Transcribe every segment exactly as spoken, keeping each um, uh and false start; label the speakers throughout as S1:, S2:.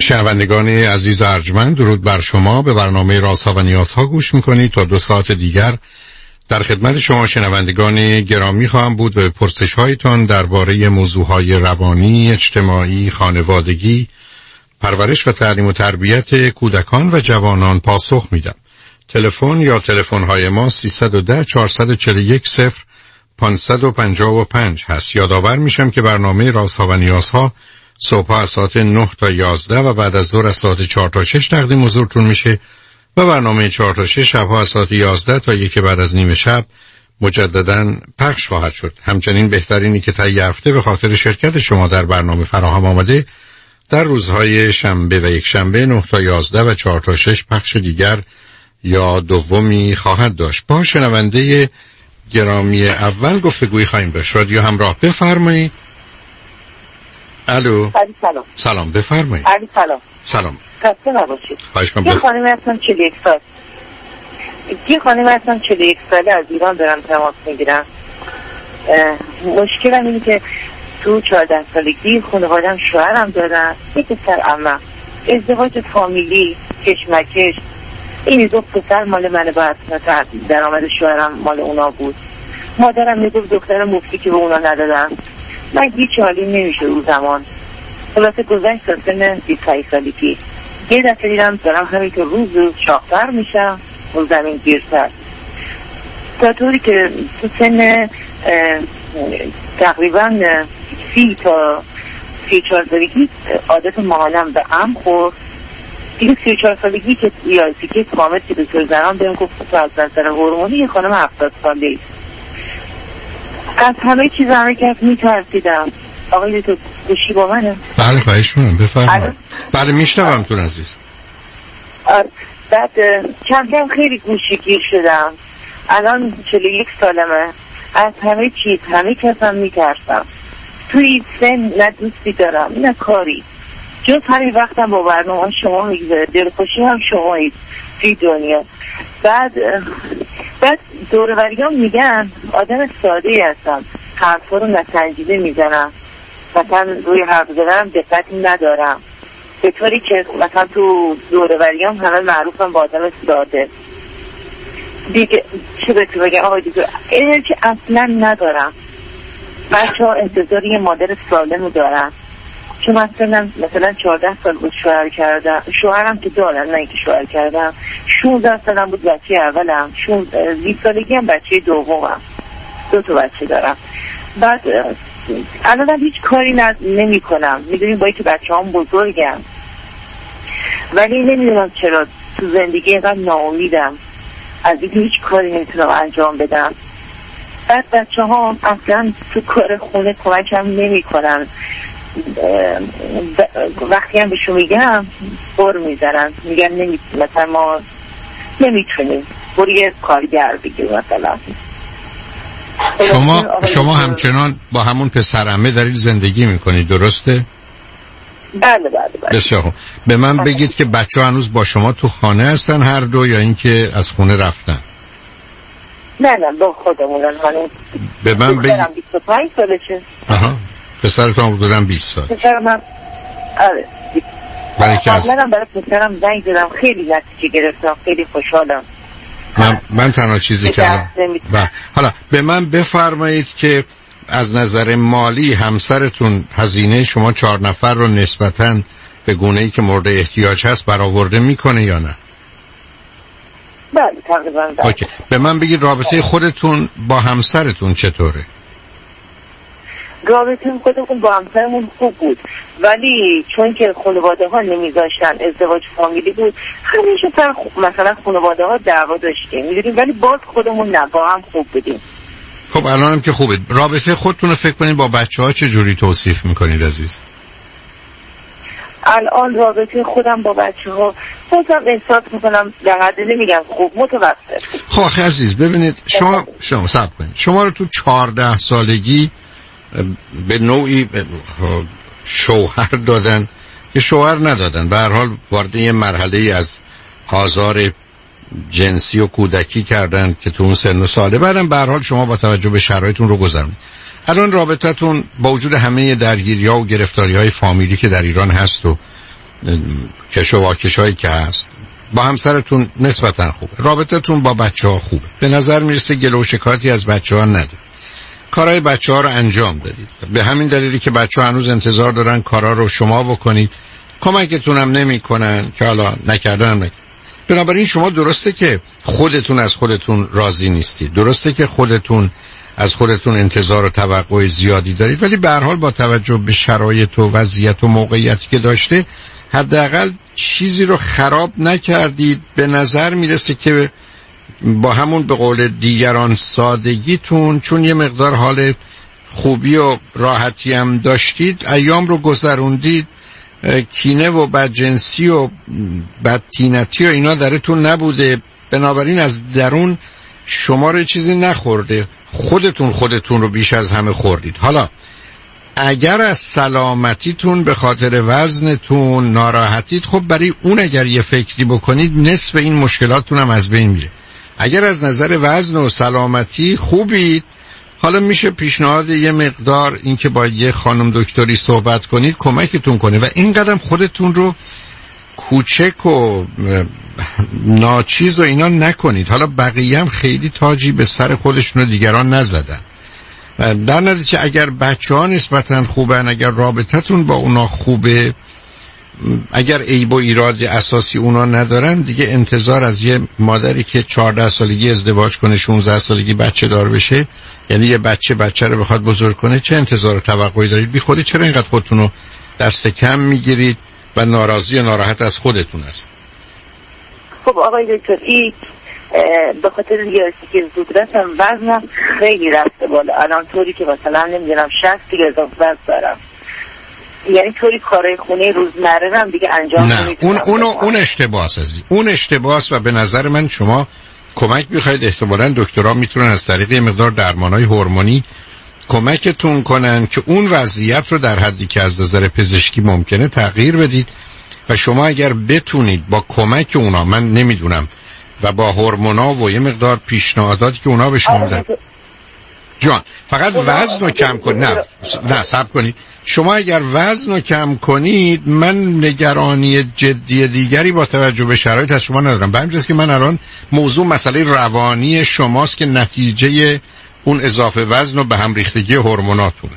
S1: شنوندگان عزیز ارجمند، درود بر شما. به برنامه رازها و نیازها گوش میکنید. تا دو ساعت دیگر در خدمت شما شنوندگان گرامی خواهم بود و به پرسش هایتان درباره موضوعهای روانی، اجتماعی، خانوادگی، پرورش و تعلیم و تربیت کودکان و جوانان پاسخ میدم. تلفن یا تلفن های ما سیصد و ده چهارصد و چهل و یک صفر پانصد و پنجاه و پنج هست. یادآور میشم که برنامه رازها و نیازها صبح از ساعت نه تا یازده و بعد از ظهر از ساعت چهار تا شش تقدیم حضورتون میشه و برنامه چهار تا شش شبها از ساعت یازده تا یک بعد از نیم شب مجددا پخش خواهد شد. همچنین بهترینی که طی هفته به خاطر شرکت شما در برنامه فراهم آمده در روزهای شنبه و یک شنبه نه تا یازده و چهار تا شش پخش دیگر یا دومی خواهد داشت. با شنونده گرامی اول گفتگوی خواهیم داشت. رادیو همراه، بفرمایید. الو.
S2: سلام.
S1: سلام، بفرمایید.
S2: علی سلام.
S1: سلام.
S2: خسته نباشید.
S1: خواهش کنم.
S2: یه خانمی هستم چهل و یک سال. یه خانمی هستم چهل و یک ساله از ایران دارم تماس میگیرم. مشکلم اینه که تو چهارده سالگی خانواده‌ام شوهرم دارن، یک پسر عمم. ازدواج فامیلی، کشمکش. این دو پسر مال منه، بعد درآمد شوهرم مال اونا بود. مادرم میگفت دختر مفتی که به اونا ندادم. من هیچ حالی نمیشه اون زمان. خلاصه گذشت تا سن بیست و هشت سالگی. یه دفعه دیدم دارم همینطور روز روز شاختر میشم و زمین گیرتر، تا طوری که تو سن تقریبا سی تا سی چهار سالگی عادت ماهانم به ام خورد. دیگه سی چهار سالگی که یایسی که کامل که دکتر زنان بهم گفت تو از نظر هورمونی یه خانم هفتاد ساله از همه چیز همه کس میترسیدم. آقای تو گوشی با منه؟
S1: بله خواهش می‌کنم بفرمایید. بله میشنومتون عزیز.
S2: بعد کم کم خیلی گوشی گیر شدم. الان چهل و یک سالمه. از همه چیز همه کس هم میترسم. توی سن نه دوستی دارم نه کاری، جز همین وقتم با برنامه شما میگذاره. دلخوشی هم شمایید توی دنیا. بعد بعد دوره‌وریام میگن آدم ساده‌ای هستم، حرفا رو نسنجیده میزنم، مثلا روی حرف زدنم دقتی ندارم، به طوری که مثلا تو دوره‌وریام همه معروفم با آدم ساده. دیگه چه به تو بگم آقای دیگه اینه که اصلا ندارم. بچه ها انتظار یه مادر سالم رو دارم، چون مثلا مثلا چهارده سال بود شوهر کردم، شوهرم که دارم نه اینکه شوهر کردم، شانزده سالم بود بچه اولم، بیست سالگی هم بچه دومم، دو تا بچه دارم. بعد الان هیچ کاری نمی کنم، میدونیم با اینکه بچه هم بزرگم، ولی نمیدونم چرا تو زندگی اینقدر ناامیدم از اینکه هیچ کاری نمیتونم انجام بدم. بعد بچه ها اصلا تو کار خونه کمک هم نمی کنن. وقتی هم بهشون میگم بر میزنن، میگن نمی... مثلا ما نمیتونیم، برو یه کارگر بگیر مثلا.
S1: شما شما همچنان با همون پسرعمه دارید زندگی میکنید، درسته؟
S2: بله بله بله.
S1: بسیار خوب. به من بگید که بچه ها هنوز با شما تو خانه هستن هر دو، یا اینکه از خونه رفتن؟
S2: نه نه با خودمونن هنوز.
S1: به من بگید.
S2: بیست و پنج سالشه.
S1: آها. پسرتون بودن بیست سال.
S2: پسرم هم آره.
S1: برای که از
S2: من برای پسرم زنگ زدم، خیلی نتیجه گرفتم، خیلی خوشحالم.
S1: من من تنها چیزی که حالا به من بفرمایید که از نظر مالی همسرتون هزینه شما چهار نفر رو نسبتاً به گونه‌ای که مورد احتیاج هست برآورده میکنه یا نه؟
S2: بله تقریبا.
S1: اوکی. به من بگید رابطه خودتون با همسرتون چطوره؟
S2: رابطه خودمون با همسرمون خوب بود، ولی چون که خانواده ها نمیذاشتن، ازدواج فامیلی بود، همیشه سر مثلا خانواده ها دعوا داشتیم میدونیم، ولی باز خودمون نه با هم خوب بودیم.
S1: خب الانم که خوبه. رابطه خودتون رو فکر کنید با بچه ها چه جوری توصیف میکنید عزیز؟
S2: الان رابطه خودم با بچه ها بازم احساس میکنم در حد نمیگم خوب، متوسط.
S1: خب عزیز ببینید شما شما صبر کنید، شما رو تو چهارده سالگی به نوعی شوهر دادن که شوهر ندادن، به هر حال وارد یه مرحله از آزار جنسی و کودکی کردن که تو اون سن و ساله، بعدم به هر حال شما با توجه به شرایطتون رو گذروندید. الان رابطتون با وجود همه درگیری‌ها و گرفتاری‌های فامیلی که در ایران هست و کش و واکش هایی که هست، با همسرتون نسبتا خوبه، رابطتون با بچه ها خوبه، به نظر میرسه گله و شکایتی از بچه ها نداره، کارهای بچه ها رو انجام دادید، به همین دلیلی که بچه ها هنوز انتظار دارن کارها رو شما بکنید، کمکتون هم نمی کنن که حالا نکردن هم نکردن. بنابراین شما درسته که خودتون از خودتون راضی نیستید، درسته که خودتون از خودتون انتظار و توقع زیادی دارید، ولی به هر حال با توجه به شرایط و وضعیت و موقعیتی که داشته حداقل چیزی رو خراب نکردید. به نظر میرسه که با همون به قول دیگران سادگیتون، چون یه مقدار حال خوبی و راحتی هم داشتید، ایام رو گذروندید، کینه و بدجنسی و بدتینتی و اینا درتون نبوده، بنابراین از درون شما رو چیزی نخورده، خودتون خودتون رو بیش از همه خوردید. حالا اگر از سلامتیتون به خاطر وزنتون ناراحتید، خب برای اون اگر یه فکری بکنید نصف این مشکلاتتون هم از بین میره. اگر از نظر وزن و سلامتی خوبید، حالا میشه پیشنهاد یه مقدار این که با یه خانم دکتری صحبت کنید کمکتون کنه و این قدم خودتون رو کوچک و ناچیز و اینا نکنید. حالا بقیه هم خیلی تاجی به سر خودشون و دیگران نزدن. در نتیجه اگر بچه ها نسبتاً خوبن، اگر رابطتون با اونا خوبه، اگر عیب و ایراد اساسی اونا ندارن، دیگه انتظار از یه مادری که چهارده سالگی ازدواج کنه شانزده سالگی بچه دار بشه، یعنی یه بچه بچه رو بخواد بزرگ کنه، چه انتظار و توقعی دارید؟ بی خودی چرا اینقدر خودتون رو دست کم میگیرید و ناراضی و ناراحت از خودتون هست؟
S2: خب آقای دکتر، این به خاطر ریاضی که زود رفتم وزنم خیلی رفته بالا، الان طوری که مثلا نمیدونم شصت کیلو اضافه وزن دارم، یعنی طوری کارهای خونه روزمره هم دیگه انجام
S1: نه. اون اون اون اشتباهه عزیز، اون اشتباهه و به نظر من شما کمک می‌خواید. احتمالاً دکترها میتونن از طریق یه مقدار درمان‌های هورمونی کمکتون کنن که اون وضعیت رو در حدی که از نظر پزشکی ممکنه تغییر بدید و شما اگر بتونید با کمک اونا، من نمیدونم، و با هورمونا و یه مقدار پیشنهاداتی که اونا به شما میدن جان، فقط وزن رو کم کنید. نه نه صبر کنید. شما اگر وزن رو کم کنید، من نگرانی جدی دیگری با توجه به شرایط از شما ندارم. به همین که من الان موضوع مسئله روانی شماست که نتیجه اون اضافه وزن و به هم ریختگی هورموناتونه.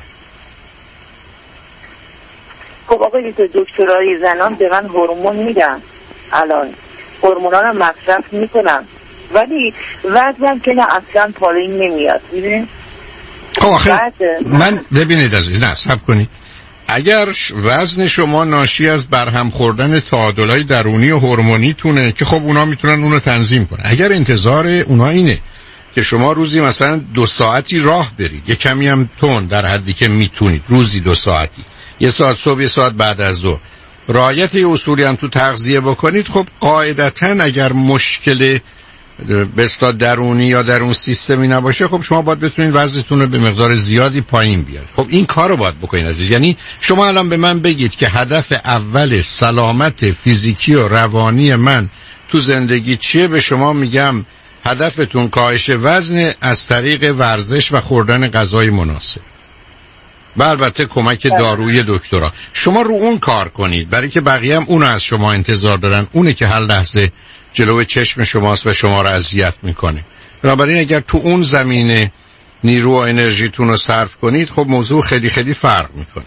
S2: خب آقای دکترای زنان به من هورمون میدن، الان هورمونا رو مصرف میکنم، ولی وزنم که نه اصلا پایین نمیاد. ببینید
S1: خب آخه من ببینید عزیز، نه صبر کنید، اگر وزن شما ناشی از برهم خوردن تعادلای درونی و هورمونی تونه که خب اونا میتونن اونو تنظیم کنن. اگر انتظار اونا اینه که شما روزی مثلا دو ساعتی راه برید، یه کمی هم تون در حدی که میتونید، روزی دو ساعتی، یه ساعت صبح یه ساعت بعد از ظهر، رعایت یه اصولی هم تو تغذیه بکنید، خب قاعدتاً اگر مشکل به اصطلاح درونی یا درون سیستمی نباشه، خب شما باید بتونید وزنتون رو به مقدار زیادی پایین بیارید. خب این کار رو باید بکنید عزیز. یعنی شما الان به من بگید که هدف اول سلامت فیزیکی و روانی من تو زندگی چیه، به شما میگم هدفتون کاهش وزن از طریق ورزش و خوردن غذای مناسب و البته کمک دارویی دکترا. شما رو اون کار کنید، برای که بقیه هم اون از شما انتظار دارن، اونه که هر لحظه جلوی چشم شماست و شما رو اذیت میکنه. بنابراین اگر تو اون زمینه نیرو و انرژیتون رو صرف کنید، خب موضوع خیلی خیلی فرق میکنه.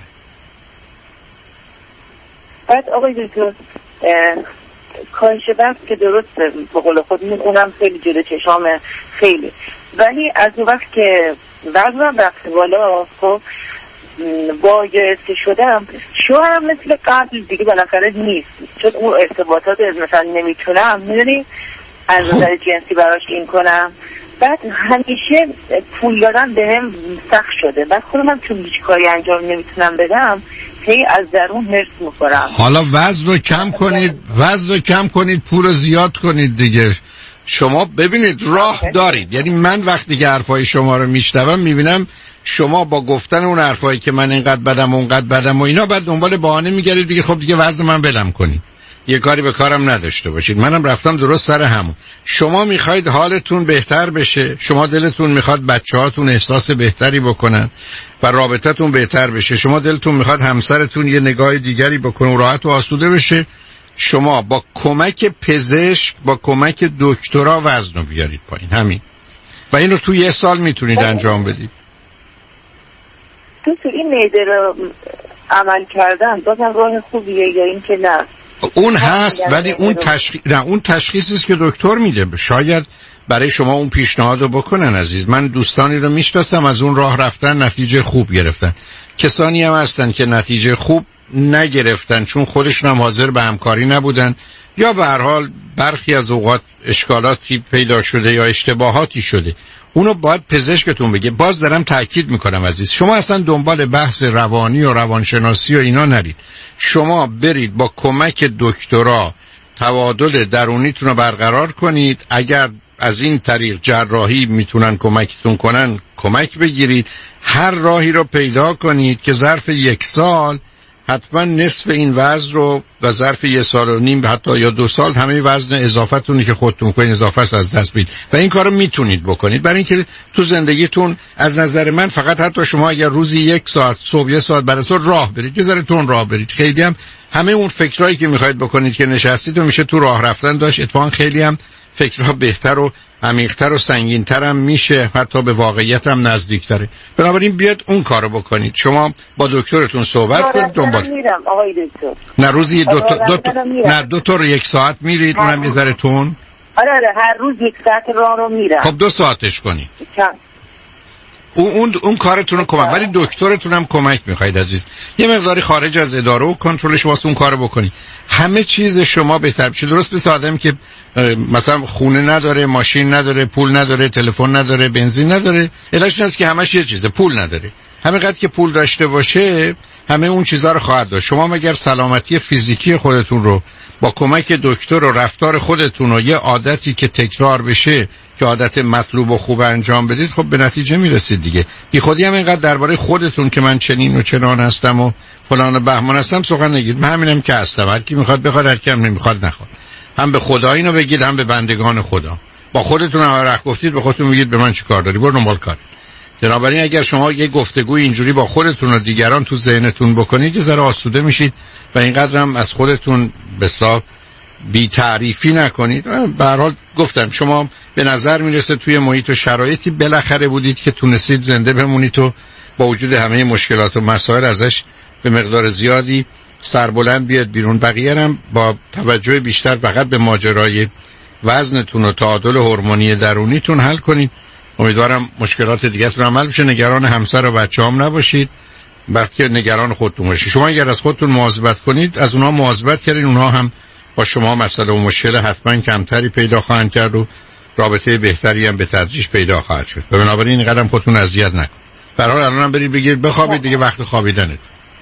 S2: بعد آقای دکتر، کاهش وزن که درسته به قول خود میکنم، خیلی جلوی چشامه خیلی، ولی از اون وقت که وزنم رفته بالا، خب واگرفته شدم، شوهرم مثل قبل دیگه بالاخره نیست، چون اون ارتباطات مثلا نمیتونم میدونی از نظر جنسی براش این کنم. بعد همیشه پول دادن به هم سخت شده، بعد خودم هم چون هیچ کاری انجام نمیتونم بدم، هی از درون هرس میخورم.
S1: حالا وزن رو کم کنید، وزن رو کم کنید، پول رو زیاد کنید دیگه. شما ببینید راه دارید. یعنی من وقتی که حرفای شما رو میشنوم میبینم شما با گفتن اون حرفایی که من اینقدر بدم و اونقدر بدم و اینا، بعد دنبال بهانه میگردید دیگه، خب دیگه وزن من بلم کنید. یه کاری به کارم نداشته باشید. منم رفتم درست سر همون. شما میخواید حالتون بهتر بشه، شما دلتون میخواد بچه‌هاتون احساس بهتری بکنن و رابطتون بهتر بشه، شما دلتون میخواد همسرتون یه نگاه دیگری بکنه و راحت و آسوده بشه، شما با کمک پزشک، با کمک دکترا وزن رو بیارید پایین. همین. و اینو تو یه سال میتونید انجام بدید.
S2: تو تو این معده رو عمل کردن بازم راه خوبیه یا این که نه؟
S1: اون هست ولی اون تشخیص نه، اون تشخیصی است که دکتر میده. شاید برای شما اون پیشنهادو بکنن عزیز. من دوستانی رو میشناسم از اون راه رفتن، نتیجه خوب گرفتن. کسانی هم هستن که نتیجه خوب نگرفتن چون خودشون هم حاضر به همکاری نبودن یا به هر حال برخی از اوقات اشکالاتی پیدا شده یا اشتباهاتی شده. اونو باید پزشکتون بگه. باز دارم تاکید میکنم عزیز، شما اصلا دنبال بحث روانی و روانشناسی و اینا نرید. شما برید با کمک دکترا تعادل درونیتون رو برقرار کنید. اگر از این طریق جراحی میتونن کمکتون کنن کمک بگیرید. هر راهی رو پیدا کنید که ظرف یک سال حتما نصف این وزن رو و ظرف یک سال و نیم حتی یا دو سال همه وزن اضافتونی که خودتون کنید اضافه است از دست بدید و این کارو میتونید بکنید. برای اینکه تو زندگیتون از نظر من فقط حتی شما اگر روزی یک ساعت صبح یک ساعت برای تو راه برید، یه ذره تون راه برید، خیلی هم همه اون فکرایی که میخواید بکنید که نشستید و میشه تو راه رفتن داشت. اتفاقا خیلی هم فکرها بهتر و عمیق‌تر و سنگین‌تر هم میشه، حتی به واقعیت هم نزدیک‌تره. بنابراین بیاد اون کارو بکنید. شما با دکترتون صحبت کنید. دنبال
S2: میرم آقای دکتر.
S1: نه روزی دو تا دو تا نه دو تا یک ساعت میرید، اونم یه ذره تون.
S2: آره آره هر روز یک ساعت راه رو میرم.
S1: خب دو ساعتش کنید.
S2: چند؟
S1: اون اون اون کارتون رو کمک، ولی دکترتون هم کمک میخواید عزیز. یه مقداری خارج از اداره و کنترلش واسه اون کارو بکنید. همه چیز شما بهتر بشه. درست مثل آدمی که مثلا خونه نداره، ماشین نداره، پول نداره، تلفن نداره، بنزین نداره، علتش این است که همش یه چیزه، پول نداره. همینقدر که پول داشته باشه همه اون چیزا رو خواهد داشت. شما مگر سلامتی فیزیکی خودتون رو با کمک دکتر و رفتار خودتون و یه عادتی که تکرار بشه که عادت مطلوب و خوب انجام بدید، خب به نتیجه میرسید دیگه. بی خودی هم اینقدر درباره خودتون که من چنین و چنان هستم و فلان و بهمان هستم سخن نگید. من همینم که هستم، هر کی میخواد بخواد، هر کی هم نمیخواد نخواد. هم به خدا اینو بگید، هم به بندگان خدا. با خودتون هم راه گفتید، به خودتون میگید به من چی کار داری، برو دنبال کار. بنابراین اگر شما یه گفتگو اینجوری با خودتون و دیگران تو ذهنتون بکنید یه ذره آسوده میشید و اینقدر هم از خودتون به اصطلاح بی تعریفی نکنید. به هر حال گفتم شما به نظر میرسه توی محیط و شرایطی بالاخره بودید که تونستید زنده بمونید و با وجود همه مشکلات و مسائل ازش به مقدار زیادی سربلند بیاد بیرون. بقیه هم با توجه بیشتر فقط به ماجرای وزنتون و تعادل هورمونی درونیتون حل کنید. امیدوارم مشکلات دیگه‌تون هم حل بشه. نگران همسر و بچه‌هام نباشید، بلکه نگران خودتون باشید. شما اگر از خودتون مواظبت کنید، از اونها مواظبت کردین، اونها هم با شما مسئله و مشکل حتما کمتری پیدا خواهند کرد و رابطه بهتری هم به تدریج پیدا خواهد شد. بنابراین این قدم خودتون اذیت نکنید. برای الانم برید بگیرید بخوابید دیگه، وقت خوابیدنه.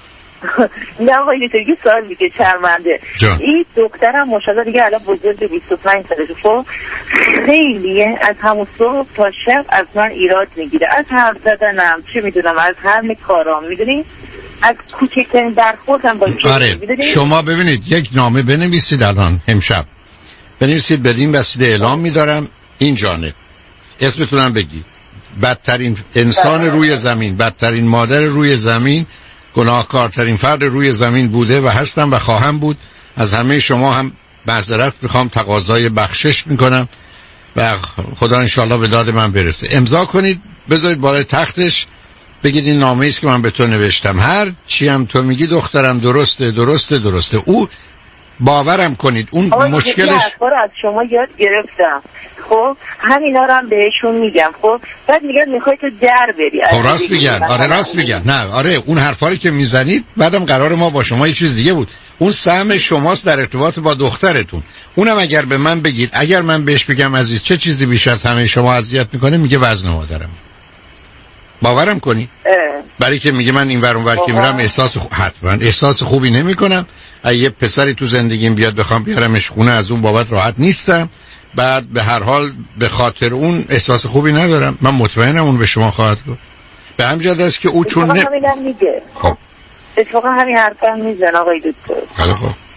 S2: نه آقای دیگه سوال دیگه شرمنده. این دخترم ماشاءالله دیگه الان بزرگ بیست و پنج سالشه. خب خیلی از همون صبح تا شب از من ایراد میگیره، از حرف زدنم، چه میدونم، از همه کارام، میدونی، از کوچکترین برخوردم با
S1: آره. شما ببینید یک نامه بنویسید الان امشب، بنویسید بدین وسیله اعلام میدارم این جانب، اسمتونم بگید، بدترین انسان
S2: بله.
S1: روی زمین، بدترین مادر روی زمین، گناهکارترین فرد روی زمین بوده و هستم و خواهم بود. از همه شما هم معذرت میخوام، تقاضای بخشش میکنم و خدا انشالله به داد من برسه. امضا کنید، بذارید بالای تختش، بگید این نامه ایست که من به تو نوشتم، هر چی هم تو میگی دخترم درسته درسته درسته. او باورم کنید اون مشکلش
S2: از شما یاد گرفتم. خب همینا رو هم بهشون میگم. خب بعد میگن میخوای تو در بری.
S1: خب راست میگن. آره راست میگن. نه آره اون حرفایی که میزنید بعدم قرار ما با شما یه چیز دیگه بود. اون سهم شماست در ارتباط با دخترتون. اونم اگر به من بگید، اگر من بهش بگم عزیز چه چیزی بیش از همه شما اذیت میکنه، میگه وزن مادرم. باورم کنی؟ برای که میگه من این ور اون ور که میرم احساس خو... حتما احساس خوبی نمیکنم. اگه یه پسری تو زندگیم بیاد بخوام بیارمش خونه، از اون بابت راحت نیستم. بعد به هر حال به خاطر اون احساس خوبی ندارم. من مطمئنم اون به شما خواهد گفت. به همین جهت است که او چون
S2: نه همینم میگه.
S1: خب
S2: اتفاقا همین حرفا میزنه آقای دکتر.
S1: حالا خب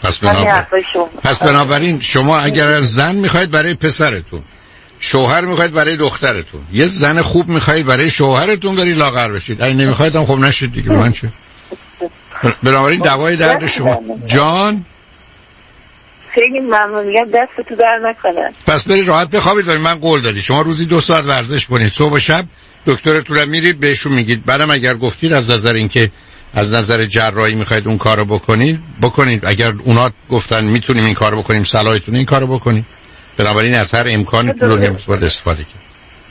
S1: پس بنابراین پس بنابراین شما اگر از زن میخواید برای پسرتون، شوهر میخواید برای دخترتون، یه زن خوب میخواید برای شوهرتون، بری لاغر بشید. اگه نمیخواید هم خب نشید دیگه. من چه؟ بنابراین دوای درد شما جان.
S2: خیلی ممنون، میگم دست تو در نکنه.
S1: پس برید راحت بخوابید. ولی من قول دادی شما روزی دو ساعت ورزش کنید، صبح و شب دکترتون رو میرید بهشون میگید. بعدم اگر گفتید از نظر اینکه از نظر جراحی میخواید اون کارو بکنید بکنید، اگر اونا گفتن میتونیم این کارو بکنیم صلاحتونه این کارو بکنید. بنابراین از هر امکانی دنیا باید استفاده کنید.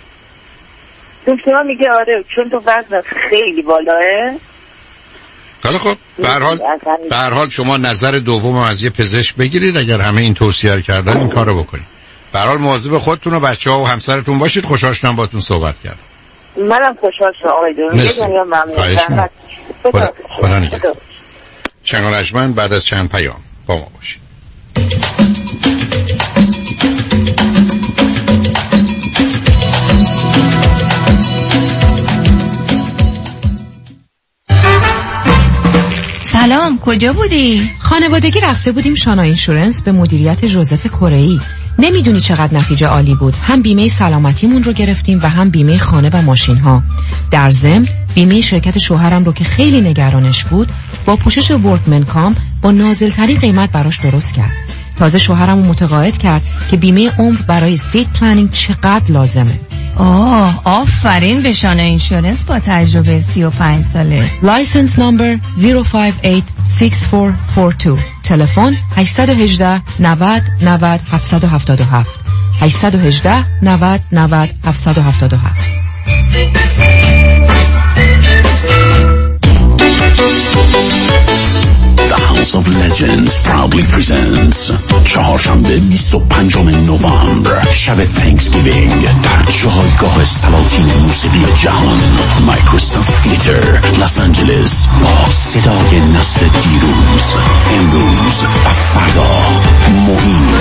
S2: دکتر میگه آره چون تو وزنت خیلی بالاه.
S1: حالا خب به هر حال به هر حال شما نظر دوم از یه پزشک بگیرید. اگر همه این توصیه رو کردن این کارو بکنید. به هر حال مواظب خودتون و بچه‌ها و همسرتون باشید. خوشحال شدم باهاتون صحبت کردم.
S2: منم خوشحال شدم آقای دکتر. خیلی ممنونم.
S1: خدا خدا نگهدار. شنگ رجمن بعد از چند پیام با ما باشید.
S3: سلام، کجا بودی؟
S4: خانوادگی رفته بودیم شانا اینشورنس به مدیریت ژوزف کره‌ای. نمیدونی چقدر نتیجه عالی بود. هم بیمه سلامتیمون رو گرفتیم و هم بیمه خانه و ماشین ها. در ضمن بیمه شرکت شوهرم رو که خیلی نگرانش بود با پوشش ورکمن کام با نازل‌ترین قیمت براش درست کرد. تازه شوهرم رو متقاعد کرد که بیمه عمر برای استیت پلنینگ چقدر لازمه.
S3: آه، آفرین به شانا اینشورنس با تجربه سی و پنج ساله.
S4: لایسنس نمبر صفر پنج هشت شش چهار چهار دو. تلفن هشت یک هشت نود نود هفت هفت هفت هشت یک هشت نود نود هفت هفت هفت.
S5: The House of Legends proudly presents چهارشنبه بیست و پنجم نوامبر شب تانکسگیوینگ در جایگاه سلاطین موسیقی جهان مایکروسافت تئاتر لس آنجلس با صدای نسل دیروز امروز و فردا مهم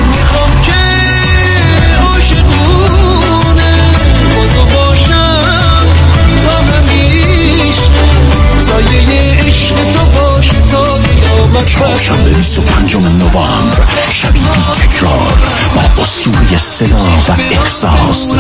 S5: چهارشنبه بیست و پنجم نوامبر شبی بی تکرار با اسطوره صدا و احساس.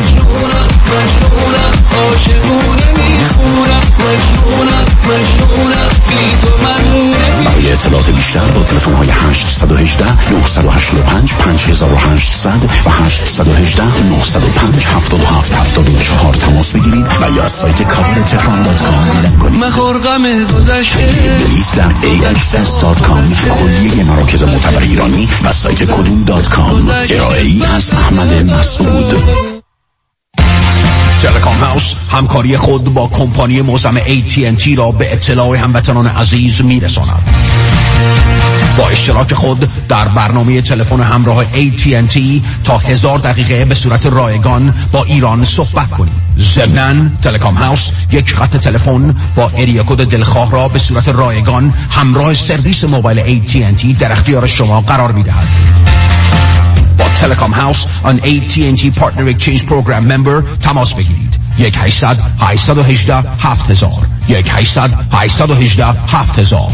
S5: برای اطلاعات بیشتر با تلفن های هشت یک هشت نه هشت پنج پنج هزار و هشتصد و هشت یک هشت نه صفر پنج هفت هفت هفت چهار تماس بگیرید و یا سایت کاور تهران دات کام لینک کنید. مخور غم گذشته بلیط در ای اکس اس دات کام کلیه مراکز معتبر ایرانی و سایت کدوم دات کام. ارائه‌ای از احمد مسعود.
S6: تلکام هاوس همکاری خود با کمپانی معظم ای تی ان تی را به اطلاع هموطنان عزیز میرساند. با اشتراک خود در برنامه تلفن همراه ای تی ان تی تا هزار دقیقه به صورت رایگان با ایران صحبت کنید. ضمناً تلکام هاوس یک خط تلفن با ایریا کد دلخواه را به صورت رایگان همراه سرویس موبایل ای تی ان تی در اختیار شما قرار می‌دهد. با تلکام هاوس آن ای تی ان تی پارتنر اکسچنج پروگرام ممبر تماس بگیرید. یک هشتصد هشت یک هشت هفت هزار یک هشتصد هشت یک هشت هفت هزار.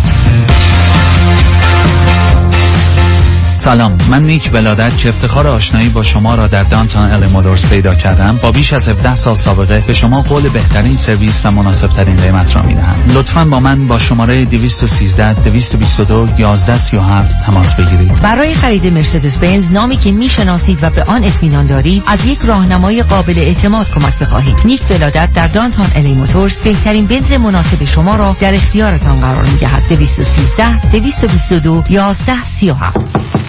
S7: سلام، من نیک بلادت که افتخار آشنایی با شما را در دانتون ال مودرز پیدا کردم با بیش از هفده سال سابقه به شما قول بهترین سرویس و مناسب ترین قیمت را میدهم. لطفاً با من با شماره دویست و سیزده دویست و بیست و دو یازده سی و هفت تماس بگیرید.
S3: برای خرید مرسدس بنز نامی که میشناسید و به آن اطمینان دارید از یک راهنمای قابل اعتماد کمک بخواهید. نیک بلادت در دانتون ال موتورز بهترین بنز مناسب شما را در اختیارتان قرار میدهد. دویست و سیزده دویست و بیست و دو یازده سی و هفت.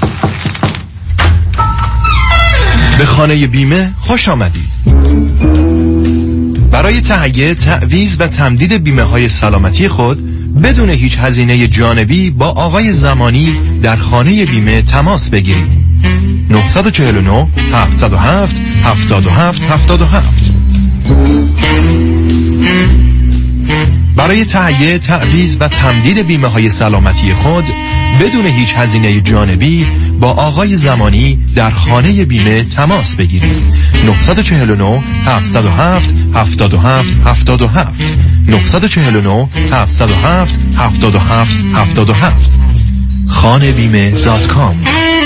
S8: به خانه بیمه خوش آمدید. برای تهیه، تعویض و تمدید بیمه های سلامتی خود بدون هیچ هزینه جانبی با آقای زمانی در خانه بیمه تماس بگیرید. نه چهار نه هفت صفر هفت هفت هفت هفت هفت. برای تهیه، تعویض و تمدید بیمه های سلامتی خود بدون هیچ هزینه جانبی با آقای زمانی در خانه بیمه تماس بگیرید. نه چهار نه هفت صفر هفت هفت هفت هفت هفت نه چهار نه هفت صفر هفت هفت هفت هفت هفت. خانه بیمه دات کام.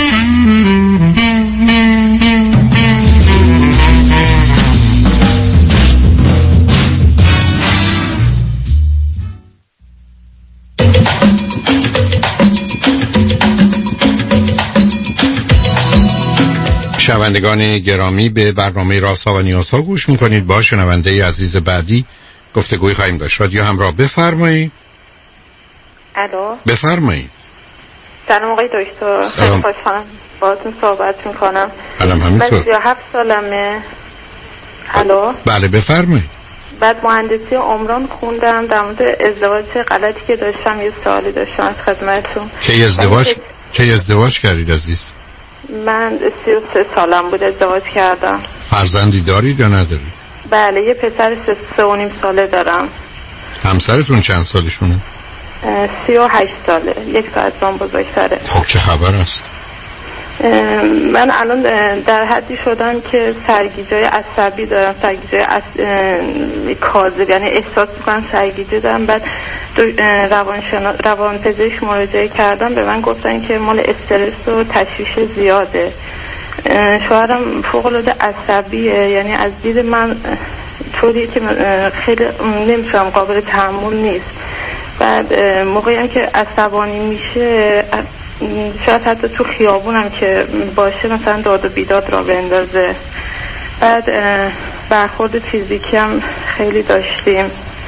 S1: شنوندگان گرامی، به برنامه رازها و نیازها گوش میکنید. با شنونده عزیز بعدی گفتگوی خواهیم داشت. رادیو همراه، بفرمایید.
S9: الو،
S1: بفرمایید.
S9: سلام آقای دکتر، خیلی خوشحالم باهاتون صحبت میکنم.
S1: الان همینطور.
S9: من سی و هفت سالمه. الو،
S1: بله بفرمایید.
S9: بعد مهندسی عمران خوندم. در مورد ازدواج غلطی که داشتم یه سوالی داشتم از خدمتتون.
S1: کی ازدواج کی ازدواج کردید عزیز؟
S9: من سی و سه سالم بود ازدواج کردم.
S1: فرزندی دارید یا ندارید؟
S9: بله، یه پسر سه, سه و نیم ساله دارم.
S1: همسرتون چند سالشونه؟
S9: سی و هشت ساله، یک ساعت من بزرگتره.
S1: خب چه خبر است؟
S9: من الان در حدی شدم که سرگیجه‌های عصبی دارم، سرگیجه‌های عص... کاذب، یعنی احساس می‌کنم سرگیجه دارم. بعد روانشنا... روانپزشک مراجعه کردم، به من گفتن که مال استرس و تشویش زیاده. شوهرم فوق‌العاده عصبیه، یعنی از دید من طوری که خیلی نمی‌تونم، قابل تحمل نیست. بعد موقعی هم که عصبانی میشه، شاید حتی تو خیابونم که باشه مثلا داد و بیداد را بندازه. بعد برخورد فیزیکی هم خیلی داشتیم.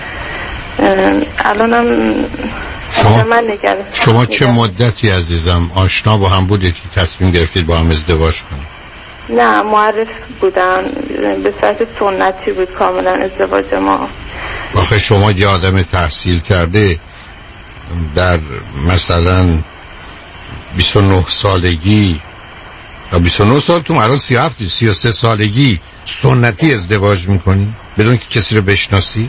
S9: الانم
S1: شما,
S9: من نگرم.
S1: شما چه مدتی عزیزم آشنا با هم بودید که تصمیم گرفتید با هم ازدواج کنید؟
S9: نه، معرف بودن، به صورت سنتی بود کاملا ازدواج ما.
S1: آخه شما یه آدم تحصیل کرده در مثلا بیست و نه سالگی یا بیست و نه سال، تو الان سی و هفت سی و سه سالگی سنتی ازدواج میکنی بدون که کسی رو بشناسی؟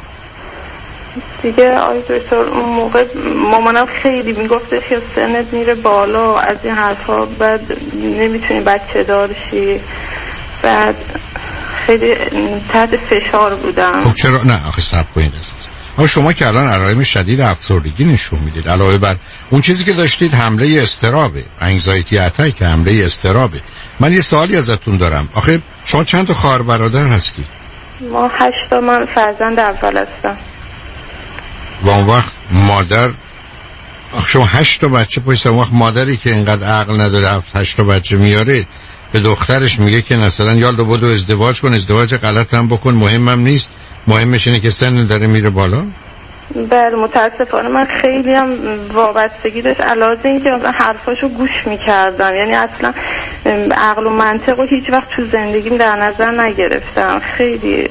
S9: دیگه آقای دکتر، اون موقع مامانم خیلی میگفته که سنت میره بالا از این حرفا، بعد نمیتونی بچه دار شی. بعد خیلی تحت فشار بودم.
S1: خب چرا نه آخه صبر کنید عزیز. آخه شما که الان علائم شدید افسردگی نشون میدید، علاوه بر اون چیزی که داشتید حمله اضطرابه، انگزایتی اتک، حمله اضطرابه. من یه سوالی ازتون دارم. آخه شما چند تا خواهر برادر هستید؟
S9: ما هشت تا، من فرزند اول هستم.
S1: و اون وقت مادر، آخه شما هشت تا بچه پشت اون وقت مادری که اینقدر عقل نداره هفت هشت تا بچه میاره به دخترش میگه که مثلا یالا بدو ازدواج کن، ازدواج غلط هم بکن، مهمم نیست، مهمش اینه که سن داره میره بالا.
S9: بله، متاسفانه من خیلی هم وابستگی داشت، علاوه این که مثلا حرفاشو گوش میکردم، یعنی اصلا عقل و منطق رو هیچ وقت تو زندگیم در نظر نگرفتم. خیلی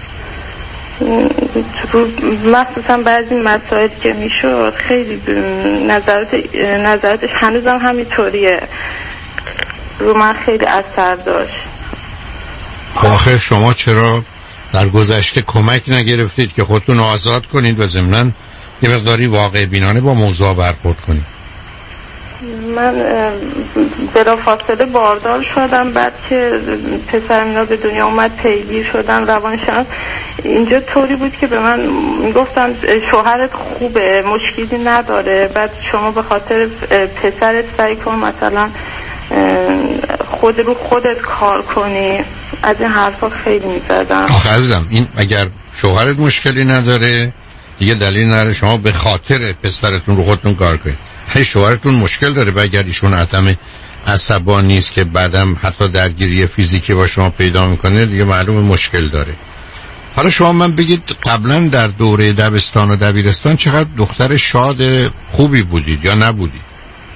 S9: مخصوصا بعضی مسائل که میشد خیلی نظرات نظراتش هنوزم همینطوریه، رو من خیلی اثر داشت.
S1: آخه شما چرا در گذشته کمک نگرفتید که خودتون آزاد کنید و ضمناً یه مقداری واقع بینانه با موضوع برخورد کنید؟
S9: من بلافاصله باردار شدم. بعد که پسرم اینا به دنیا اومد پیگیر شدم. روانشناس اینجا طوری بود که به من میگفتن شوهرت خوبه، مشکلی نداره، بعد شما به خاطر پسرت سعی کن مثلا خود رو خودت کار کنی. از این حرفا خیلی میزدن.
S1: آخه عزیزم، این اگر شوهرت مشکلی نداره دیگه دلیل نداره شما به خاطر پسرتون رو خودتون کار کنید. هی شوهرتون مشکل داره و اگر ایشون عدم عصبانی نیست که بعدم حتی درگیری فیزیکی با شما پیدا میکنه، دیگه معلومه مشکل داره. حالا شما من بگید قبلا در دوره دبستان و دبیرستان چقدر دختر شاد خوبی بودید یا نبودید؟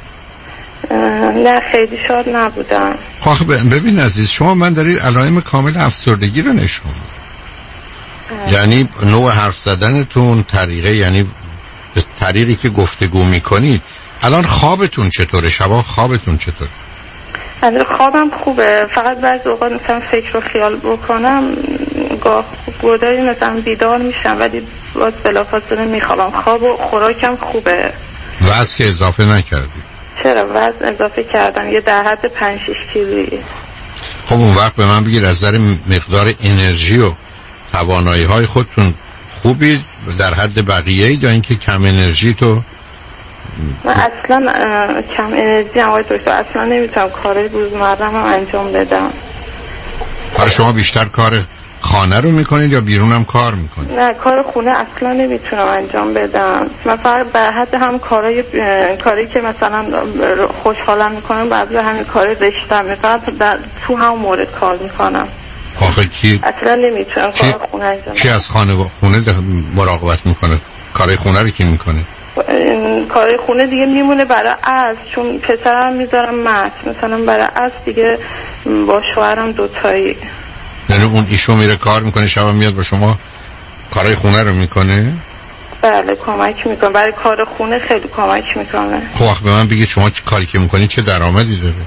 S9: نه خیلی شاد نبودم.
S1: خب ببین عزیز، شما من دارید علائم کامل افسردگی رو نشون، یعنی نوع حرف زدنتون، طریقه، یعنی به طریقی که گفتگو میکنید. الان خوابتون چطوره؟ شبا خوابتون چطوره؟
S9: الان خوابم خوبه، فقط بعضی اوقات مثلا فکر و خیال بکنم گاه گودایی مثلا بیدار میشم، ولی باز بلافاصله میخوابم. خواب و خوراکم خوبه.
S1: وزن که اضافه نکردی؟
S9: چرا وزن اضافه کردم، یه در حد پنج شش کیلویی.
S1: خب اون وقت به من بگید از نظر مقدار انرژی و توانایی های خودتون خوبی در حد بقیه یا اینکه کم انرژی تو
S9: من اصلا کم انرژی هم آقای دکتر، اصلا نمیتونم کارهای روزمرم هم انجام بدم.
S1: برای شما بیشتر کار خانه رو میکنید یا بیرون هم کار میکنید؟
S9: نه کار خونه اصلا نمیتونم انجام بدم. مثلا به حد هم کارهای کاری که مثلا خوشحالم میکنم بعضی همین کار رشتم میکنم در تو هم مورد کار میکنم.
S1: آخه کی
S9: اصلا نمیتونم
S1: کی...
S9: کار خونه انجام بدم.
S1: کی از خانه و خونه مراقبت میکنه؟ کارهای خونه رو کی میکنه؟
S9: کارهای خونه دیگه میمونه برای از چون پسرم میذارم مت مثلا برای از دیگه با شوهرم دوتایی.
S1: یعنی اون ایشون میره کار میکنه شب میاد با شما کارهای خونه رو میکنه؟
S9: بله کمک میکنه، برای کار خونه خیلی کمک میکنه.
S1: خب وقت به من بگید شما چه کاری که میکنی چه درآمدی داره؟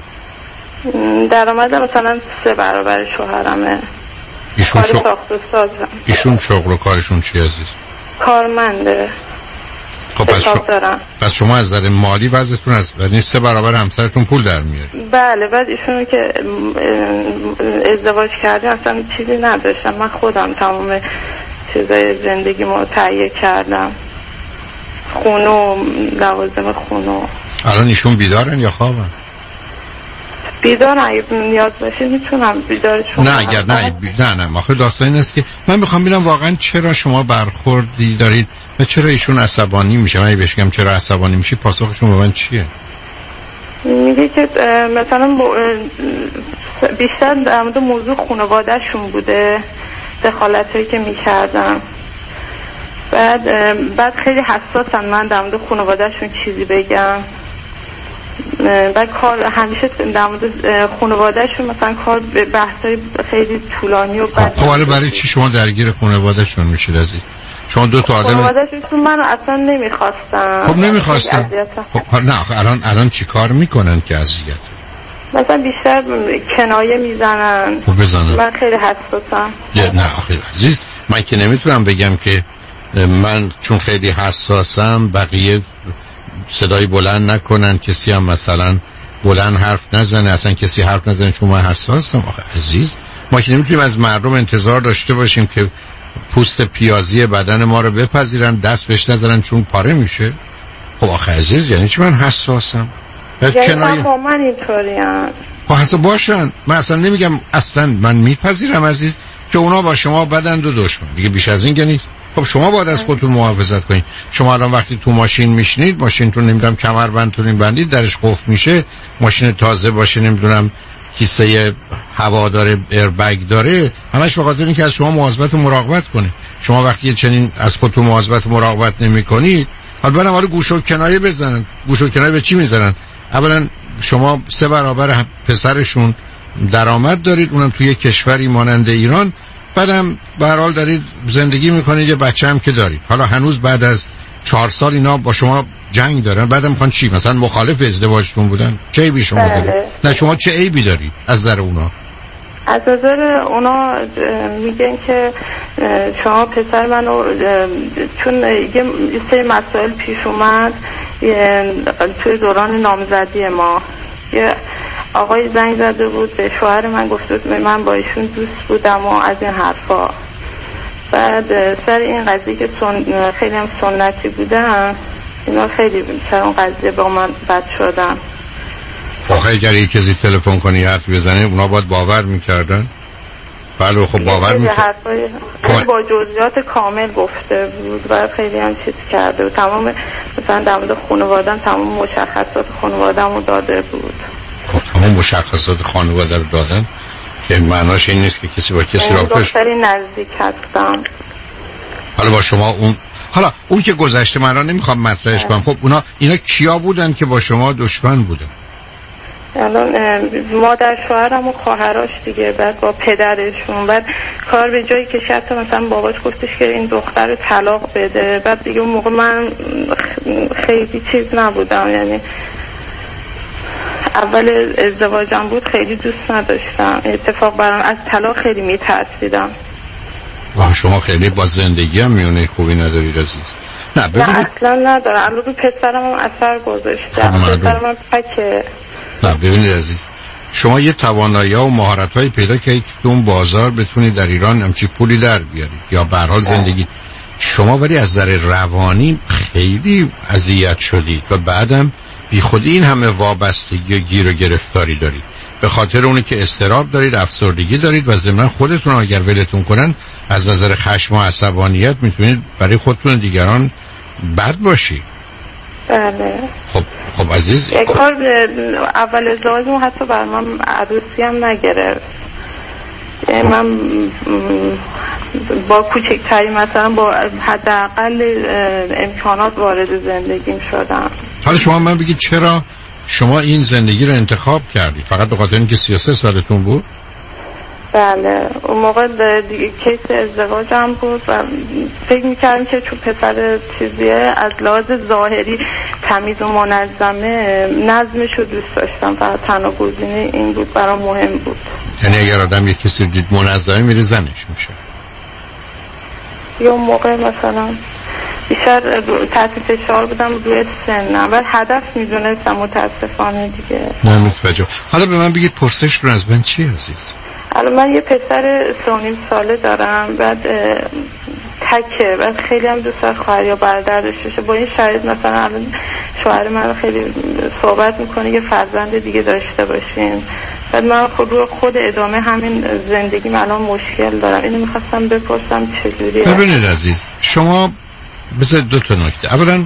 S9: درآمد مثلا سه برابر شوهرمه.
S1: ایشون
S9: کار
S1: شو...
S9: ساخت و سازم.
S1: ایشون شغل و کارشون چی عزیز؟
S9: کارمنده.
S1: خب پس, شو... پس شما از نظر مالی وضعتون از یعنی سه برابر همسرتون پول در میاره.
S9: بله بعد ایشونو که ازدواج کردیم اصلا چیزی نداشتم، من خودم تمام چیزای زندگیمو تهیه کردم، خونه و لوازم خونه.
S1: الان ایشون بیدارن یا خوابن؟
S9: بیدار اگه نیاز باشه میتونم بیدارشون.
S1: نه اگر نه بی... نه نه آخه داستان این است که من میخوام ببینم واقعا چرا شما برخوردی دارید و چرا ایشون عصبانی میشه. من بهش بگم چرا عصبانی میشی پاسخشون به من چیه؟
S9: میگه که مثلا بیشتر در مورد موضوع خانواده‌شون بوده، دخالتایی که میکردم. بعد بعد خیلی حساسم من در مورد خانواده‌شون چیزی بگم. بعد کار همیشه در مورد خانواده‌شون مثلا کار به بحثای خیلی طولانی و بعد
S1: خب حالا برای چی شما درگیر خانواده‌شون میشید عزیز؟ شما دو تا آدم
S9: خانواده‌شون منو اصلا نمیخواستن.
S1: خب نمیخواستن. خب نه الان الان چی کار میکنن که اذیت؟
S9: مثلا بیشتر کنایه میزنن.
S1: خب بزنن.
S9: من خیلی حساسم.
S1: نه آخه عزیز من که نمیتونم بگم که من چون خیلی حساسم بقیه صدای بلند نکنن، کسی هم مثلا بلند حرف نزنه، اصلا کسی حرف نزنه چون من حساسم. آخه عزیز ما که نمیتونیم از مردم انتظار داشته باشیم که پوست پیازی بدن ما رو بپذیرن دست بهش نذارن چون پاره میشه. خب آخه عزیز یعنی چی من حساسم؟
S9: یعنی کنایه... با من اینطوریم.
S1: خب حسا باشن، من اصلا نمیگم اصلا من میپذیرم عزیز که اونا با شما بدند و دشمن دیگه بیش از این که نیست. خب شما باید از خودتون محافظت کنید. شما الان وقتی تو ماشین میشینید ماشینتون نمیدونم کمربندتون بندید درش قفل میشه، ماشین تازه باشه نمیدونم کیسه هوا داره ایربگ داره، همش به خاطر اینکه از شما مواظبت و مراقبت کنه. شما وقتی چنین از خودتون مواظبت و مراقبت نمی‌کنید حالا برام حالا گوش و کنایه بزنن. گوش و کنایه به چی میزنن؟ اولا شما سه برابر پسرشون درآمد دارید، اونم توی کشوری مانند ایران، بعدم به هر حال دارید زندگی میکنید، یه بچه هم که دارید. حالا هنوز بعد از چهار سال اینا با شما جنگ دارن، بعدم میخوان چی؟ مثلا مخالف ازدواجتون بودن؟ چه عیبی شما دارید؟ نه شما چه عیبی دارید از نظر اونا؟
S9: از نظر اونا میگن که شما پسر منو چون یه سری مسائل پیش اومد توی دوران نامزدی ما، یه آقای زنگ زده بود به شوهر من گفته بود من با ایشون دوست بودم و از این حرفا. بعد سر این قضیه که سن... خیلی هم سنتی بودم اینا خیلی سر اون قضیه با من بد شدن.
S1: آخه اگر یک کسی تلفن کنی حرف بزنه اونا باید باور میکردن؟ بله خب باور میکردن.
S9: خیلی با جزئیات کامل گفته بود و خیلی هم چیز کرده بود. تمام مثلا در مورد خانواده‌ام تمام مشخصات خانواده‌مو داده بود.
S1: خب تمام مشخصات خانواده رو دادن که معناش این نیست که کسی با کسی رابطه
S9: دختری نزدیک هستم.
S1: حالا با شما اون حالا اون که گذشته من را نمیخوام مطرحش کنم. خب اونا اینا کیا بودن که با شما دشمن بودن؟
S9: الان مادر شوهرم و خواهراش دیگه، بعد با پدرشون، بعد کار به جایی که شب مثلا باباش گفتش که این دختر رو طلاق بده. بعد دیگه اون موقع من خیلی چیز نبودم، یعنی اول ازدواجم بود خیلی دوست نداشتم، اتفاق برام از طلاق خیلی میترسیدم.
S1: واه شما خیلی با زندگی هم میونه خوبی ندارید عزیز. نه ببینید
S9: نه اصلا ندارم، الان رو پسرم هم اثر گذاشته. پسرم هم پکه.
S1: نه ببینید عزیز شما یه توانایی ها و مهارت هایی پیدا کردید که اون بازار بتونید در ایران همچی پولی در بیارید یا به هر حال زندگی شما، ولی از نظر روانی خیلی اذیت شدید و بعدم بی خودی این همه وابستگی و گیر و گرفتاری دارید، به خاطر اونی که اضطراب دارید، افسردگی دارید و ضمن خودتون اگر ولتون کنن از نظر خشم و عصبانیت میتونید برای خودتون دیگران بد باشی.
S9: بله.
S1: خب خب عزیز
S9: یک بار اول ازدواجم حتی بر من عروسی هم نگرفت. من با کوچکترین مثلا با حداقل امکانات وارد زندگیم شدم.
S1: حالا شما من بگید چرا شما این زندگی رو انتخاب کردید؟ فقط به خاطر اینکه سی و سه سالتون بود؟
S9: بله اون موقع دیگه کیس ازدواجم بود و فکر میکردم که چون پسر چیزیه از لحاظ ظاهری تمیز و منظمه نظمش رو دوست داشتم و تنها گزینه این بود برام مهم بود.
S1: یعنی اگر آدم یک کسی دید منظمه میره زنش میشه؟
S9: یا موقع مثلا بیشتر تحت فشار بودم روی سنم و هدف میدونستم متاسفانه دیگه.
S1: نه متوجه. حالا به من بگید پرسش رو از من چی عزیز؟
S9: الان من یه پسر سه و نیم ساله دارم، بعد تکه، بعد خیلی هم دوست دارم خواهر یا برادر داشته باشه. با این شرایط مثلا الان شوهر من خیلی صحبت میکنه یه فرزند دیگه داشته باشیم، بعد من خود رو خود ادامه همین زندگیم الان مشکل دارم. اینو میخواستم بپرسم چجوریه.
S1: ببینید عزیز، شما بذارید دو تا نکته. اولا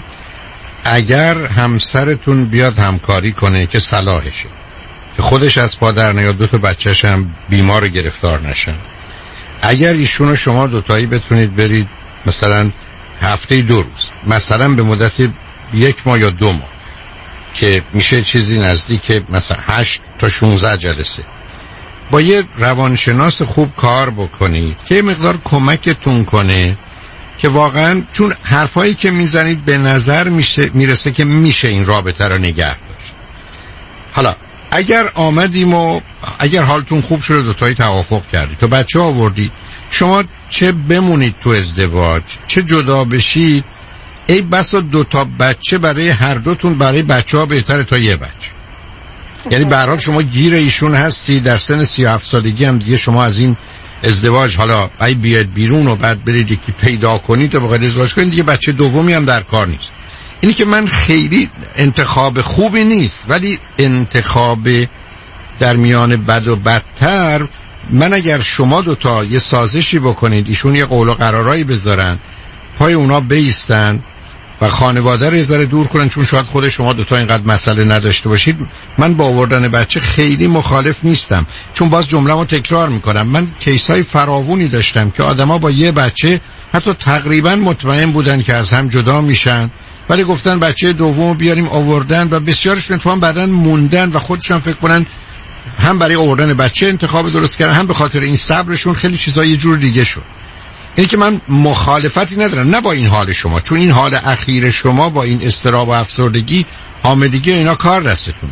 S1: اگر همسرتون بیاد همکاری کنه که صلاحشه، که خودش از پا در نیاد، دو تا بچه‌ش هم بیمار و گرفتار نشن، اگر ایشون و شما دوتایی بتونید برید مثلا هفته دو روز، مثلا به مدت یک ماه یا دو ماه که میشه چیزی نزدیک مثلا هشت تا شانزده جلسه با یه روانشناس خوب کار بکنید که یه مقدار کمکتون کنه که واقعا، چون حرفایی که میزنید به نظر میشه میرسه که میشه این رابطه رو نگه داشت. حالا اگر آمدیم و اگر حالتون خوب شده دوتایی توافق کردید تو بچه آوردید، شما چه بمونید تو ازدواج چه جدا بشید، ای بسا دوتا بچه برای هر دوتون برای بچه ها بهتره تا یه بچه. یعنی به هر حال شما گیر ایشون هستی، در سن سی و هفت سالگی هم دیگه شما از این ازدواج حالا ای بیاد بیرون و بعد برید یکی پیدا کنید و بخواید ازدواج کنید، دیگه بچه دومی هم در کار نیست. اینی که من خیلی انتخاب خوبی نیست، ولی انتخاب در میان بد و بدتر، من اگر شما دوتا یه سازشی بکنید، ایشون یه قول و قرارایی بذارن، پای اونا بیستن و خانواده رو یه ذره دور کنن، چون شاید خود شما دوتا اینقدر مسئله نداشته باشید، من با آوردن بچه خیلی مخالف نیستم. چون باز جمله‌مو تکرار میکنم، من کیسای فراوونی داشتم که آدما با یه بچه حتی تقریبا مطمئن بودن که از هم جدا میشن، ولی گفتن بچه دومو بیاریم آوردن و بسیارش اتفاقا بعدن موندن و خودشون فکر کنن هم برای آوردن بچه انتخاب درست کردن، هم به خاطر این صبرشون خیلی چیزا یه جور دیگه شد. اینه که من مخالفتی ندارم، نه با این حال شما، چون این حال اخیر شما با این اضطراب و افسردگی، حاملگی اینا کار دستتون،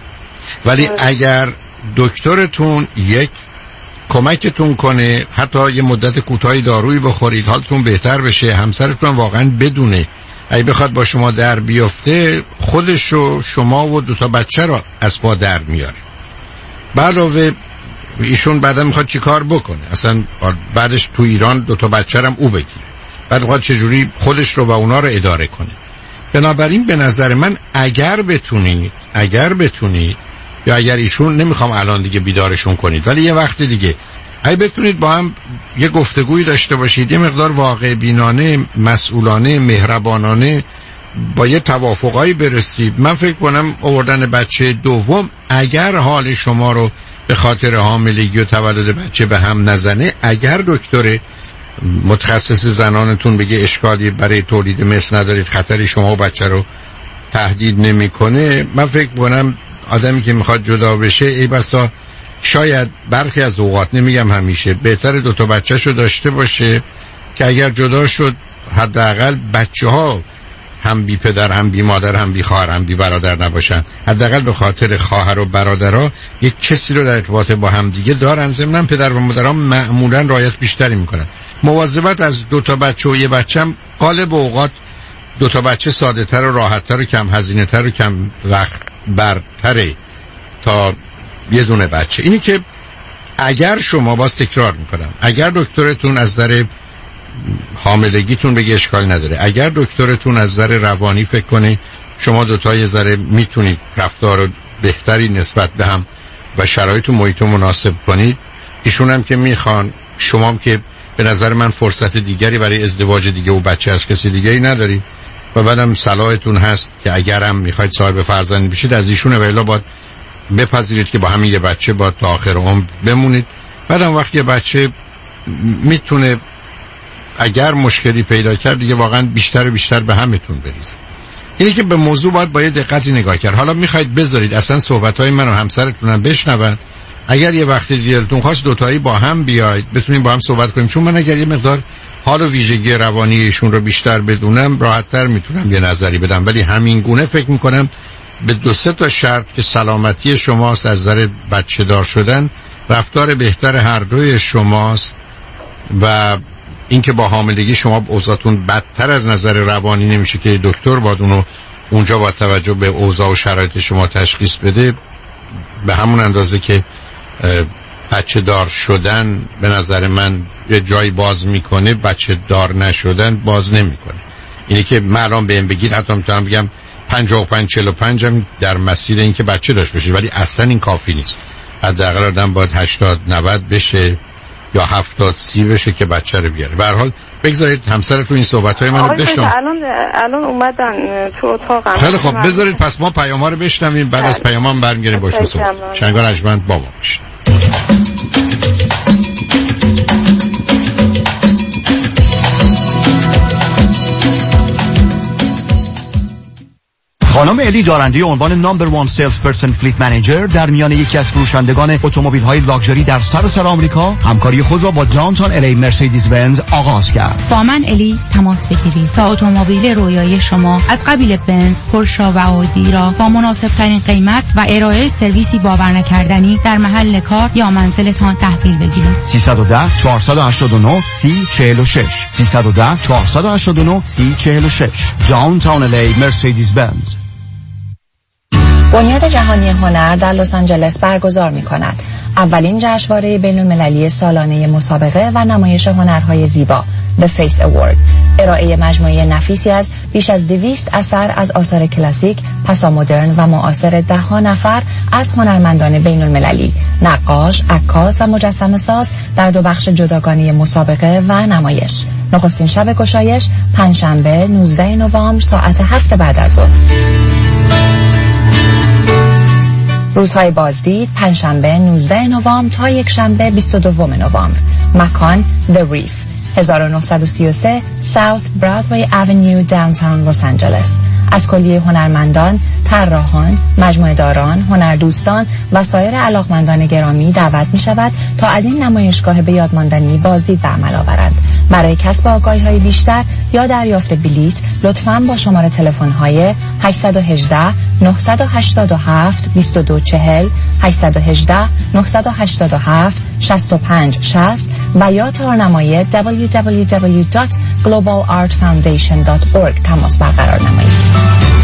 S1: ولی اگر دکترتون یک کمکتون کنه، حتی یه مدت کوتاهی دارویی بخورید حالتون بهتر بشه، همسرتون واقعا بدونه اگه بخواد با شما در بیفته خودش و شما و دوتا بچه رو از پا در میاره. علاوه ایشون بعدا میخواد چی کار بکنه، اصلا بعدش تو ایران دوتا بچه هم او بگیره، بعد میخواد چجوری خودش رو و اونا رو اداره کنه. بنابراین به نظر من اگر بتونید اگر بتونید یا اگر ایشون، نمیخوام الان دیگه بیدارشون کنید، ولی یه وقت دیگه اگه بتونید با هم یه گفتگویی داشته باشید، یه مقدار واقع بینانه، مسئولانه، مهربانانه با یه توافقایی برسید، من فکر کنم آوردن بچه دوم اگر حال شما رو به خاطر حاملگی و تولد بچه به هم نزنه، اگر دکتر متخصص زنانتون بگه اشکالی برای تولید مثل ندارید، خطری شما و بچه رو تهدید نمیکنه، من فکر کنم آدمی که میخواد جدا بشه ای بسا شاید برخی از اوقات، نمیگم همیشه، بهتر دوتا بچه‌شو داشته باشه که اگر جدا شد حداقل بچه ها هم بی پدر هم بی مادر هم بی خواهر هم بی برادر نباشن، حداقل به خاطر خواهر و برادرها یک کسی رو در ارتباط با هم دیگه دارن. ضمن پدر و مادرها معمولا رعایت بیشتری میکنن. مواظبت از دوتا بچه و یه بچه هم غالب اوقات دوتا بچه ساده تر و راحت تر و کم هزینه تر و کم وقت برتره تا یه دونه بچه. اینی که اگر شما، باز تکرار میکنم، اگر دکترتون از در حاملگیتون بگه اشکال نداره. اگر دکترتون از نظر روانی فکر کنه شما دوتا یه ذره میتونید رفتار بهتری نسبت به هم و شرایط و محیط مناسب کنید، ایشون هم که میخوان، شما هم که به نظر من فرصت دیگری برای ازدواج دیگه و بچه از کسی دیگری نداری و بعدم صلاحتون هست که اگرم میخواید صاحب فرزند بشید از ایشونه، و الا باید بپذیرید که با همین یه بچه باید تا آخر عمر بمونید. بعدم وقتی یه بچه میتونه اگر مشکلی پیدا کرد دیگه واقعا بیشتر و بیشتر به همتون بریزه. اینی که به موضوع باید با یه دقتی نگاه کرد. حالا میخواید بذارید اصلا صحبت‌های من و همسرتونم بشنون، اگر یه وقتی دلتون خواست دوتایی با هم بیاید بتونیم با هم صحبت کنیم، چون من اگر یه مقدار حال و ویژگی روانی ایشون رو بیشتر بدونم راحت‌تر میتونم یه نظری بدم، ولی همین گونه فکر میکنم به دو سه تا شرط که سلامتی شماست، از نظر بچه دار شدن، رفتار بهتر هر دوی شماست و اینکه با حاملگی شما اوضاعتون بدتر از نظر روانی نمیشه که دکتر باید اونو اونجا با توجه به اوضاع و شرایط شما تشخیص بده، به همون اندازه که بچه دار شدن به نظر من یه جایی باز میکنه، بچه دار نشدن باز نمیکنه. اینه که من الان بهم بگید حتی میتونم بگم پنجاه و پنج چهل و پنج هم در مسیر این که بچه داشت بشه، ولی اصلا این کافی نیست. حداقل آدم باید هشتاد نود بشه یا هفتاد سی بشه که بچه رو بیاره. به هر حال بگذارید همسرتون این صحبت‌های منو بشنوه.
S9: الان الان اومدن تو اتاقم.
S1: خیلی خوب، بذارید پس ما پیام‌ها رو بشنویم، بعد از پیام‌ها هم برمیگردیم باهاش صحبت. شنگان ارجمند با ما باشید.
S6: خانم الی دارنده عنوان نمبر وان سیلز پرسن فلیت منیجر در میان یکی از فروشندگان اتومبیل‌های لاکچری در سراسر آمریکا همکاری خود را با داونتاون الی مرسدس بنز آغاز کرد.
S10: با من الی تماس بگیرید تا اتومبیل رویای شما از قبیل بنز، پورشه و آودی را با مناسب‌ترین قیمت و ارائه سرویسی باورنکردنی در محل کار یا منزلتان تحویل بگیرید.
S6: سیصد و ده چهارصد و هشتاد و نه سی چهل و شش سیصد و ده چهارصد و هشتاد و نه سی چهل و شش داونتاون الی مرسدس بنز.
S11: بنیاد جهانی هنر در لس آنجلس برگزار می‌کند اولین جشنواره بین‌المللی سالانه مسابقه و نمایش هنرهای زیبا The Face Award. ارائه مجموعه نفیسی از بیش از دویست اثر از آثار کلاسیک، پسامدرن و معاصر ده ها نفر از هنرمندان بین‌المللی، نقاش، عکاس و مجسمه ساز در دو بخش جداگانه مسابقه و نمایش. نخستین شب گشایش پنجشنبه نوزدهم نوامبر ساعت هفت بعد از ظهر. روزهای بازدید پنجشنبه نوزدهم نوامبر تا یک شنبه بیست و دوم نوامبر. مکان The Reef هزار و نهصد و سی و سه South Broadway Avenue Downtown Los Angeles. از کلیه هنرمندان، طراحان، مجموعه داران، هنردوستان و سایر علاقمندان گرامی دعوت می شود تا از این نمایشگاه به یاد ماندنی بازدید به عمل آورند. برای کسب آگاهی‌های بیشتر یا دریافت بلیط لطفاً با شماره تلفن‌های هشت یک هشت نه هشت هفت دو دو چهار صفر هشت یک هشت نه هشت هفت شش پنج شصت و یا تارنمای دبلیو دبلیو دبلیو دات گلوبال آرت فاوندیشن دات اورگ تماس برقرار نمایید.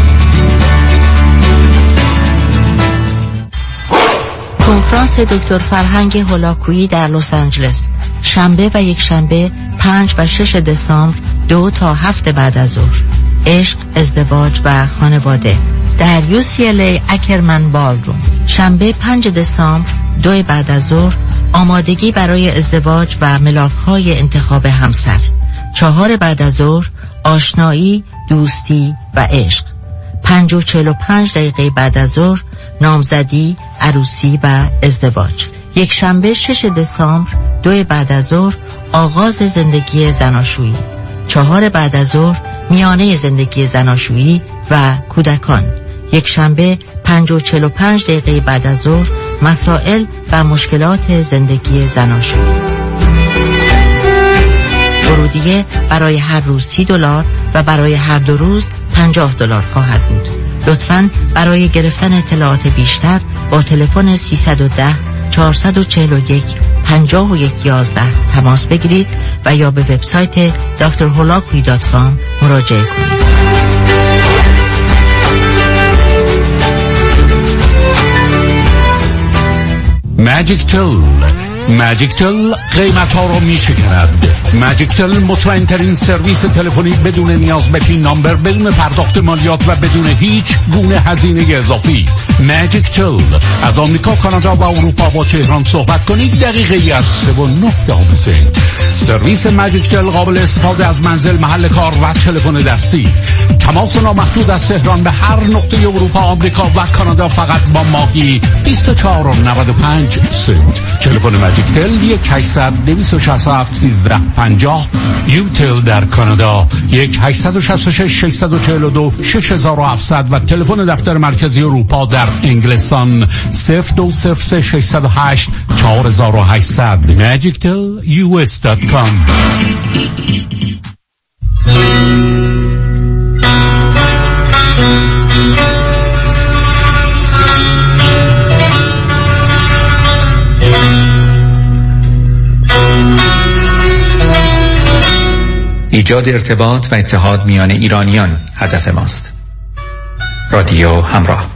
S3: کنفرانس دکتر فرهنگ هولاکویی در لس آنجلس شنبه و یک شنبه پنج و شش دسامبر دو تا هفت بعد از ظهر. عشق، ازدواج و خانواده در یو سی ال ای اکرمن بالروم. شنبه پنج دسامبر دو بعد از ظهر آمادگی برای ازدواج و ملاک‌های انتخاب همسر. چهار بعد از ظهر آشنایی، دوستی و عشق. پنج و چهل و پنج دقیقه بعد از ظهر نامزدی، عروسی و ازدواج. یک شنبه شش دسامبر دو بعد از ظهر آغاز زندگی زناشویی. چهار بعد از ظهر میانه زندگی زناشویی و کودکان. یک شنبه پنج و چهل و پنج دقیقه بعد از ظهر مسائل و مشکلات زندگی زناشویی. ورودیه برای هر روز سی دلار و برای هر دو روز پنجاه دلار خواهد بود. لطفاً برای گرفتن اطلاعات بیشتر با تلفن سیصد و ده چهارصد و چهل و یک پنجاه و یک یازده تماس بگیرید و یا به وبسایت دکتر هولاکویی دات کام مراجعه کنید.
S6: ماجیک تل ماجیک تل قیمت ها رو می شکند. ماجیک تل مطمئن ترین سرویس تلفنی بدون نیاز به پین نامبر، بدون پرداخت مالیات و بدون هیچ گونه هزینه اضافی. ماجیک تل از آمریکا، کانادا و اروپا با تهران صحبت کنید دقیقه از سه و نه دهم ثانیه. سرویس ماجیک تل قابل استفاده از منزل، محل کار و تلفن دستی. تماس نامحدود از تهران به هر نقطه اروپا، آمریکا و کانادا فقط با ماهی بیست و چهار و نود و پنج سنت. تلفن ماجیک تل یک هشتصد دویست و شصت و هفت سیزده پنجاه. یوتل در کانادا یک هشتصد و شصت و شش ششصد و چهل و دو شش هزار و هفتصد و تلفن دفتر مرکزی اروپا در انگلستان صفر دو صفر سه ششصد و هشت چهار هزار و هشتصد. ماجیک تل یو اس دات کام.
S12: ایجاد ارتباط و اتحاد میان ایرانیان هدف ماست. رادیو همراه.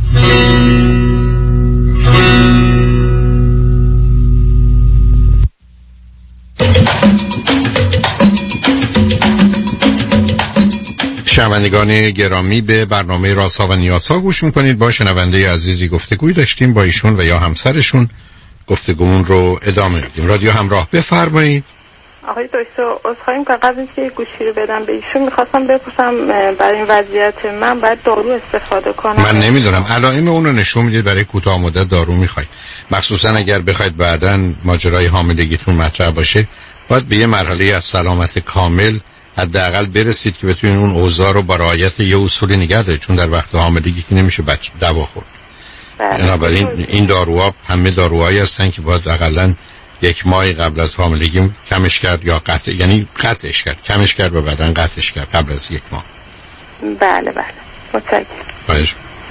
S1: شنوندگان گرامی، به برنامه رازها و نیازها گوش میکنید. با شنونده عزیزی گفتگوی داشتیم، با ایشون و یا همسرشون گفتگومون رو ادامه میدیم. رادیو همراه، بفرمایید.
S9: آقای دکتر، عذرخواهی می‌کنم قبل از اینکه گوشی رو بدم به ایشون می‌خواستم بپرسم برای این وضعیت من باید دارو استفاده کنم؟
S1: من نمیدونم علائم اون رو نشون میدید برای کوتاه مدت دارو می‌خواید، مخصوصا اگر بخواید بعداً ماجرای حاملگیتون مطرح باشه باید به یه مرحله از سلامت کامل حداقل برسید که بتونین اون اوضاع رو با رعایت یه اصولی نگه دارید، چون در وقت حاملگی که نمیشه بچه دوا خورد. بنابراین این داروها همه داروهایی هستن که باید حداقل یک ماه قبل از حاملگی کمش کرد یا قطع، یعنی قطعش کرد، کمش کرد و بعدن قطعش کرد قبل از یک ماه.
S9: بله بله، متشکرم.
S1: باشه.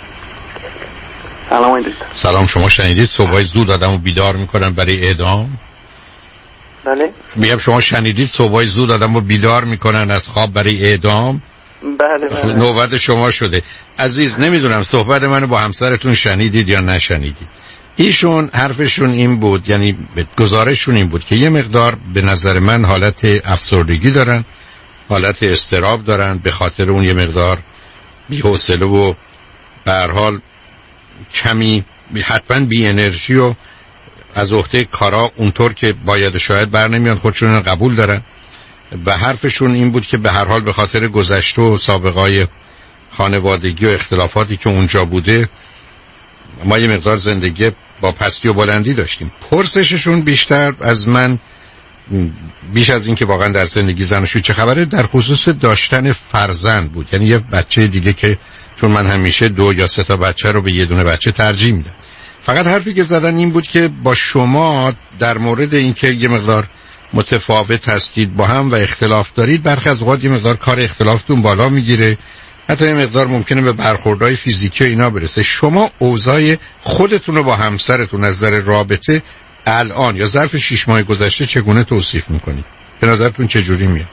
S13: سلام دکتر.
S1: سلام، شما شنیدید صبح زود آدمو بیدار میکنن برای اعدام؟
S13: بله.
S1: میگم شما شنیدید صبح زود آدمو بیدار میکنن از خواب برای اعدام؟
S13: بله بله.
S1: نوبت شما شده. عزیز، نمیدونم صحبت منو با همسرتون شنیدید یا نشنیدید. ایشون حرفشون این بود، یعنی گزارششون این بود که یه مقدار به نظر من حالت افسردگی دارن، حالت اضطراب دارن، به خاطر اون یه مقدار بی‌حوصله و به هر حال کمی حتما بی انرژی و از عهده کارا اونطور که باید شاید بر نمیان، خودشون قبول دارن. و حرفشون این بود که به هر حال به خاطر گذشته و سابقه‌های خانوادگی و اختلافاتی که اونجا بوده ما یه مقدار زندگی با پستی و بلندی داشتیم. پرسششون بیشتر از من، بیش از این که واقعا در زندگی زناشویی چه خبره، در خصوص داشتن فرزند بود. یعنی یه بچه دیگه، که چون من همیشه دو یا سه تا بچه رو به یه دونه بچه ترجیح میدم. فقط حرفی که زدن این بود که با شما در مورد اینکه یه مقدار متفاوت هستید با هم و اختلاف دارید، برخی از اوقات یه مقدار کار اختلافتون بالا میگیره، حتی یه مقدار ممکنه به برخوردهای فیزیکی و اینا برسه. شما اوضاع خودتون رو با همسرتون از نظر رابطه الان یا ظرف شش ماه گذشته چگونه توصیف میکنید؟ به نظرتون چه جوری میاد؟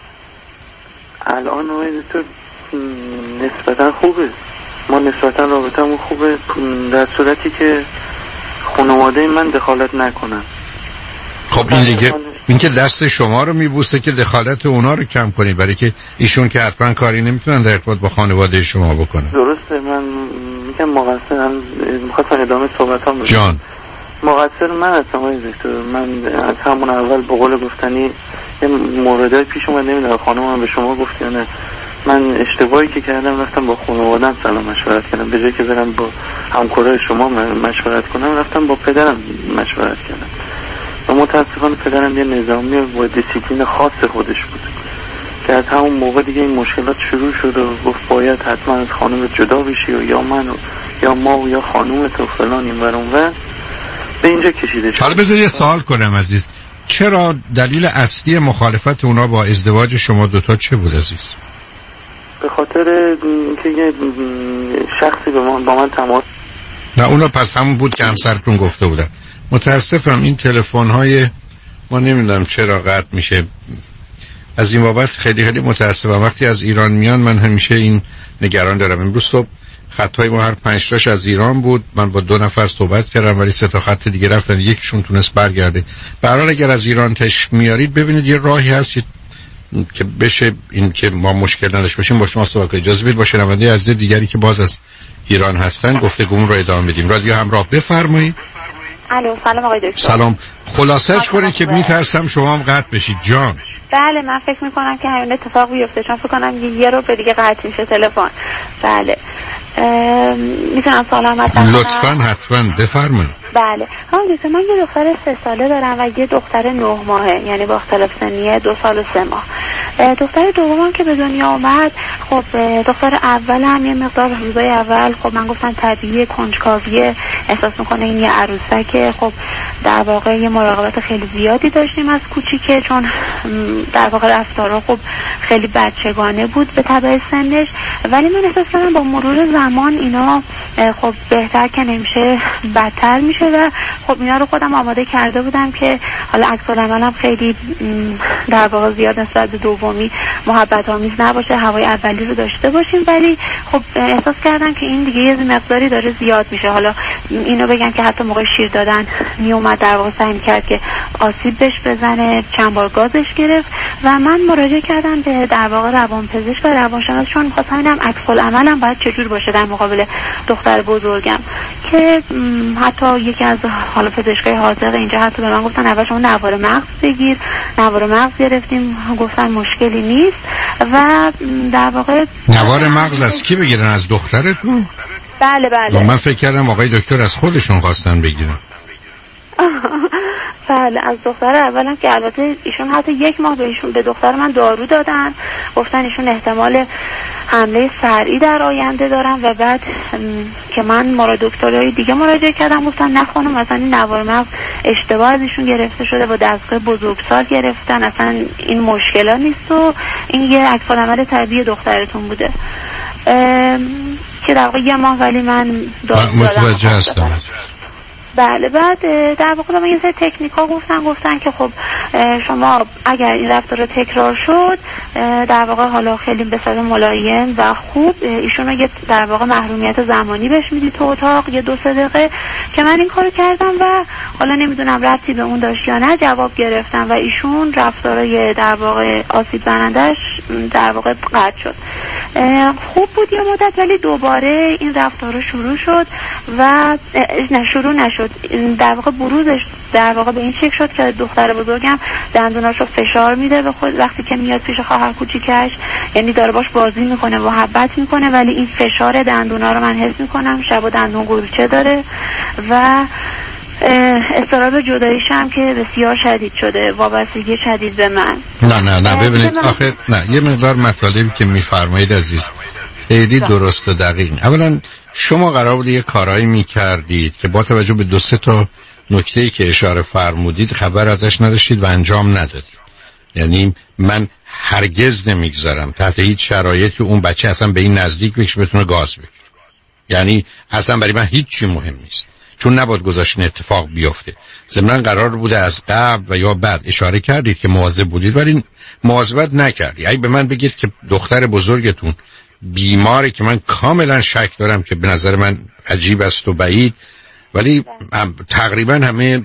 S13: الان تو نسبتا خوبه، ما نسبتا رابطمون خوبه در صورتی که خانواده من دخالت نکنن.
S1: خب این دیگه این که دست شما رو میبوسه که دخالت اونا رو کم کنید، برای که ایشون که حتما کاری نمیتونن در ارتباط با خانواده شما بکنن.
S13: درسته، من میگم مقصرم، میخواستم ادامه صحبتام بگم.
S1: جان
S13: مقصر من هستم آقای دکتر. من از همون اول به قول گفتنی یه موردای پیش اومد، نمیدونم خانمم به شما گفت یا نه، من اشتباهی که کردم رفتم با خانواده‌ام سلام مشورت کردم، به جای که برم با همکارای شما مشورت کنم رفتم با پدرم مشورت کردم و متاسفانه پدرم یه نظامی و دیسیپلین خاص خودش بود که از همون موقع دیگه این مشکلات شروع شد و گفت باید حتما از خانم جدا بشی و یا من و یا ما و یا خانومت و فلان این ورون و به اینجا کشیده شد.
S1: حالا بذار یه سوال کنم عزیز، چرا دلیل اصلی مخالفت اونا با ازدواج شما دوتا چه بود عزیز؟
S13: به خاطر اینکه یه شخصی به من با من تماس
S1: نه اونا پس همون بود که همسرتون گفته بودن. متاسفم این تلفن های ما نمیدونم چرا قطع میشه، از این بابت خیلی خیلی متاسفم. وقتی از ایران میان من همیشه این نگران دارم. امروز صبح خطای ما هر پنج تاش از ایران بود. من با دو نفر صحبت کردم ولی سه تا خط دیگه رفتن، یکیشون تونست برگرده. به هر حال اگر از ایران تش میارید ببینید یه راهی هست که بشه این که ما مشکل نداشته باشیم با شما صحبت کنید. اجازه بدید با شنونده عزیز دیگری که باز از ایران هستن گفتگومون رو ادامه بدیم. رادیو همراه، بفرمایید.
S14: الو، سلام آقای دکتر.
S1: سلام. خلاصش کنید که میترسم شما هم قطع بشید جان.
S14: بله من فکر میکنم که همین اتفاق بیفته، چون فکر کنم یه رو به دیگه قطع میشه تلفن. بله میتونم سوالم مطرح کنم؟
S1: لطفاً حتما بفرمایید.
S14: بله آقای دکتر، من یه دختر سه ساله دارم و یه دختر نه ماهه، یعنی با اختلاف سنی دو سال و سه ماه. دختر دومم که به دنیا اومد، خب دختر اولم یه مقدار روزای اول خب من گفتم طبیعی کنجکاوی، احساس میکنه این یه عروسکه. خب در واقع یه مراقبت خیلی زیادی داشتیم از کوچیکه، چون در واقع رفتارها خب خیلی بچگانه بود به تبع سنش، ولی من احساس کردم با مرور زمان اینا خب بهتر که نمیشه بدتر میشه و خب اینا رو خودم آماده کرده بودم که حالا عکس العملم خیلی در واقع زیاد نسبت به دومی محبت آمیز نباشه، هوای اولی رو داشته باشیم، ولی خب احساس کردم که این دیگه یه مقداری داره زیاد میشه. حالا اینو بگم که حتی موقع شیر دادن می اومد در واقع سعی کرد که آسیب بهش بزنه، چند بار گازش گرفت و من مراجعه کردم به در واقع روانپزشک و روانشناس، چون می‌خواستم ببینم عکس العملم باید چجور باشه در مقابل دختر بزرگم، که حتی یکی از حالا پزشکای حاضر اینجا حتی به من گفتن اول شما نوار مغز بگیر. نوار مغز گرفتیم، گفتن مشکلی نیست و در واقع
S1: نوار مغز از کی بگیرن؟ از دخترتون؟
S14: بله بله.
S1: من فکر کردم آقای دکتر از خودشون خواستن بگیرن.
S14: بله از دختر اولم که البته ایشون حتی یک ماه به ایشون به دختر من دارو دادن، گفتن ایشون احتمال حمله فرعی در آینده دارن و بعد که من مرا دکترای دیگه مراجعه کردم گفتن نه خانم مثلا این نوار مغز اشتباه از ایشون گرفته شده با دستگاه بزرگسال گرفتن، اصلا این مشکلا نیست و این یه عکس العمل طبیعی دخترتون بوده که در واقع یه ماه ولی من دارو
S1: متوجه هستم.
S14: بله بعد در واقع من یه سری تکنیک ها گفتن گفتن که خب شما اگر این رفتار رو تکرار شد در واقع حالا خیلی به صورت ملایم و خوب ایشون رو یه در واقع محرومیت زمانی بهش میدی تو اتاق یه دو سه دقیقه، که من این کارو کردم و حالا نمیدونم ربطی به اون داشت یا نه جواب گرفتم و ایشون رفتارای در واقع آسیب زنندش در واقع قطع شد. خوب بود یه مدت ولی دوباره این رفتار شروع شد و نه شروع نشد، در واقع بروزش در واقع به این شکل شد که دختر بزرگم دندوناشو فشار میده به خود وقتی که میاد پیش خواهر کوچیکش، یعنی داره باش بازی میکنه محبت میکنه ولی این فشار دندونا رو من حس میکنم، شب و دندون گلوچه داره و اضطراب جداییش هم که بسیار شدید شده، وابستگی شدید به من.
S1: نه نه نه ببینید آخه نه یه مقدار مطالبی که میفرمایید عزیز خیلی درست و دقیق. اولا شما قرار بود یه کارایی میکردید که با توجه به دو سه تا نکته‌ای که اشاره فرمودید خبر ازش نداشتید و انجام ندادید. یعنی من هرگز نمیگذارم تحت هیچ شرایطی اون بچه اصلا به این نزدیک بشه بتونه گاز بگیره. یعنی اصلا برای من هیچ چی مهم نیست، چون نباید گذاشتن اتفاق بیفته. ضمن قرار بوده از قبل و یا بعد اشاره کردید که مواظب بودید ولی مواظبت نکردید. اگه به من بگید که دختر بزرگتون بیماری که من کاملا شک دارم که به نظر من عجیب است و بعید، ولی تقریبا همه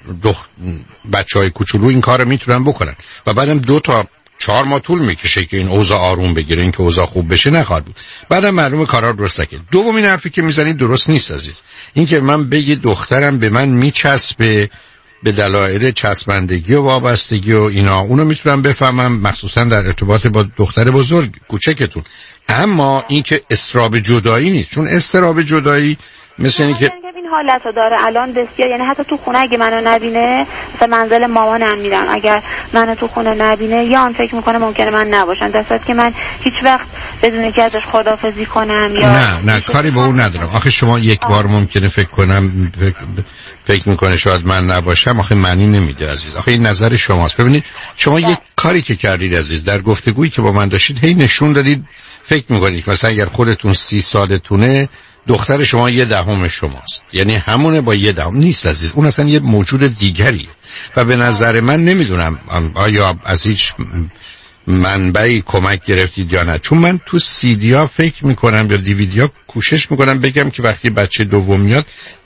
S1: بچهای کوچولو این کار رو میتونن بکنن و بعدم دو تا چهار ماه طول میکشه که این اوضاع آروم بگیره، این که اوضاع خوب بشه نخواهد بود. بعدم معلومه کارا درست نکرد. دومین حرفی که میزنید درست نیست عزیز، این که من بگید دخترم به من میچسبه به دلایل چسبندگی و وابستگی و اینا، اونو میتونم بفهمم مخصوصا در ارتباط با دختر بزرگ کوچکتون، اما این که استراب جدایی نیست، چون استراب جدایی مثل اینه که
S14: این حالت رو داره الان بسیار، یعنی حتی تو خونه اگه منو نبینه مثلا منزل مامانم میرم اگر منو تو خونه نبینه یا آن فکر میکنه ممکنه من نباشم، در صورتی که من هیچ وقت بدون که ازش خداحافظی کنم یا
S1: نه نه کاری به اون ندارم. آخه شما یک بار ممکنه فکر کنم فکر, فکر میکنه شاید من نباشم، آخه معنی نمیده عزیز. آخه این نظر شماست. ببینید شما یک کاری که کردید عزیز در گفتگویی که با من داشتید هی نشون دادید فکر میکنید مثلا اگر خودتون سی سالتونه دختر شما یه دهم شماست، یعنی همونه با یه دهم نیست عزیز، اون اصلا یه موجود دیگریه و به نظر من نمیدونم آیا از هیچ منبعی کمک گرفتید یا نه؟ چون من تو سیدیا فکر میکنم یا دیویدیا کوشش میکنم بگم که وقتی بچه دوم میاد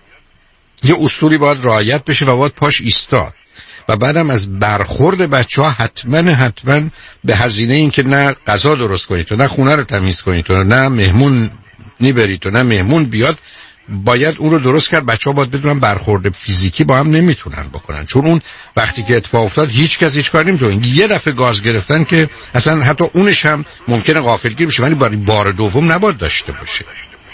S1: یه اصولی باید رعایت بشه و باید پاش ایستاد و بعدم از برخورد بچه ها حتما حتما به هزینه این که نه غذا درست کنید و نه خونه رو تمیز کنید و نه مهمون نیبرید و نه مهمون بیاد، باید اون رو درست کرد. بچه ها باید بدونن برخورد فیزیکی با هم نمیتونن بکنن، چون اون وقتی که اتفاق افتاد هیچ کس هیچ کاری نمیتونه. یه دفعه گاز گرفتن که اصلا حتی اونش هم ممکنه غافلگیر بشه، ولی برای بار دوم نباید داشته باشه.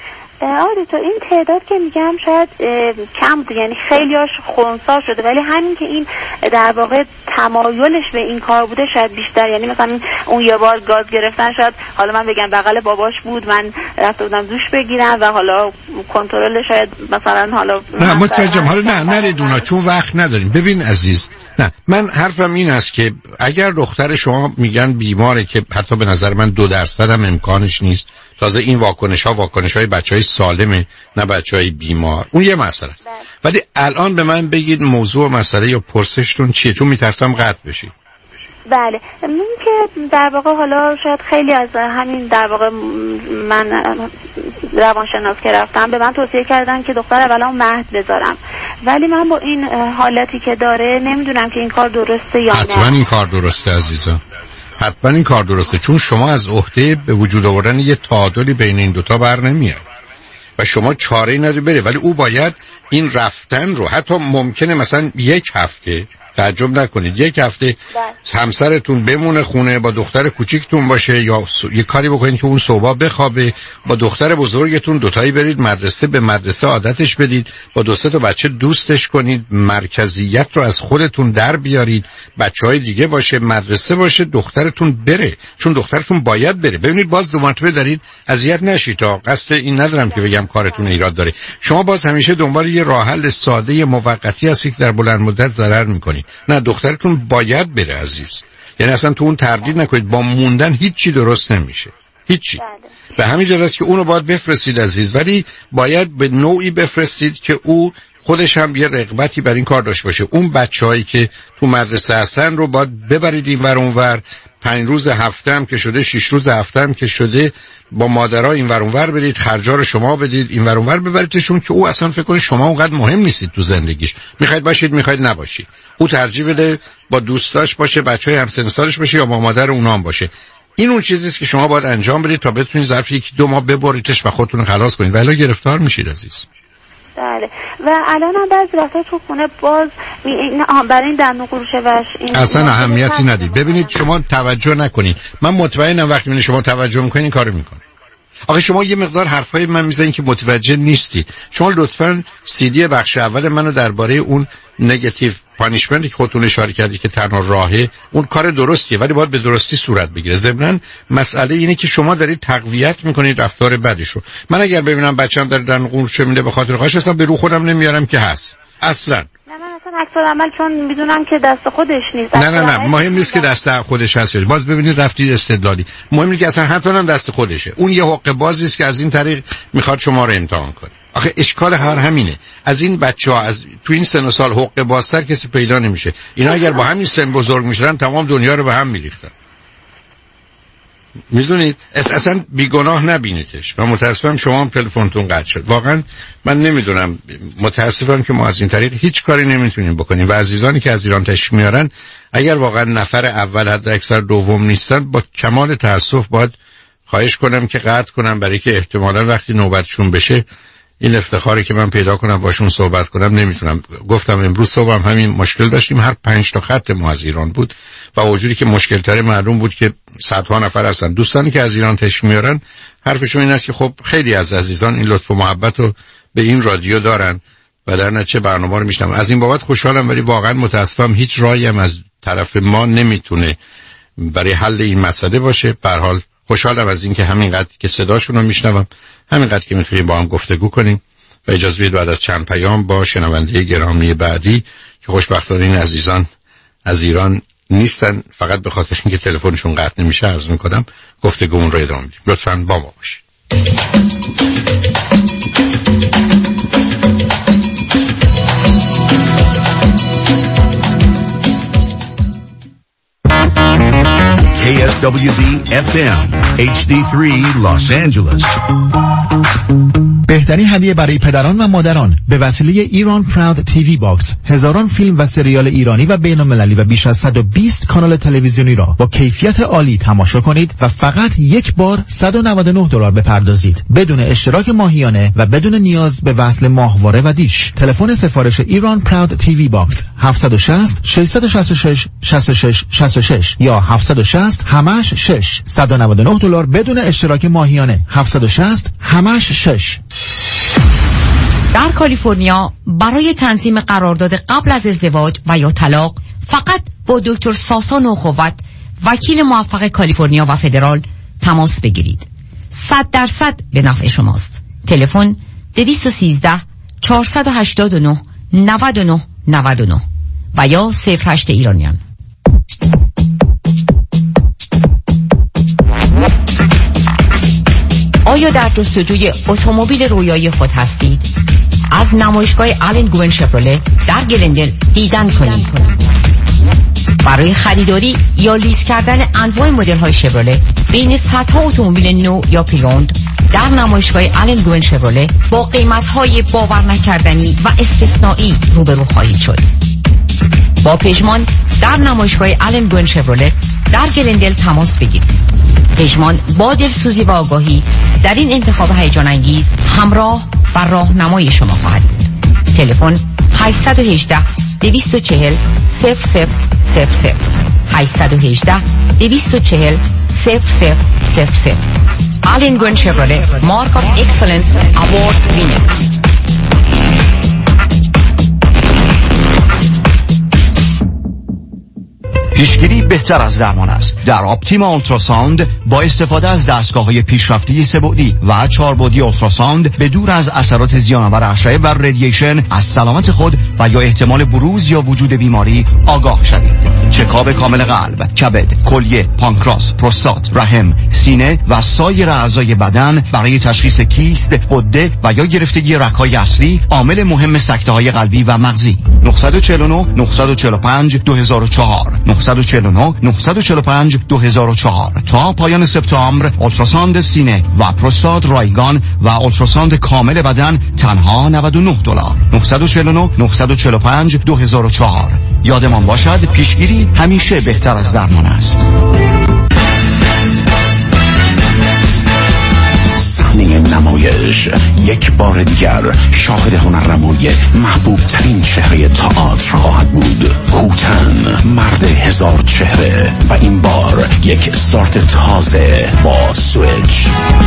S14: آره تو این تعداد که میگم شاید کم بود، یعنی خیلیاش خنثی شده، ولی همین که این در واقع تمایلش به این کار بوده شاید بیشتر، یعنی مثلا اون یه بار گاز گرفتن شاید حالا من بگم بغل باباش بود، من رفته بودم دوش بگیرم و حالا کنترل شاید مثلا حالا
S1: نه متوجهم. حالا نه نرید اونا چون وقت نداریم. ببین عزیز، نه من حرفم این است که اگر دختر شما میگن بیماره که حتی به نظر من دو درصد هم امکانش نیست، تازه این واکنش ها واکنش های بچه های سالمه نه بچه های بیمار، اون یه مسئله است. ولی الان به من بگید موضوع مسئله یا پرسشتون چیه، چون میترسم قطع بشید.
S14: بله این که در واقع حالا شاید خیلی از همین در واقع من روانشناس که رفتم به من توصیه کردن که دختر اولا مهد بذارم، ولی من با این حالتی که داره نمیدونم که این کار درسته یا نه.
S1: حتما این کار درسته عزیزم، حتما این کار درسته، چون شما از عهده به وجود آوردن یه تعادلی بین این دوتا بر نمیاد و شما چاره‌ای نداری بره، ولی او باید این رفتن رو حتی ممکنه مثلا یک هفته، تعجب نکنید یک هفته همسرتون بمونه خونه با دختر کوچیکتون باشه یا یه کاری بکنید که اون صبح بخوابه، با دختر بزرگتون دوتایی برید مدرسه، به مدرسه عادتش بدید، با دو سه تا بچه دوستش کنید، مرکزیت رو از خودتون در بیارید، بچهای دیگه باشه، مدرسه باشه، دخترتون بره، چون دخترتون باید بره. ببینید باز دو مرتبه دارید، اذیت نشید، تا قصد این ندارم که بگم کارتون ایراد داره. شما باز همیشه دنبال یه راه حل ساده موقتی هستید که در بلند مدت ضرر میکنید. نه دخترتون باید بره عزیز، یعنی اصلا تو اون تردید نکنید، با موندن هیچی درست نمیشه، هیچی. به همین جهت است که اونو باید بفرستید عزیز، ولی باید به نوعی بفرستید که او خودش هم یه رغبتی بر این کار داشته باشه. اون بچه‌هایی که تو مدرسه هستن رو باید ببرید این ور اون ور، پنج روز هفته هم که شده، شش روز هفته هم که شده، با مادرها این ور اون ور برید، خرجا رو شما بدید، این ور اون ور ببریدشون که او اصلا فکر کنه شما اونقدر مهم نیستید تو زندگیش، میخواید باشید میخواید نباشید. او ترجیح بده با دوستاش باشه، بچهای همسن سالش باشه یا با مادر اونها هم باشه. این اون چیزیه که شما باید انجام بدید تا بتونید ظرف یک دو ماه ببریدش و خودتون خلاص کنید، ولی گرفتار میشید عزیز.
S14: بله و الان هم بعضی وقتا تو خونه باز این برای این دندون قروشه وش این
S1: اصلا اهمیتی ندید. ببینید شما توجه نکنید، من مطمئنم وقتی من شما توجه میکنین این کارو میکنه. آخه شما یه مقدار حرفای من میزنین که متوجه نیستید. شما لطفاً سی دی بخش اول منو درباره اون نگاتیو پانیشمنتی که خودتون اشاره کردید که تنها راهه، اون کار درستیه ولی باید به درستی صورت بگیره. ضمناً مسئله اینه که شما دارید تقویت میکنید رفتار بدش رو. من اگر ببینم بچه‌م داره دندون قروشه میده به خاطر قاش، اصلا به رو خودم نمیارم که هست اصلا.
S14: عکس عمل چون میدونم که دست خودش نیست.
S1: نه نه نه مهم نیست که دست خودش هست. باز ببینید رفتید استدلالی. مهم اینه که اصلا حتی هم دست خودشه. اون یه حق بازی است که از این طریق میخواد شما رو امتحان کنه. آخه اشکال هر همینه. از این بچه‌ها از تو این سن و سال حق بازتر کسی پیدا نمیشه. اینا اگر با همین سن بزرگ میشدن تمام دنیا رو به هم میریختن. میدونید اصلا بیگناه نبینیدش و متاسفم شما هم تلفنتون قطع شد. واقعا من نمیدونم، متاسفم که ما از این طریق هیچ کاری نمیتونیم بکنیم و عزیزانی که از ایران تشریف میارن اگر واقعا نفر اول حد اکثر دوم نیستن با کمال تاسف باید خواهش کنم که قطع کنم، برای که احتمالا وقتی نوبتشون بشه این افتخاری که من پیدا کنم باشون صحبت کنم نمیتونم. گفتم امروز صبح هم همین مشکل داشتیم، هر پنج تا خط ما از ایران بود و وجودی که مشکل تر معلوم بود که صدها نفر هستن. دوستانی که از ایران تشریف میارن حرفشون این است که خب خیلی از عزیزان این لطف و محبت رو به این رادیو دارن و در نتیجه برنامه رو میشنم. از این بابت خوشحالم، ولی واقعا متاسفم هیچ راهی هم از طرف ما نمیتونه برای حل این مسئله باشه. به هر حال خوشحالم از اینکه همینقدر که صداشون رو میشنوم، همینقدر که میتونیم با هم گفتگو کنیم و اجازه بدید بعد از چند پیام با شنونده گرامی بعدی که خوشبختانه این عزیزان از ایران نیستن، فقط به خاطر اینکه تلفنشون قطع نمیشه عرض میکنم گفتگومون رو ادامه میدیم. لطفاً با ما باشید.
S6: کی اس دبلیو دی اف ام اچ دی سه Los Angeles.
S15: بهترین هدیه برای پدران و مادران به وسیله ایران پراود تیوی باکس، هزاران فیلم و سریال ایرانی و بین المللی و بیش از صد و بیست کانال تلویزیونی را با کیفیت عالی تماشا کنید و فقط یک بار صد و نود و نه دلار بپردازید بدون اشتراک ماهیانه و بدون نیاز به وصل ماهواره و دیش. تلفن سفارش ایران پراود تیوی باکس هفت شش صفر شش شش شش شش شش شش شش یا هفت شش صفر همش شش صد و نود و نه دلار بدون اشتراک ماهیانه هفت شش صفر همش شش.
S3: در کالیفرنیا برای تنظیم قرارداد قبل از ازدواج و یا طلاق فقط با دکتر ساسا نوخوت، وکیل موفق کالیفرنیا و فدرال تماس بگیرید. صد درصد به نفع شماست. تلفن دویست و سیزده چهارصد و هشتاد و نه نود و نه نود و نه و یا صفر هشت ایرانیان. آیا در جستجوی اتومبیل رویایی خود هستید؟ از نمایشگاه آلن گوین شفرله در گلندل دیدن کنید. برای خریداری یا لیز کردن انواع مدل های شفرله بین صدها اتومبیل نو یا پریوند در نمایشگاه آلن گوین شفرله با قیمت های باور نکردنی و استثنایی روبرو خواهید شد. با پژمان در نمایشگاه آلن گوین شفرله در گلندل تماس بگیرید. پژمان با دلسوزی و آگاهی در این انتخاب هیجان انگیز همراه و راهنمای شما خواهد بود. تلفن هشت یک هشت دویست و چهل صفر صفر صفر صفر هشت یک هشت دویست و چهل صفر صفر صفر صفر. آلن گوین شفرله مارک آف اکسلنس اوارد وینر.
S6: پیشگیری بهتر از درمان است. در اپتیما اولتراساوند با استفاده از دستگاه‌های پیشرفته سه‌بعدی و چهاربعدی اولتراساوند به دور از اثرات زیان‌آور اشعه و رادییشن از سلامت خود و یا احتمال بروز یا وجود بیماری آگاه شوید. چکاپ کامل قلب، کبد، کلیه، پانکراس، پروستات، رحم، سینه و سایر اعضای بدن برای تشخیص کیست، غده و یا گرفتگی رگ‌های اصلی، عامل مهم سکته‌های قلبی و مغزی. نه چهار نه نه چهار پنج دو هزار و چهار نه چهار نه نه چهار پنج دو هزار و چهار. تا پایان سپتامبر اولتراساند سینه و پروستات رایگان و اولتراساند کامل بدن تنها نود و نه دلار. نه چهار نه نه چهار پنج دو هزار و چهار. یادمان باشد پیشگیری همیشه بهتر از درمان است.
S5: صحنه نمایش یک بار دیگر شاهد هنرنمای محبوب ترین چهره تئاتر خواهد بود. هوتن، مرد هزار چهره، و این بار یک استارت تازه با سویچ.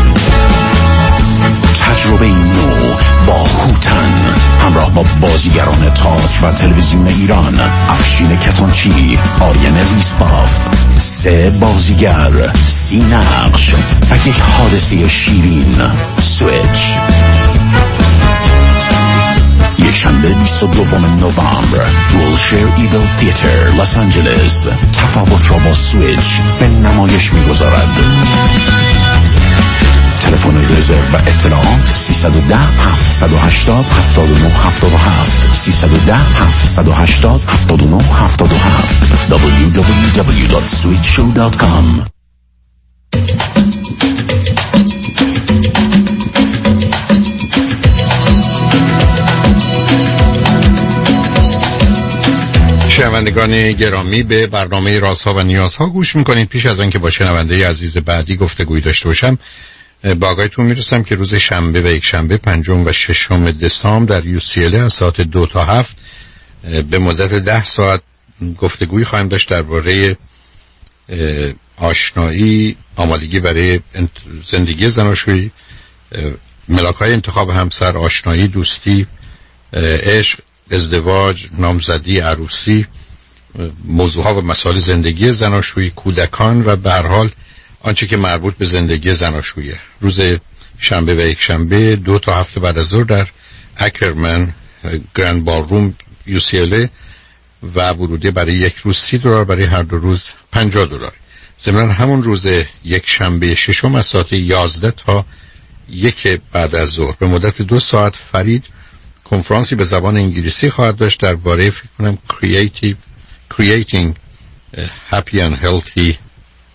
S5: تجربه نو با هوتن همراه با بازیگران تئاتر و تلویزیون ایران: افشین کتانچی، آریان ریسباف. سه بازیگر، سی نقش و یک حادثه شیرین. سویچ. یک شنبه بیست و دوم نوامبر، ویلشیر ایگل تیاتر، لس آنجلس. تفاوت را با سویچ به نمایش می‌گذارد. تلفن رزرو و اطلاعات سیصد و ده هفتصد و هشتاد هفتاد و نه هفتاد و هفت سیصد و ده هفتصد و هشتاد هفتاد و نه هفتاد و هفت دبلیو دبلیو دبلیو دات سویچ شو دات کام.
S1: شنوندگان گرامی، به برنامه رازها و نیازها گوش میکنید. پیش از آنکه با شنونده عزیز بعدی گفتگوی داشته باشم، با آگاهیتون میرسم که روز شنبه و یک شنبه پنجم و ششم دسامبر در یو سی ال از ساعت دو تا هفت به مدت ده ساعت گفتگوی خواهیم داشت درباره آشنایی، آمادگی برای زندگی زناشویی، ملاک‌های انتخاب همسر، آشنایی، دوستی، عشق، ازدواج، نامزدی، عروسی، موضوعها و مسائل زندگی زناشویی، کودکان و به هر حال آنچه که مربوط به زندگی زناشویی. روز شنبه و یک شنبه دو تا هفته بعد از ظهر در اکرمن گرند بارروم یو سی ال و ورودی برای یک روز سی دلار، برای هر دو روز پنجاه دلار. ضمن همون روز یک شنبه ششم از ساعت یازده تا یک بعد از ظهر به مدت دو ساعت فرید کنفرانسی به زبان انگلیسی خواهد داشت درباره فکر کنم creative creating happy and healthy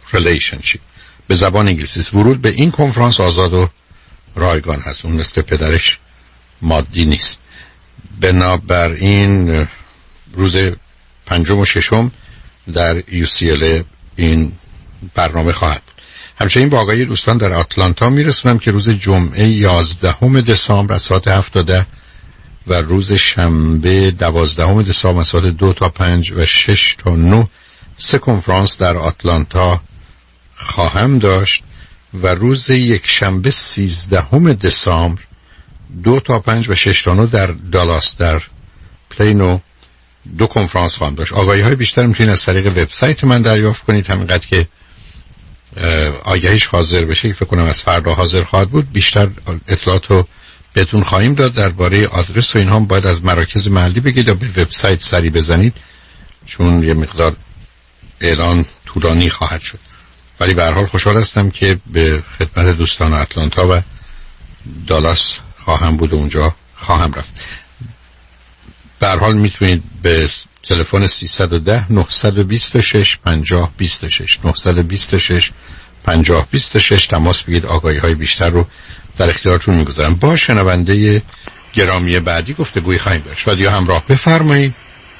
S1: relationship به زبان انگلیسی است. ورود به این کنفرانس آزاد و رایگان هست، اون مثل پدرش مادی نیست. بنابراین روز پنجم و ششم در یو سی ال این برنامه خواهد بود. همچنین با آقای دوستان در آتلانتا میرسونم که روز جمعه یازدهم دسامبر از ساعت هفت تا ده و روز شنبه دوازدهم دسامبر از ساعت دو تا پنج و شش تا نه سه کنفرانس در آتلانتا خواهم داشت و روز یک شنبه سیزدهم دسامبر دو تا پنج و شش تا نه در دالاس در پلینو دو کنفرانس خواهم داشت. آگاهی های بیشتر میتونید از طریق وبسایت من دریافت کنید، همینقدر که آگهیش حاضر بشه، فکر کنم از فردا حاضر خواهد بود. بیشتر اطلاعات رو بهتون خواهیم داد. درباره آدرس و اینها باید از مراکز محلی بگید یا به وبسایت سری بزنید، چون یه مقدار اعلان طولانی خواهد شد. ولی به هر حال خوشحال هستم که به خدمت دوستان آتلانتا و دالاس خواهم بود و اونجا خواهم رفت. به هر حال میتونید به تلفن سیصد و ده نهصد و بیست و شش پنجاه بیست و شش نهصد و بیست و شش پنجاه بیست و شش تماس بگید. آگاهی های بیشتر رو در اختیارتون میگذارم. با شنونده گرامی بعدی گفتگوی خواهیم داشت. رادیو همراه، بفرمایید.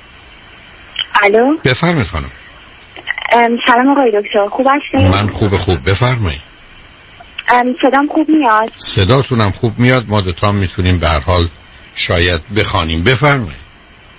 S14: الو،
S1: بفرمایید خانم.
S14: سلام آقای دکتر، خوب هستین؟
S1: من خوب خوب بفرمایید.
S14: صدام خوب میاد؟
S1: صداتونم خوب میاد. ما دوتا میتونیم به هر حال شاید بخوانیم. بفرمایید.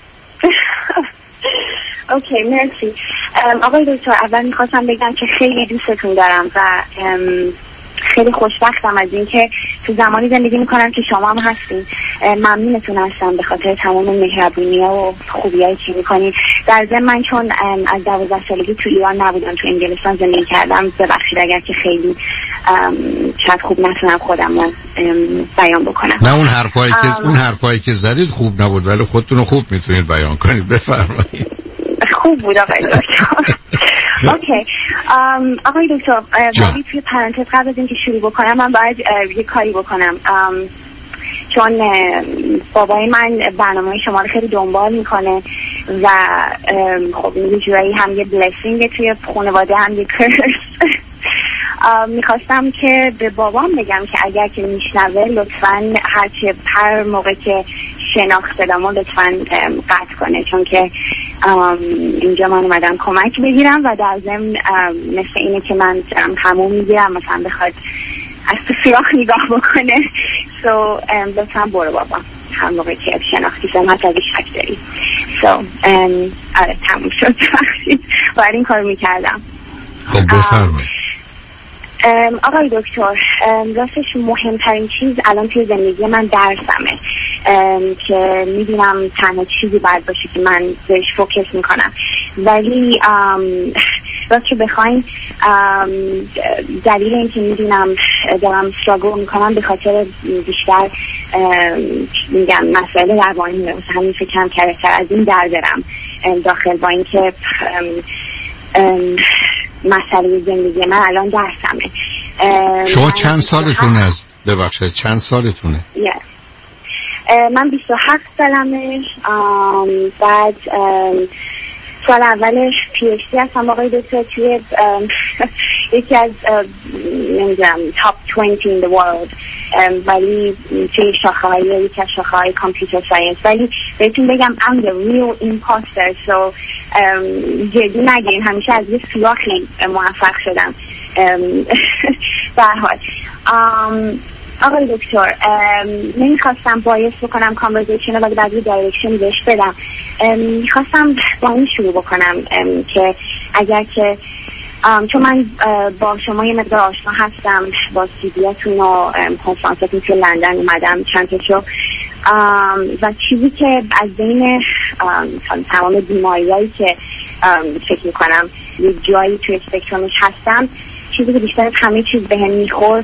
S14: اوکی، مرسی. آقای دکتر، اول میخواستم بگم که خیلی دوستتون دارم و خیلی خوشبختم از این که تو زمانی زندگی میکنم که شما هم هستین. ممنونتون هستم به خاطر تمام مهربونی و خوبی هایی که میکنین. در ضمن من چون از دوازده سالگی تو ایران نبودم، تو انگلستان زندگی کردم، ببخشید اگر که خیلی شاید خوب نتونم خودم رو بیان بکنم.
S1: نه اون حرفایی که اون حرفایی که زدید خوب نبود، ولی خودتون رو خوب میتونید بیان کنید. بفرمایید.
S14: خوب بود آقای دکتر. اوکی آقای دکتر، ولی توی پرانتز قبل از اینکه شروع بکنم من باید یه کاری بکنم، چون بابای من برنامه شما رو خیلی دنبال میکنه و خب یه جورایی هم یه بلسینگ توی خانواده، هم یه کرس. میخواستم که به بابام بگم که اگر که میشنوه لطفاً هر چه هر موقع که شناخت دامو لطفاً قطع کنه، چون که اینجا من اومدم کمک بگیرم و در ضمن مثل اینه که من همون میگیرم مثلا بخواد از تو سراخ نگاه بکنه. سو لطفاً برو بابا هر موقع که شناختی زم حتی اگه شک داری. سو آره تموم شد. باید این کار میکردم.
S1: خب بفرمایید.
S14: آقای دکتر، راستش مهمترین چیز الان توی زندگی من درسمه که میدونم تنها چیزی باید باشه که من بهش فوکس میکنم، ولی راستش بخواین دلیل این که میدونم دارم استراگل میکنم به خاطر بیشتر میگم مسئله روانی مثل همین فکرم کرکتر از این در برم داخل، با این که مسئله زندگی من الان درسمه.
S1: شما چند سالتون از ببخشید چند سالتونه؟
S14: yes. من بیست و هفت سالمه. بعد سال اولش پی اچ دی هستم آقای دکتر توی یکی از نمیدونم تاپ بیست in the world، ولی توی شاخه های یکی از شاخه های کامپیوتر ساینس. ولی بهتون بگم I'm the real imposter، so جدی نگیرین، همیشه از یه سوراخی موفق شدم. به هر حال آقای دکتر، نمیخواستم باعث بکنم کانورزیشن رو ولی بعد یه دایرکشن بهش بدم. میخواستم با این شروع بکنم که اگر که چون من با شما یه مقدار آشنا هستم، با سیدیاتون و کنفرانستون که لندن اومدم چند تا شو و چیزی که از بین تمام بیماریایی که فکر میکنم یه جایی توی اسپکترمش هستم، چیزی که بیشتر از همه چیز به هم میخورد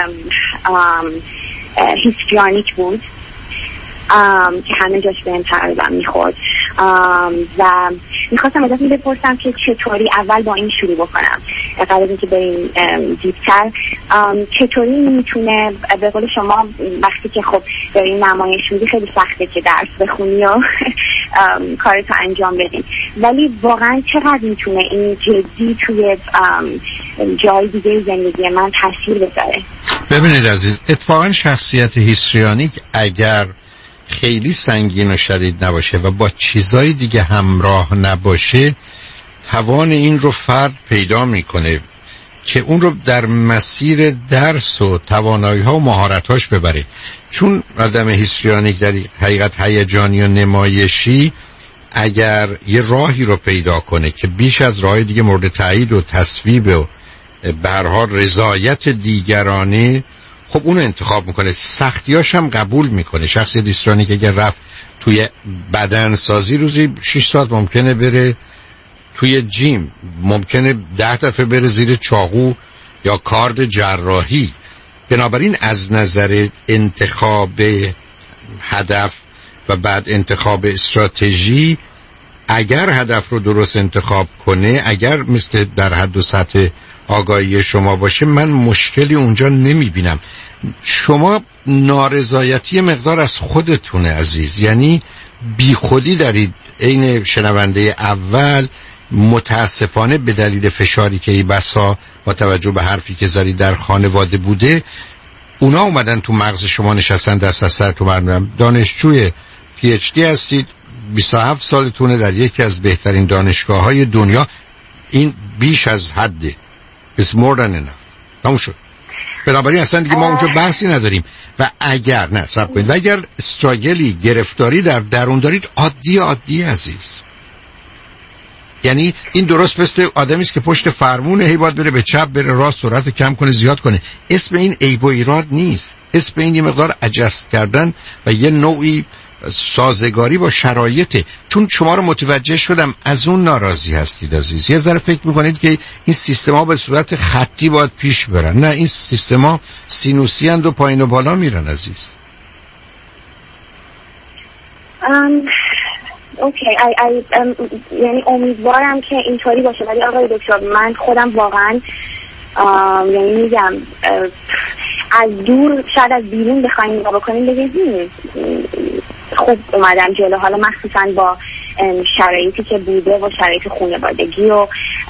S14: هیستریانیک بود که همه جاش به هم تقریبا میخورد و میخواستم ازتون بپرسم که چطوری اول با این شروع بکنم قبل از اینکه بریم دیپتر. چطوری میتونه به قول شما وقتی که خب داری نمایش میدی خیلی سخته که درس بخونی و کارتو انجام بدین. ولی واقعا چقدر میتونه این جدی توی جای دیگه زندگی من تاثیر بذاره؟
S1: ببینید عزیز، اتفاقا شخصیت هیستریونیک اگر خیلی سنگین و شدید نباشه و با چیزای دیگه همراه نباشه، توان این رو فرد پیدا میکنه که اون رو در مسیر درس و توانایی‌ها و مهارت‌هاش ببره. چون آدم هیستریونیک در حقیقت هیجانی و نمایشی اگر یه راهی رو پیدا کنه که بیش از راهی دیگه مورد تایید و تصویب و به هر حال رضایت دیگرانه، خب اون انتخاب میکنه، سختیاش هم قبول میکنه. شخص هیستریونیک اگر رفت توی بدن سازی روزی شش ساعت ممکنه بره توی جیم، ممکنه ده دفعه بره زیر چاقو یا کارد جراحی. بنابراین از نظر انتخاب هدف و بعد انتخاب استراتژی، اگر هدف رو درست انتخاب کنه، اگر مثل در حد و سطح آگاهی شما باشه، من مشکلی اونجا نمیبینم. شما نارضایتی مقدار از خودتونه عزیز، یعنی بی خودی دارید. این شنونده اول متاسفانه به دلیل فشاری که ای بسا با توجه به حرفی که زدی در خانواده بوده، اونا اومدن تو مغز شما نشستن، دست از سر تو بردارن. دانشجوی پی اچ دی هستید، بیست و هفت سالتونه، در یکی از بهترین دانشگاه‌های دنیا. این بیش از حده. It's more than enough. تموم شد. بنابراین اصلا دیگه ما اونجا بحثی نداریم. و اگر نه صبر کنید، و اگر استراگلی، گرفتاری در درون دارید، عادی عادی عزیز. یعنی این درست مثل آدمی است که پشت فرمون هی باید بره به چپ، بره راست، سرعت کم کنه، زیاد کنه. اسم این عیب و ایراد نیست. اسم این یه مقدار adjust کردن و یه نوعی سازگاری با شرایطه. چون شما رو متوجه شدم از اون ناراضی هستید عزیز. یه ذره فکر میکنید که این سیستما به صورت خطی باید پیش برن. نه، این سیستما سینوسی اند و پایین و بالا میرن عزیز.
S14: um... اوکی ای ای ام، یعنی امیدوارم که اینطوری باشه. ولی آقای دکتر، من خودم واقعا یعنی میگم از دور، شاید از بیرون بخوایم نگاه بکنیم بگیم خوب اومدم جلو، حالا مخصوصا با شرایطی که بوده و شرایط خانوادگی و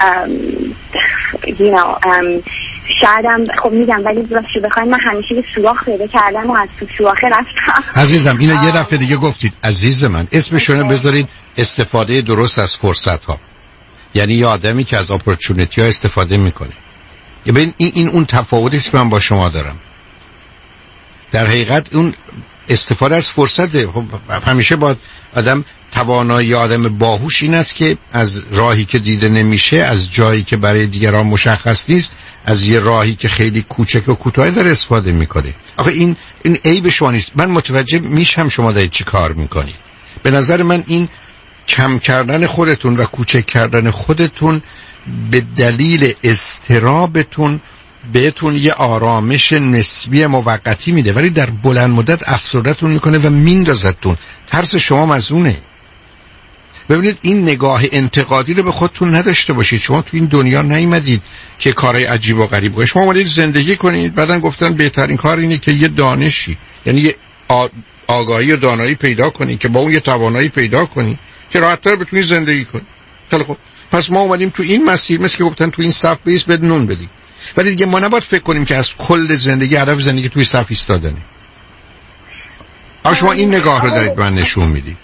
S14: you know شایدم خب میگم، ولی راستش بخوایم من همیشه سوراخ پیدا کردم و از تو سوراخ رفتم.
S1: عزیزم اینو یه دفعه دیگه گفتید عزیز من، اسمشونه بذارید استفاده درست از فرصت ها. یعنی یه آدمی که از اپورتونیتی ها استفاده میکنه. ببین این این اون تفاوتی است که من با شما دارم. در حقیقت اون استفاده از فرصته. خب همیشه با آدم، توانایی آدم باهوش این است که از راهی که دیده نمیشه، از جایی که برای دیگران مشخص نیست، از یه راهی که خیلی کوچک و کوتاه داره استفاده میکنه. آخه این این عیب شما نیست. من متوجه میشم شما دارید چی کار میکنید. به نظر من این کم کردن خودتون و کوچک کردن خودتون به دلیل اضطرابتون بهتون یه آرامش نسبی موقتی میده، ولی در بلند مدت افسرده‌تون میکنه و میندازتون. ترس شما مزونه. ببینید این نگاه انتقادی رو به خودتون نداشته باشید. شما تو این دنیا نیومدید که کارهای عجیب و غریب کنید. شما اومدید زندگی کنید، بعدن گفتن بهترین کار اینه که یه دانشی، یعنی یه آگاهی و دانایی پیدا کنید که با اون یه توانایی پیدا کنید که راحت‌تر بتونید زندگی کنید. خیلی خوب، پس ما اومدیم تو این مسیر، مثل که گفتن تو این صف بیس بدون بدید. ولی دیگه ما نباید فکر کنیم که از کل زندگی، هدف زندگی توی صف ایستادنه. آخه شما این نگاه رو دارید من نشون میدید.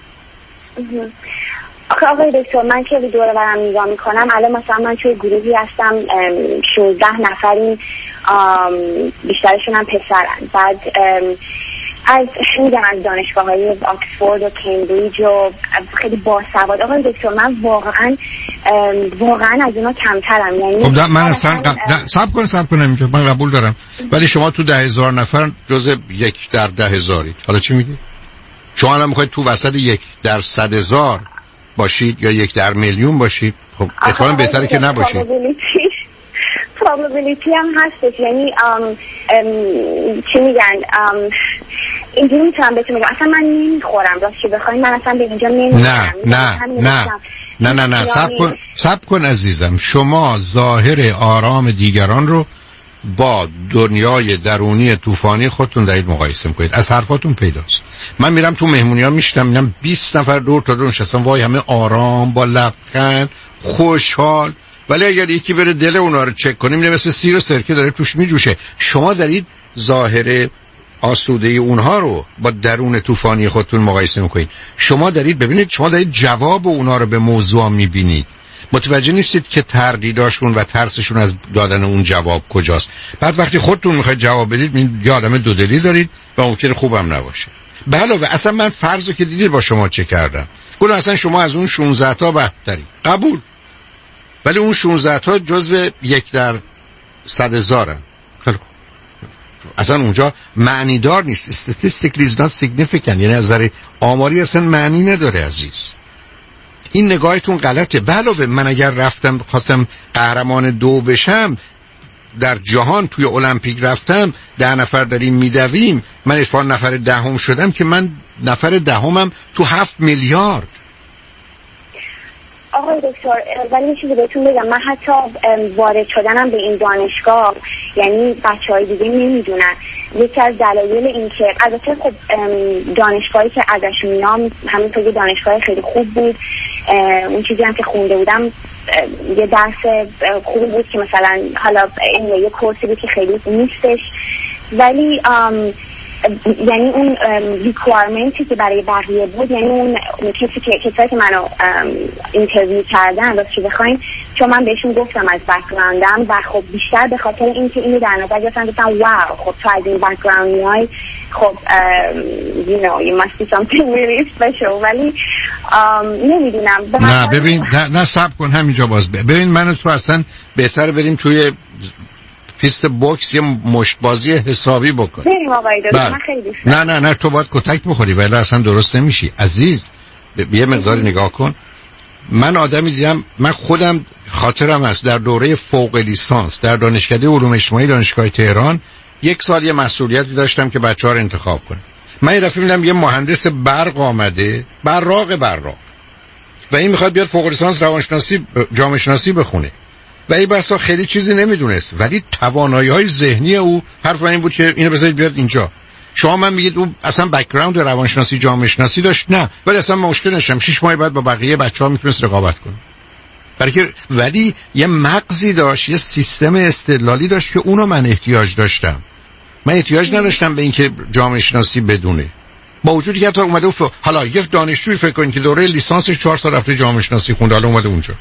S14: آخه آقای دکتر، من که دور و برم نگاه میکنم، الان مثلا من توی گروهی هستم شانزده نفرین، بیشترشون هم پسرن. بعد از میگم از دانشگاه های آکسفورد و کمبریج و خیلی باسواد. آقای دکتر، من واقعا واقعا از اونا کمترم. یعنی
S1: خب من اصلا قب... سب کن سب کنم که من قبول دارم، ولی شما تو ده هزار نفر جز یک در ده هزارید. حالا چی میگی؟ شما الان میخواید تو وسط یک در صد هزار باشید یا یک در میلیون باشید؟ خب اتفاقا بهتره که نباشید.
S14: probability هم هستش. یعنی ام ام چی میگن ام اینجوری میتونم بهتون بگم اصلا من نمیخورم راستش بخواین، من اصلا به اینجا نمیخورم.
S1: نه نه نه نه نه نه صبر کن صبر کن عزیزم. شما ظاهر آرام دیگران رو با دنیای درونی طوفانی خودتون دارید مقایسه میکنید. از حرفاتون پیداست. من میرم تو مهمونی ها میشتم میرم بیست نفر دور تا دور نشستن، وای همه آرام با لبخند خوشحال، ولی اگر یکی بره دل اونا رو چک کنیم مثل سیر و سرکه داره توش میجوشه. شما دارید ظاهر آسوده اونها رو با درون طوفانی خودتون مقایسه میکنید. شما دارید ببینید، شما دارید جواب اونها رو به موضوع میبینید، متوجه نیستید که تردیداشون و ترسشون از دادن اون جواب کجاست. بعد وقتی خودتون میخواید جواب بدید یه آدم دودلی دارید و ممکنه خوبم نباشه. به علاوه اصلا من فرضو که دیدید با شما چه کردم، گفتم اصلا شما از اون شانزده تا بدتری، قبول، ولی اون شانزده تا جزو یک در صد هزارن. خیلی خوب، اصلا اونجا معنیدار نیست. statistically is not significant، یعنی از نظر آماری اصلا معنی نداره عزیز. این نگاهتون غلطه. به علاوه من اگر رفتم خواستم قهرمان دو بشم در جهان، توی المپیک رفتم، ده نفر داریم میدویم، من اتفاقا نفر دهم شدم که من نفر دهمم تو هفت میلیارد.
S14: آقای دکتر ولی یه چیزی بهتون بگم، من حتی وارد شدنم به این دانشگاه، یعنی بچه های دیگه نمیدونن، یکی از دلایل این که البته خب دانشگاهی که ازش میام همینطور یه دانشگاه خیلی خوب بود، اون چیزی هم که خونده بودم یه درس خوبی بود که مثلا حالا این یه کورسی بود که خیلی نیستش، ولی یعنی اون ریکوایرمنتی که برای بقیه بود، یعنی اون کسی که کسایی که منو اینترویو کردن راستش بخواین، چون من بهشون گفتم از بک‌گراندم و خب بیشتر به خاطر اینکه اینو در نظر گرفتن، گفتن واو خب تو از این بک‌گراند میای، خب you know you must be something really special. ولی نمیدونم.
S1: نه ببین نه, نه صبر کن همینجا باز ببین، من تو اصلا بهتر بریم توی پیست بوکس یه مشتبازی حسابی بکن.
S14: بریم آقای دکتر، من خیلی دوست
S1: دارم. نه نه نه تو باید کتک بخوری ولی اصلا درست نمیشی عزیز. یه مقداری نگاه کن. من آدمی دیدم، من خودم خاطرم هست در دوره فوق لیسانس در دانشکده علوم اجتماعی دانشگاه تهران یک سال یه مسئولیتی داشتم که بچه‌ها رو انتخاب کنم. من یه دفعه می‌دیدم یه مهندس برق آمده، براق براق، و این میخواد بیاد فوق لیسانس روانشناسی جامعه شناسی بخونه و این بحثا خیلی چیزی نمیدونست، ولی توانایی‌های ذهنی او حرف این بود که اینو بذارید بیاد اینجا. شما من میگید اون اصلا بک‌گراند روانشناسی جامعه شناسی داشت؟ نه، ولی اصلا مشکل نشم شش ماه بعد با بقیه بچه‌ها میتونست رقابت کنه. برای که ولی یه مغزی داشت، یه سیستم استدلالی داشت که اونو من احتیاج داشتم. من احتیاج نداشتم به اینکه جامعه شناسی بدونه. با وجودی که تا اومده و حالا یه دانشجوی فکر کنید که دوره لیسانسش چهار سال رفته جامعه شناسی خونده، حالا اومده اونجا.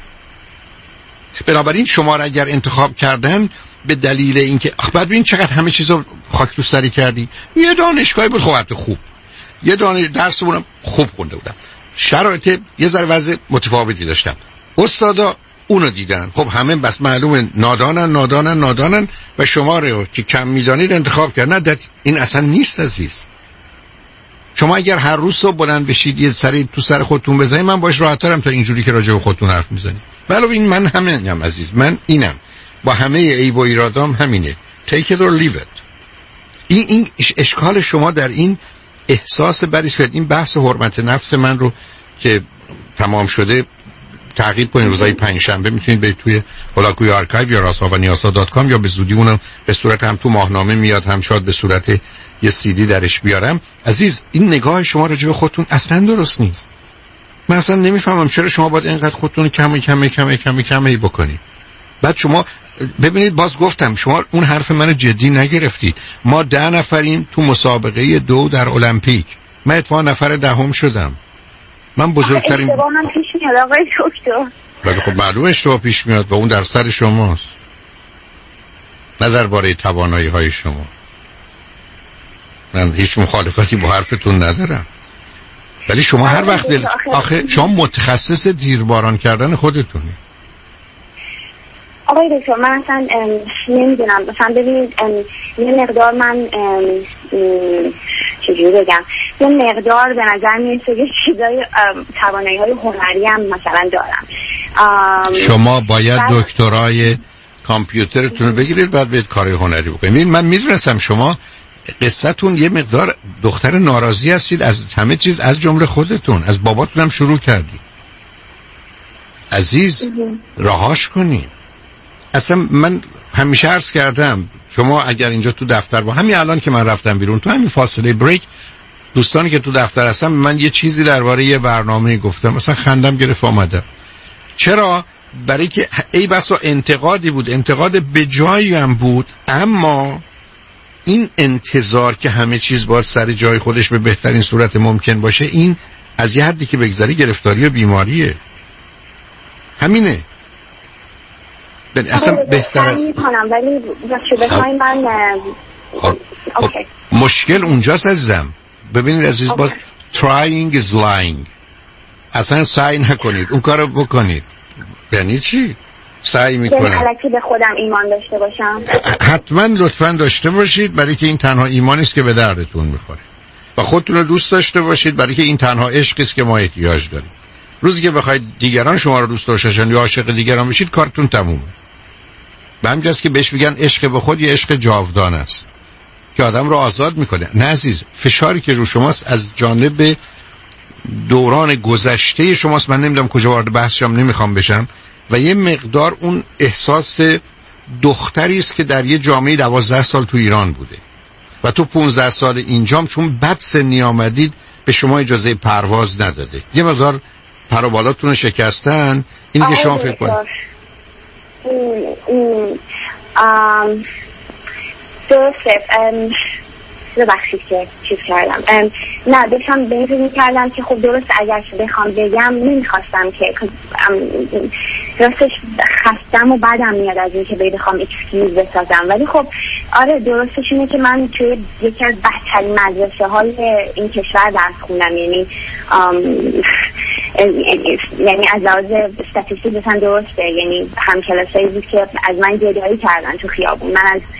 S1: بنابراین شما را اگر انتخاب کردن به دلیل اینکه بعد ببین چقدر همه چیزو خاک تو سری کردی، یه دانشگاهی بود خب خوب، یه دانش درسمون خوب خونده بودم، شرایط یه ذره وضع متفاوتی داشتم، استادا اونو دیدن، خب همه بس معلومه نادانن نادانن نادانن و شما رو که کم میدانید انتخاب کردن. نه این اصلا نیست عزیز. شما اگر هر روز صبح بلند بشید یه سری تو سر خودتون بزنید، من باش راحت‌ترم تا اینجوری که راجع به خودتون حرف میزنید. ولی این من همینم عزیز، من اینم با همه عیب و ایرادام همینه. take it or leave it. این این اشکال شما در این احساس بریش کرد. این بحث حرمت نفس من رو که تمام شده تعقیب کنید. روزهای پنجشنبه میتونید برید توی هولاکوی آرکایو یا راساونیاسا دات کام یا به زودی اونم به صورت هم تو ماهنامه میاد، هم شاید به صورت یه سی دی درش بیارم. عزیز این نگاه شما راجع به خودتون اصلا درست نیست. من اصلا نمیفهمم چرا شما باید اینقدر خودتون کم کم کم کم کم ای بکنید. بعد شما ببینید، باز گفتم شما اون حرف منو جدی نگرفتید. ما ده نفریم تو مسابقه دو در المپیک، من اتفاقا نفر دهم شدم. من بزرگترین
S14: اشتباه هم پیش میاد آقای دکتر.
S1: ولی خب معلومه اشتباه پیش میاد و اون در سر شماست، نه درباره توانایی های شما. من هیچ مخالفتی با حرفتون ندارم، ولی شما هر وقت دل... آخه شما متخصص دیرباران کردن خودتونی.
S14: آقای دکتر من اصلا نمیدونم، مثلا ببینید یه مقدار من چجوری بگم، یه مقدار به نظر میرسه که چیزای توانایی های هنری هم مثلا دارم.
S1: شما باید دکترای کامپیوترتون رو بگیرید بعد باید کار هنری بکنید. من میدونستم شما قصتون یه مقدار دختر ناراضی هستید از همه چیز، از جمله خودتون، از باباتون هم شروع کردید. عزیز راهاش کنید. اصلا من همیشه عرض کردم شما اگر اینجا تو دفتر با همین الان که من رفتم بیرون تو همین فاصله بریک دوستانی که تو دفتر هستن من یه چیزی درباره یه برنامه گفتم مثلا خندم گرفت آمده. چرا؟ برای که ای بسا انتقادی بود، انتقاد به جایی هم بود، اما این انتظار که همه چیز باید سر جای خودش به بهترین صورت ممکن باشه، این از یه حدی که بگذاری گرفتاری و بیماریه. همینه. اصلا بهتر است
S14: ولی بخوایم من اوکی
S1: مشکل اونجاست عزیزم. ببینید عزیز okay. باز trying is lying. اصلا سعی نکنید اون کارو بکنید. یعنی چی؟ سعی میکنم
S14: الکی به خودم ایمان داشته باشم.
S1: حتما لطفا داشته باشید، برای که این تنها ایمانی است که به دردتون میخوره. و خودتون رو دوست داشته باشید، برای که این تنها عشقی است که ما احتیاج داریم. روزی که بخواید دیگران شما رو دوست داشته باشن یا عاشق دیگران بشید کارتون تمومه. به همین جاست که بهش میگن عشق به خود یه عشق جاودانه است که آدم رو آزاد میکنه. نه عزیز، فشاری که رو شماست از جانب دوران گذشته شماست. من نمیدونم کجا وارد بحثشم نمیخوام بشم. و یه مقدار اون احساس دختری است که در یه جامعه دوازده سال تو ایران بوده و تو پونزده سال اینجام چون بد سنی آمدید به شما اجازه پرواز نداده. یه مقدار پر و بالاتون رو شکستن. اینی که شما فکر کنید
S14: درسته. ببخشید که چیز کردم. نه داشتم به این فکر می‌کردم که خب درست اگر بخوام بگم نمیخواستم که راستش خستم و بعدم میاد از این که بخوام اکسکیوز بسازم، ولی خب آره درستش اینه که من توی یکی از بهترین مدرسه های این کشور درس خوندم. یعنی یعنی از لحاظ استاتیستیک مثلا درسته، یعنی همکلاسایی بود که از من جدایی کردن تو خیابون. من از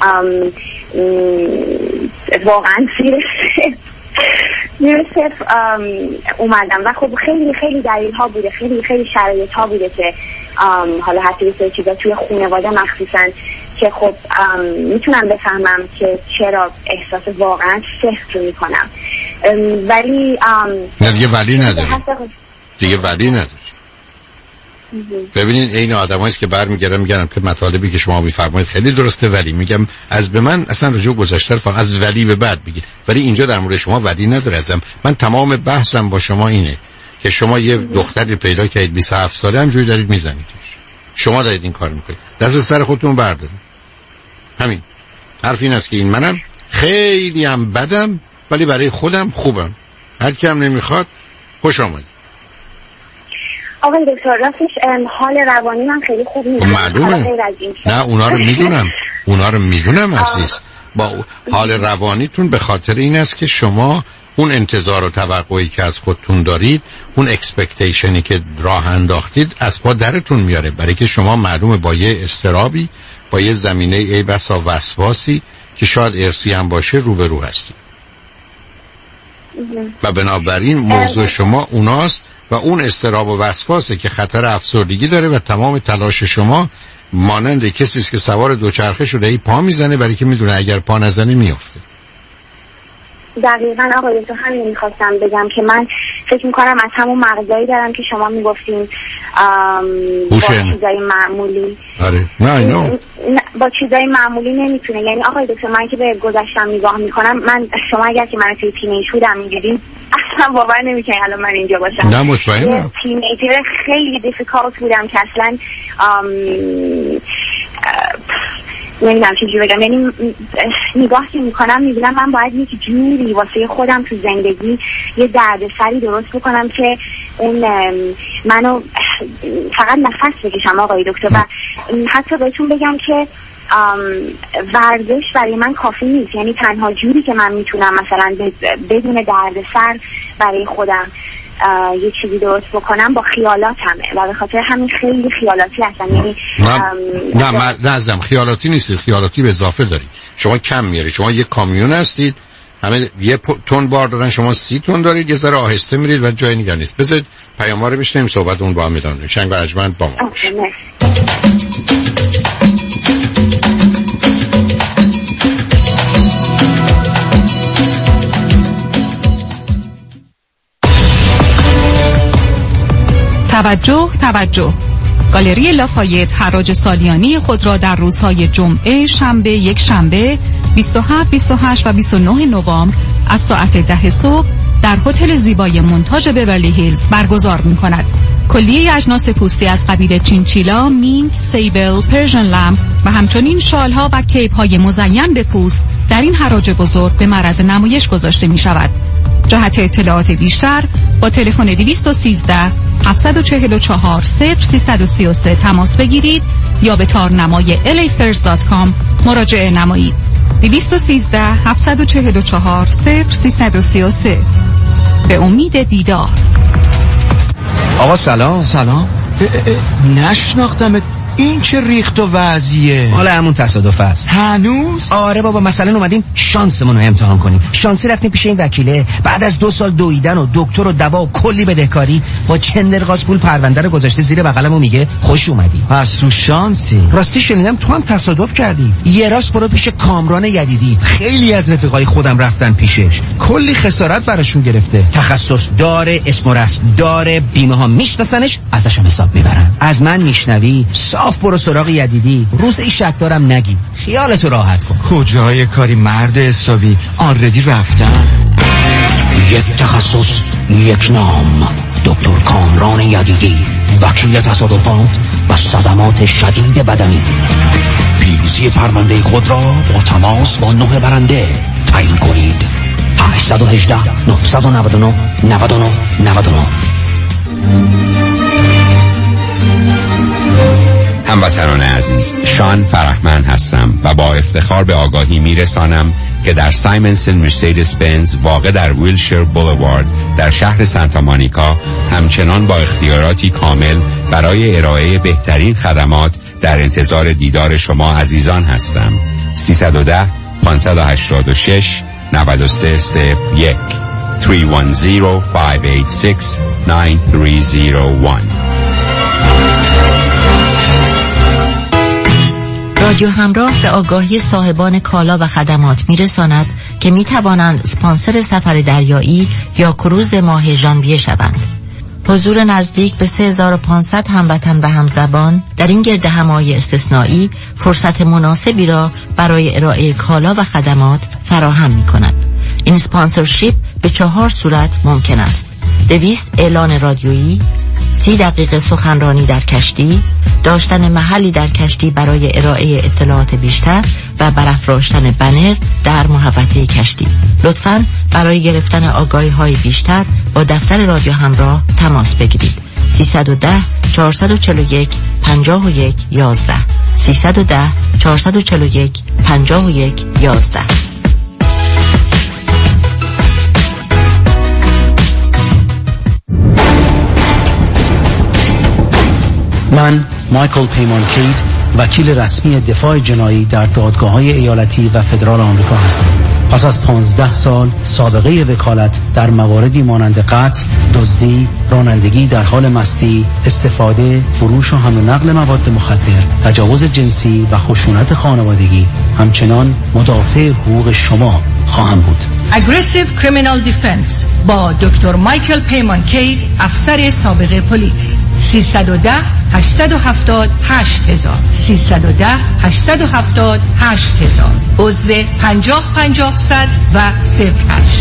S14: واقعا سیرس یوسف اومدم و خب خیلی خیلی دلیل ها بوده، خیلی خیلی شرایط ها بوده که حالا حتی یه چیزا توی خانواده مخصوصا که خب میتونم بفهمم که چرا احساس واقعا سخت رو میکنم، ولی
S1: نه دیگه ولی نداری دیگه ولی نداری. ببینید این آدمایی است که برمیگردن میگن که مطالبی که شما میفرمایید خیلی درسته، ولی میگم از به من اصلا رجوع گذشته فقط از ولی به بعد بگید، ولی اینجا در مورد شما ولی نداره. ازم من تمام بحثم با شما اینه که شما یه دختری پیدا کردید بیست و هفت ساله همجوری دارید میزنیدش، شما دارید این کار میکنید، دست سر خودتون بردارید. همین حرف این است که این منم خیلی هم بدم ولی برای خودم خوبم، هر کی هم نمیخواد خوش آمدید.
S14: آقای دکتر راستش حال روانی من خیلی خوب نیست.
S1: معلومه. نه اونا رو میدونم اونا رو میدونم عزیز. با حال روانیتون به خاطر این است که شما اون انتظار و توقعی که از خودتون دارید، اون اکسپکتیشنی که راه انداختید از پا درتون میاره، برای که شما معلومه با یه استرابی، با یه زمینه ای بسا وسواسی که شاید ارثی هم باشه روبرو هستید و بنابراین موضوع شما اوناست و اون اضطراب و وسواسه که خطر افسردگی داره و تمام تلاش شما مانند کسی است که سوار دوچرخه شده ای پا میزنه برای که میدونه اگر پا نزنه میافته.
S14: دقیقاً آقای دکتر همین میخواستم بگم که من فکر میکنم از همون مغزایی دارم که شما میگفتین با چیزای معمولی.
S1: آره نه اینو
S14: با چیزای معمولی نمیتونه. یعنی آقای دکتر من که به گذشتم نگاه میکنم، من شما اگر که من توی تینیج بودم میدیدین اصلا باور نمیکنی الان من اینجا باشم.
S1: نه مطمئنم
S14: تینیجر خیلی دیفیکالت بودم که اصلا نمیدونم چجوری بگم. یعنی نگاه که میکنم میبینم من باید یک جوری واسه خودم تو زندگی یه دردسری درست بکنم که اون منو فقط نفس بکشم آقای دکتر. و حتی بهتون بگم که ورزش برای من کافی نیست. یعنی تنها جوری که من میتونم مثلا بدون دردسر برای خودم یه چیزی درست بکنم با خیالاتمه و به خاطر همین خیلی خیالاتی هستم. یعنی
S1: نه من نزدم خیالاتی نیستید، خیالاتی به اضافه دارید. شما کم میاری، شما یه کامیون هستید، همه یه تن بار دارن، شما سی تن دارید، یه ذره آهسته میرید و جای نگه نیست. بذارید پیام‌ها رو بشنویم، صحبت اون با هم ادامه. شنگ و ارجمند با ما باشه.
S3: توجه توجه
S16: گالری لافایت حراج سالیانی خود را در روزهای جمعه، شنبه، یک شنبه، بیست و هفت، بیست و هشت و بیست و نه نوامبر از ساعت ده صبح در هتل زیبای مونتاژ بیورلی هیلز برگزار می‌کند. کلیه اجناس پوستی از قبیل چینچیلا، مینک، سیبل، پرژن لمپ و همچنین شال‌ها و کیپ‌های مزین به پوست در این حراج بزرگ به معرض نمایش گذاشته می‌شود. جهت اطلاعات بیشتر با تلفن دویست و سیزده، هفتصد و چهل و چهار، صفر سیصد و سی و سه تماس بگیرید یا به تارنمای ال ای فرز دات کام مراجعه نمایید. دویست و سیزده، هفتصد و چهل و چهار، صفر سیصد و سی و سه. به امید دیدار.
S17: آقا سلام.
S6: سلام.
S17: نشناختمت. این چه ریخت و وضعیه؟
S6: حالا همون تصادف است.
S17: هنوز؟
S6: آره بابا، مثلا اومدیم شانسمون رو امتحان کنیم. شانسی رفتیم پیش این وکیله، بعد از دو سال دویدن و دکتر و دوا و کلی بدهکاری با چندرغاز پول پرونده رو گذاشته زیر بغلم و میگه خوش اومدی.
S17: پس تو شانسی.
S6: راستی شنیدم تو هم تصادف کردی. یه راست برو پیش کامران یدیدی. خیلی از رفیقای خودم رفتن پیشش، کلی خسارت براشون گرفته. تخصص داره، اسم و رسم داره، بیمه ها میشناسنش، ازش هم حساب میبرن. از من میشنوی صاف برو سراغ یدیدی. روز این شک دارم نگی، خیالتو راحت کن.
S17: کجای کاری مرد حسابی، آردی رفتن.
S6: یک تخصص، یک نام، دکتر کامران یدیدی، وکیل تصادفات و صدمات شدید بدنی. پیروزی پرونده خود را با تماس با نه برنده تعیین کنید. هشت یک هشت، نه نه نه، نه نه نه نه.
S18: هموطنان عزیز، شان فرحمن هستم و با افتخار به آگاهی میرسانم که در سایمنسن مرسیدس بنز واقع در ویلشیر بولوارد در شهر سانتا مونیکا همچنان با اختیاراتی کامل برای ارائه بهترین خدمات در انتظار دیدار شما عزیزان هستم. سیصد و ده، پانصد و هشتاد و شش، نود و سه صفر یک سه یک صفر، پنج هشت شش، نه سه صفر یک.
S3: رادیو همراه به آگاهی صاحبان کالا و خدمات میرساند که می توانند اسپانسر سفر دریایی یا کروز ماه ژانویه شوند. حضور نزدیک به سه هزار و پانصد هموطن و همزبان در این گرد همایی استثنایی فرصت مناسبی را برای ارائه کالا و خدمات فراهم می کند. این اسپانسرشیپ به چهار صورت ممکن است: دویست اعلان رادیویی، سی دقیقه سخنرانی در کشتی، داشتن محلی در کشتی برای ارائه اطلاعات بیشتر و برافراشتن بنر در محوطه کشتی. لطفاً برای گرفتن آگاهی های بیشتر با دفتر رادیو همراه تماس بگیرید. سیصد و ده، چهارصد و چهل و یک، پنجاه و یک، یازده سیصد و ده، چهارصد و چهل و یک، پنجاه و یک، یازده.
S19: من مایکل پیمان کید، وکیل رسمی دفاع جنایی در دادگاه‌های ایالتی و فدرال آمریکا هستم. پس از پانزده سال سابقه وکالت در مواردی مانند قتل، دزدی، رانندگی در حال مستی، استفاده، فروش و حمل و نقل مواد مخدر، تجاوز جنسی و خشونت خانوادگی، همچنان مدافع حقوق شما خواهم بود.
S20: Aggressive Criminal Defense با دکتر مایکل پیمان کید، افسر سابق پلیس. سیصد و ده، هشتصد و هفتاد، هشت هزار سیصد و ده، هشتصد و هفتاد، هشت هزار. عضو پنجاه پنجاه صد و صفر هشت.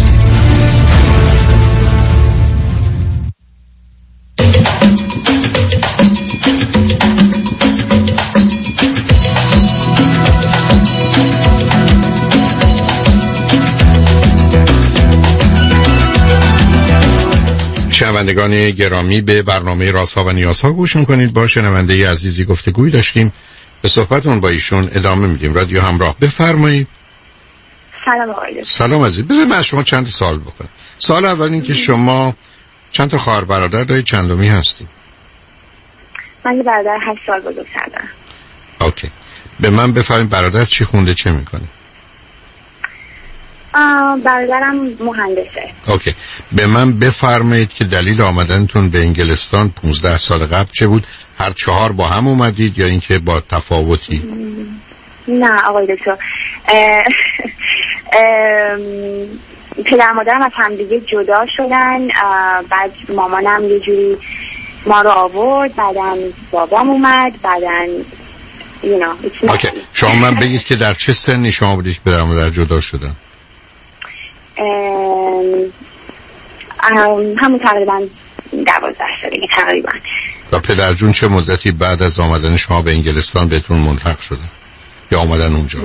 S1: شنوندگان گرامی، به برنامه رازها و نیازها گوش میکنید. با شنونده عزیزی گفتگوی داشتیم، به صحبتون با ایشون ادامه میدیم. رادیو همراه، بفرمایید.
S21: سلام آقای.
S1: سلام عزیز. بذار من از شما چند سال بکنم. سال اول این که شما چند تا خواهر برادر دارید، چندمی هستید؟
S21: من یه برادر هشت سال بزرگتر دارم.
S1: اوکی. به من بفرمایید برادر چی خونده، چه میکنه؟
S21: برادرم مهندسه.
S1: اوکی. به من بفرمایید که دلیل آمدنتون به انگلستان پونزده سال قبل چه بود؟ هر چهار با هم اومدید یا اینکه با تفاوتی؟
S21: نه آقای دکتر، پدر مادرم از همدیگه جدا شدن. بعد مامانم یه جوری ما رو آورد، بعدن بابام اومد، بعدن you know
S1: اوکی. شما من بگید که در چه سنی شما بودید که پدر و مادر جدا شدن؟
S21: همون تقریبا دوازده سالگی تقریبا.
S1: و پدر جون چه مدتی بعد از آمدن شما به انگلستان بهتون ملحق شدن یا آمدن اونجا؟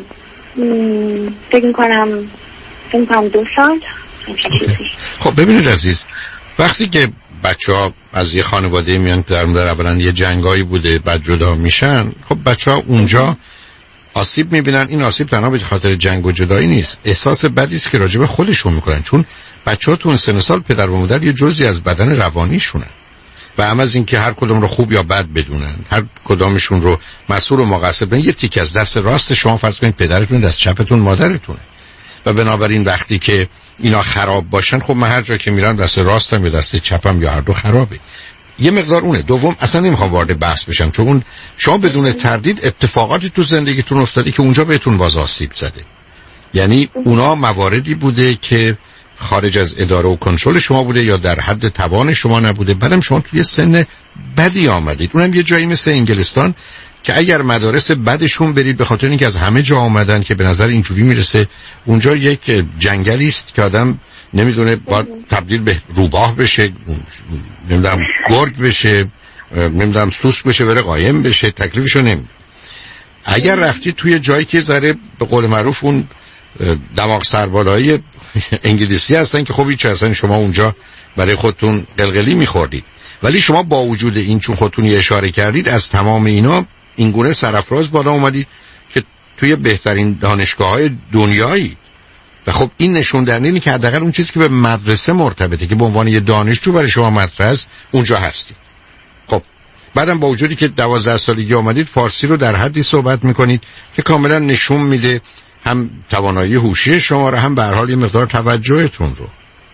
S21: فکر میکنم فکر میکنم دو سال.
S1: خب ببینید عزیز، وقتی که بچه ها از یه خانواده میان، پدر مادر اولا یه جنگایی بوده بعد جدا میشن، خب بچه ها اونجا آسیب میبینن. این آسیب تنها به خاطر جنگ و جدایی نیست، احساس بدی است که راجع به خودشون میکنن، چون بچه ها تو اون سن سال پدر و مادر یه جزئی از بدن روانیشونن و هم از این که هر کدوم رو خوب یا بد بدونن، هر کدامشون رو مسئول و مقصر بدونن. یه تیک از دست راست شما فرض کنید پدرتون، دست چپتون مادرتونه و بنابراین وقتی که اینا خراب باشن، خب من هر جا که میرم دست راستم یا دست چپم یا هر دو خرابه. یه مقدار اونه. دوم، اصلا نمیخوام وارد بحث بشم، چون اون شما بدون تردید اتفاقاتی تو زندگیتون افتاده که اونجا بهتون باز آسیب زده. یعنی اونا مواردی بوده که خارج از اداره و کنترل شما بوده یا در حد توان شما نبوده. بعدم شما توی سن بدی آمدید، اونم یه جایی مثل انگلستان که اگر مدارس بدشون برید به خاطر اینکه از همه جا آمدن که به نظر اینجوری میرسه اونجا یک جنگلی است که آدم نمیدونه باید تبدیل به روباه بشه، نمیدونم گرگ بشه، نمیدونم سوس بشه، بره قایم بشه، تکلیفشو نمیدونه. اگر رفتی توی جایی که ذره به قول معروف اون دماغ سربالایی انگلیسی هستن که خب هیچ اصلا شما اونجا برای خودتون قلقلی میخوردید، ولی شما با وجود این چون خودتون یه اشاره کردید از تمام اینا اینگونه سرافراز بالا اومدید که توی بهترین دانشگاه‌های دنیایی. و خب این نشون دهنده اینه که حداقل اون چیزی که به مدرسه مرتبطه که به عنوان یه دانشجو برای شما مطرح است اونجا هستید. خب بعدم با وجودی که دوازده سالگی آمدید فارسی رو در حدی صحبت میکنید که کاملا نشون میده هم توانایی هوشی شما رو، هم به هر حال یه مقدار توجهتون رو.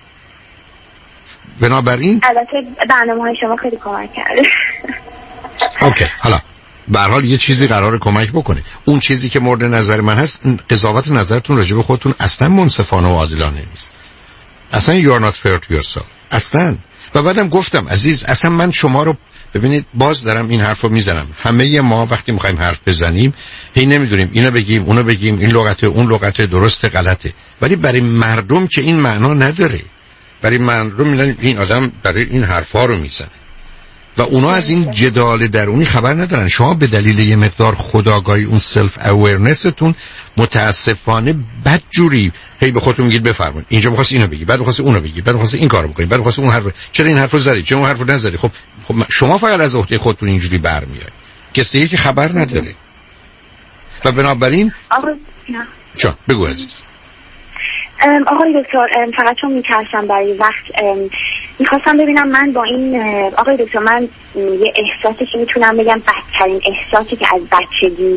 S1: بنابراین
S21: البته برنامه‌های شما خیلی کمک کرده.
S1: اوکی، حالا به هر حال یه چیزی قراره کمک بکنه. اون چیزی که مورد نظر من هست، قضاوت نظرتون راجع به خودتون اصلا منصفانه و عادلانه نیست. اصلا you are not fair to yourself. اصلا. و بعدم گفتم عزیز، اصلا من شما رو ببینید، باز دارم این حرفو میزنم، همه ما وقتی میخوایم حرف بزنیم هی نمیدونیم اینو بگیم اونو بگیم، این لغته اون لغته، درسته غلطه، ولی برای مردم که این معنا نداره. برای مردم میدونن این آدم داره این حرفا رو میزنه و اونا از این جدال درونی خبر ندارن. شما به دلیل یه مقدار خودآگاهی، اون سلف اویرنستون، متاسفانه بدجوری هی به خودتون میگید بفرمایید اینجا می‌خواست اینو بگی، بعد می‌خواست اونو بگی، بعد می‌خواست این کارو بکنی، بعد می‌خواست اون حرف، چرا این حرفو زدی، چرا اون حرفو نزدی. خب خب شما فقط از عهده خودتون اینجوری برمیاد، کسی که خبر نداره. و بنابراین
S21: آقا
S1: چا بگو عزیز.
S21: آقای دکتر، فقط چون میترسم برای وقت میخواستم ببینم من با این آقای دکتر، من یه احساسی که میتونم بگم بدترین احساسی که از بچگی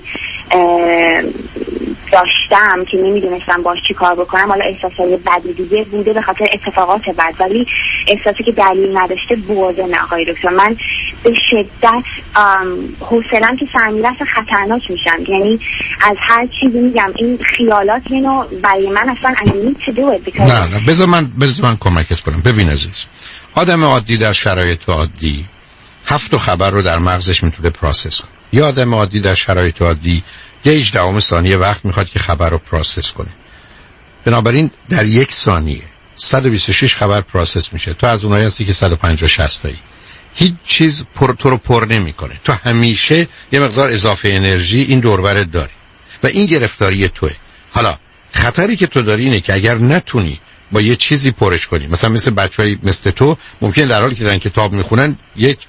S21: داشتم که نمیدونستم باش چی کار بکنم، حالا احساسای بدی دیگه بوده به خاطر اتفاقات بد، ولی احساسی که دلیل نداشته بوده. نه آقای دکتر، من به شدت حوصله‌ام که سر میره خطرناک میشم. یعنی از هر چیزی میگم این خیالات اینو برای من اصلا I need to do it.
S1: نه نه بذار من بذار من کمکت کنم. ببین عزیز، آدم عادی در شرایط عادی هفت تا خبر رو در مغزش میتونه پروسس کنه. یه آدم عادی در شرایط عادی یه هجدهم ثانیه وقت میخواد که خبر رو پروسس کنه. بنابراین در یک ثانیه صد و بیست و شش خبر پروسس میشه. تو از اونایی هستی که صد و پنجاه شصت تایی. هیچ چیز پر تو رو پر نمیکنه. تو همیشه یه مقدار اضافه انرژی این دور برت داری و این گرفتاری توئه. حالا خطری که تو داری اینه که اگر نتونی با یه چیزی پرش کنی، مثلا مثل بچهای مثل تو ممکنه در حالی که دارن کتاب میخونن یک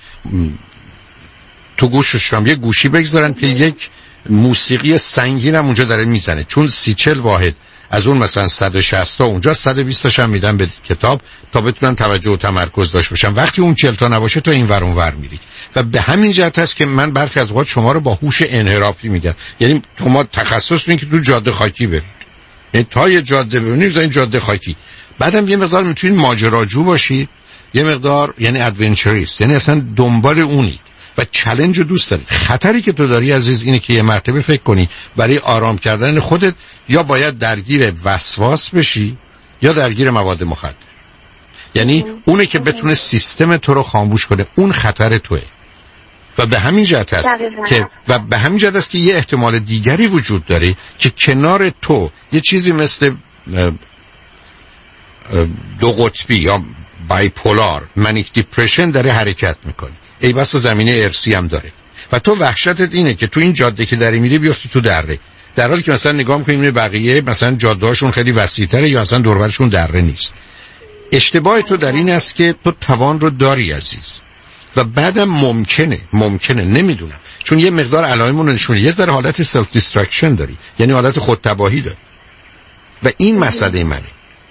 S1: تو گوششون یه گوشی بگذارن که یک موسیقی سنگین هم اونجا داره میزنه، چون سی چل واحد از اون مثلا صد و شصت تا اونجا صد و بیست تاش هم میدن به کتاب تا بتونن توجه و تمرکز داشته باشن. وقتی اون چهل تا نباشه تو این ور اون ور میری و به همین جهت هست که من برخی از اوقات شما رو با هوش انحرافی میگم. یعنی شما تخصص دارین که تو جاده خاکی برید، یعنی تا یه جاده ببینید این جاده خاکی، بعدم یه مقدار میتونید ماجراجو باشید، یه مقدار یعنی ادونچریست، یعنی اصلا دنبال اونید و چالش رو دوست دارید. خطری که تو داری عزیز اینه که یه مرتبه فکر کنی برای آرام کردن خودت یا باید درگیر وسواس بشی یا درگیر مواد مخدر. یعنی اونه که بتونه سیستم تو رو خاموش کنه، اون خطر توئه. و به همین جهت است که و به همین جهت است که یه احتمال دیگری وجود داره که کنار تو یه چیزی مثل دو قطبی یا بایپولار منیک دیپرشن داره حرکت میکنه. ای بس زمینه ارسی هم داره و تو وحشتت اینه که تو این جاده که داری میری بیفتی تو دره، در حالی که مثلا نگاه میکنیم بقیه مثلا جاده‌هاشون خیلی وسیع‌تره یا اصلا دور و برشون دره نیست. اشتباه تو در این است که تو توان رو داری عزیز و بعدم ممکنه ممکنه نمیدونم چون یه مقدار علائممون نشونه یه ذره حالت سلف دیسترکشن داری، یعنی حالت خودتباهی داری و این مسئله منه.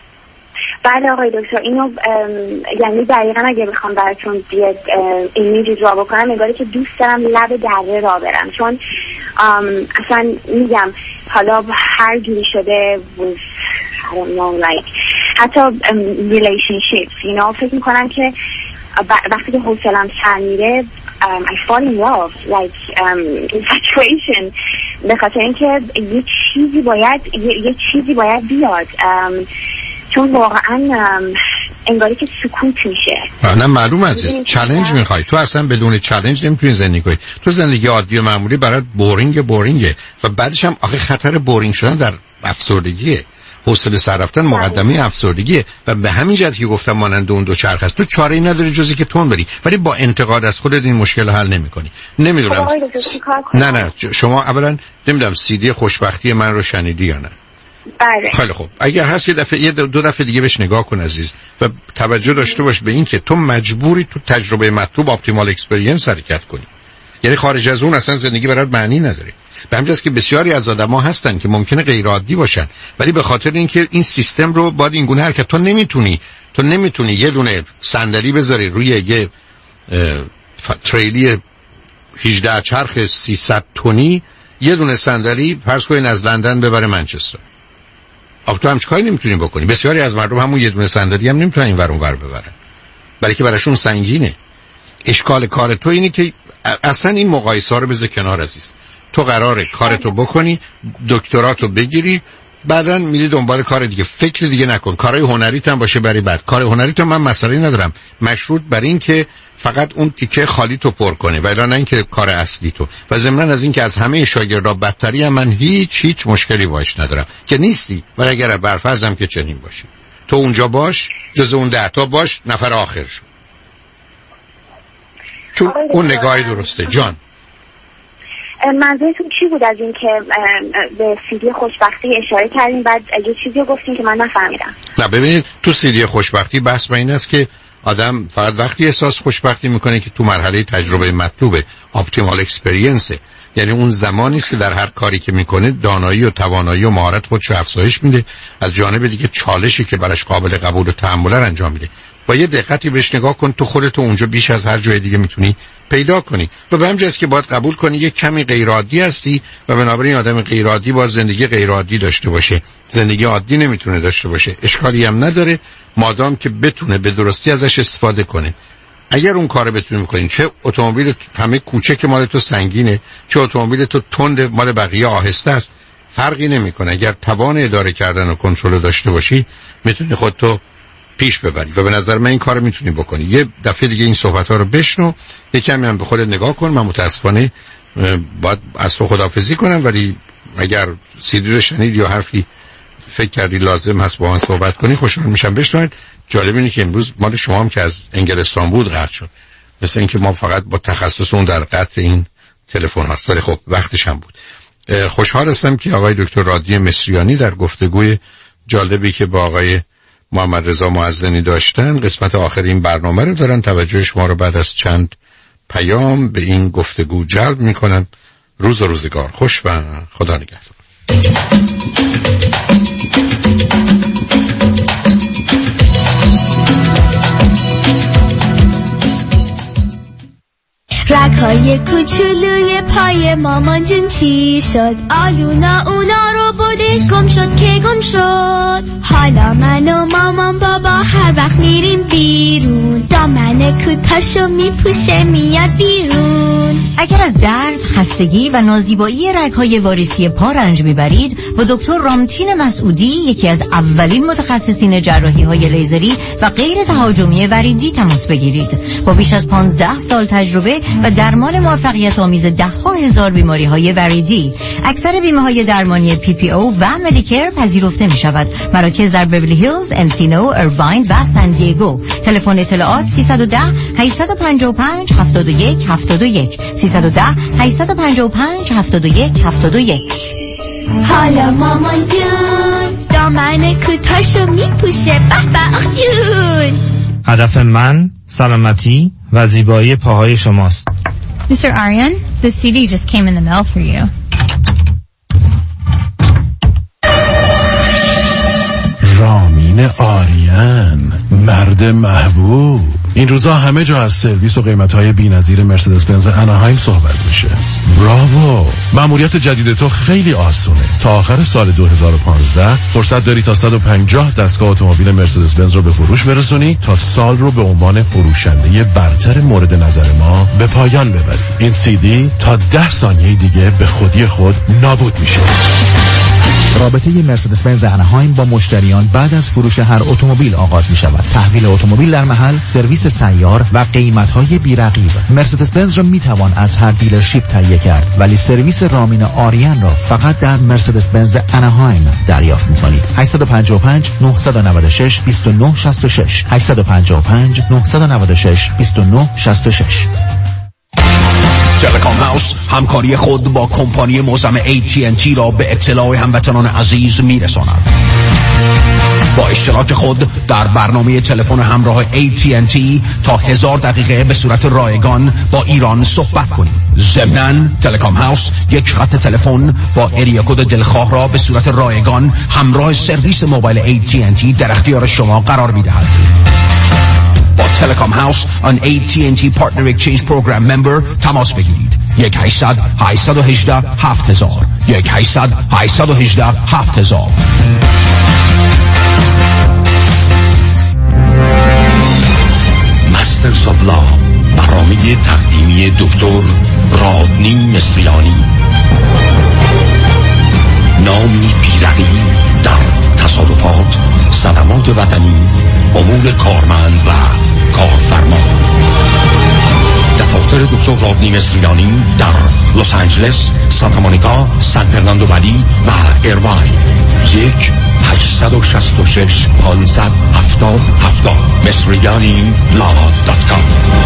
S21: بله آقای دکتر، اینو یعنی دقیقا اگه بخوام براتون بیاد ایمیج اجرا بکنم انگاری که دوست دارم لب دره را برم، چون اصلا میگم حالا هر جوری شده with, I don't know, like حتی relationships you know فکر میکنم که وقتی که حوصله‌ام سر میره um, I fall in love like um, infatuation به خاطر اینکه یه چیزی باید یه, یه چیزی باید بیاد um, چون واقعا انگاری که سکوت میشه.
S1: نه معلوم عزیز، چالش میخوای تو، اصلا بدون چالش نمیتونی زندگی کنی. تو زندگی عادی و معمولی برات بورینگ بورینگه و بعدش هم آخه خطر بورینگ شدن در افسردگیه، حوصله سر رفتن مقدمه افسردگیه و به همین جهت که گفتم مانند اون دو چرخ است. تو چاره‌ای نداری جزی که تون بری، ولی با انتقاد از خودت این مشکل حل نمی‌کنی. نمیدونم نه نه شما اولا نمیدونم سی دی خوشبختی من رو شنیدی یا نه؟
S21: بله.
S1: خیلی خوب، اگر هست یه دفعه یه دو دفعه دیگه بهش نگاه کن عزیز و توجه داشته باش به این که تو مجبوری تو تجربه مطلوب اپتیمال اکسپریانس حرکت کنی. یعنی خارج از اون اصلا زندگی برات معنی نداره. به همین جاست که بسیاری از آدم‌ها هستن که ممکنه غیر عادی باشن، ولی به خاطر اینکه این سیستم رو باید این گونه حرکت، تو نمیتونی تو نمیتونی یه دونه صندلی بذاری روی یه تریلی هجده چرخ سیصد تنی، یه دونه صندلی فرض کنین از لندن ببره منچستر. آخه تو هم چه کاری نمیتونی بکنی؟ بسیاری از مردم همون یه دونه صندلی هم نمیتونن این ور اون ور ببرن، برای که براشون سنگینه. اشکال کار تو اینه که اصلا این مقایسه ها رو بذار کنار عزیز. تو قراره کارتو بکنی، دکتراتو بگیری، بعدن میری دنبال کار دیگه، فکر دیگه نکن. کارهای هنریت هم باشه بری بعد. کار هنریت من مسئله ندارم، مشروط بر این که فقط اون تیکه خالی تو پر کنه و الا نه اینکه کار اصلی تو. و ضمن از این که از همه شاگردا بدتری هم من هیچ هیچ مشکلی باش ندارم که نیستی، ولی اگر برفرضم که چنین باشی تو اونجا باش، جز اون ده تا باش، نفر آخر شو، چون اون نگاهی درسته. جان
S21: منظورتون چی بود از این که به سیدی خوشبختی اشاره کردین بعد یه چیزی رو گفتین که من نفهمیدم؟
S1: نه ببینید، تو سیدی خوشبختی بحث این است که آدم فقط وقتی احساس خوشبختی میکنه که تو مرحله تجربه مطلوبه، اپتیمال اکسپریانسه، یعنی اون زمانی است که در هر کاری که میکنه دانایی و توانایی و مهارت خودشو افزایش میده، از جانب دیگه چالشی که براش قابل قبول و تحمل انجام میده. با یه دقتی بهش نگاه کن، تو خودت اونجا بیش از هر جای دیگه میتونی پیدا کنی و به همین جاست که باید قبول کنی یه کمی غیر عادی هستی و بنابراین آدم غیر عادی باید زندگی غیر عادی داشته باشه، زندگی عادی نمیتونه داشته باشه. اشکالی هم نداره مادام که بتونه به درستی ازش استفاده کنه. اگر اون کارو بتونی میکنین، چه اتومبیل همه کوچک مال تو سنگینه، چه اتومبیل تو تند مال بقیه آهسته است، فرقی نمیکنه. اگر توان اداره کردن و کنترل داشته باشی میتونی خودتو پیش ببری و به نظر من این کارو میتونی بکنی. یه دفعه دیگه این صحبت ها رو بشنو، یه کمی هم به خودت نگاه کن. من متاسفانه باید از تو خداحافظی کنم، ولی اگر سیدی رو شنید یا حرفی فکر کردی لازم هست با من صحبت کنی خوشحال میشم بشنوید. جالب اینه که امروز مال شما هم که از انگلستان بود قطع شد، مثل اینکه ما فقط با تخصص اون در قطع این تلفن هست، ولی خب وقتش هم بود. خوشحال هستم که آقای دکتر رادی مصریانی در گفتگوی جالبی که با آقای محمد رضا معزنی داشتن قسمت آخر این برنامه رو دارن. توجه شما رو بعد از چند پیام به این گفتگو جلب میکنم. روز و روزگار خوش و خدا نگهدار.
S2: رگ‌های کوچولوی پای مامان جون چی شد؟ آلونا اونا رو بردش گم شد که گم شد. حالا من و مامان بابا هر وقت میریم بیرون دامن کوتاشو میپوشه میاد بیرون.
S3: اگر از درد، خستگی و نازیبایی رگ‌های واریسی پا رنج میبرید، با دکتر رامتین مسعودی، یکی از اولین متخصصین جراحی‌های لیزری و غیر تهاجمی وریدی تماس بگیرید. با بیش از پانزده سال تجربه و درمان موفقیت آمیز ده ها هزار بیماری های وریدی، اکثر بیمه های درمانی پی پی او و مدیکر پذیرفته می شود. مراکز در بیولی هیلز، انسینو، ایرواین و سان دیگو. تلفن اطلاعات سیصد و ده هشتصد و پنجاه و پنج هفتاد و یک هفتاد و یک سیصد و ده هشتصد و پنجاه و پنج هفتاد و یک هفتاد و یک.
S2: حالا مامان جون دامن کوتاشو میپوشه به به جون.
S22: هدف من سلامتی و زیبایی پاهای شماست.
S23: Mister Aryan, the C D just came in the mail for you.
S24: رامین آریان، مرد محبوب. این روزا همه جا از سرویس و قیمت‌های بی‌نظیر مرسدس بنز اناهایم صحبت میشه. براوو. مأموریت جدید تو خیلی آسونه. تا آخر سال دو هزار و پانزده فرصت داری تا صد و پنجاه دستگاه اتومبیل مرسدس بنز رو به فروش برسونی تا سال رو به عنوان فروشنده برتر مورد نظر ما به پایان ببری. این سی دی تا ده ثانیه دیگه به خودی خود نابود میشه.
S15: رابطه مرسدس بنز اناهایم با مشتریان بعد از فروش هر اتومبیل آغاز می شود. تحویل اتومبیل در محل، سرویس سیار و قیمت‌های بی‌رقیب. مرسدس بنز را می توان از هر دیلرشیپ تهیه کرد، ولی سرویس رامین آریان را فقط در مرسدس بنز اناهایم دریافت می کنید. هشت پنج پنج نه نه شش دو نه شش شش هشت پنج پنج نه نه شش دو نه شش شش.
S6: تلکام هاوس همکاری خود با کمپانی موسم ای تی ان تی را به اطلاع هموطنان عزیز میرساند. با اشتراک خود در برنامه تلفن همراه ای تی ان تی تا هزار دقیقه به صورت رایگان با ایران صحبت کنید. ضمناً تلکام هاوس یک خط تلفن با اریا کد دلخواه را به صورت رایگان همراه سرویس موبایل ای تی ان تی در اختیار شما قرار می‌دهد. با تلکام هاوس آن ای تی ان تی پارتنر اکسچنج پروگرام ممبر تماس بگیرید. یک هشتصد هشتصد و هجده هفت هزار یک هشتصد هشتصد و هجده هفت هزار.
S5: مسترز آف لا، برنامه تقدیمی دکتر رادنی مصریانی. نامی بی‌رقیب در تصادفات، صدمات بدنی، امور کارمند و کارفرما. دفاتر دکتر رادنی مصریانی در لس آنجلس، سانتا مونیکا، سان فرناندو ولی و ایرواین. یک هشتصد و شصت و شش پانصد هفتاد هفتاد مصریانی لا دات کام.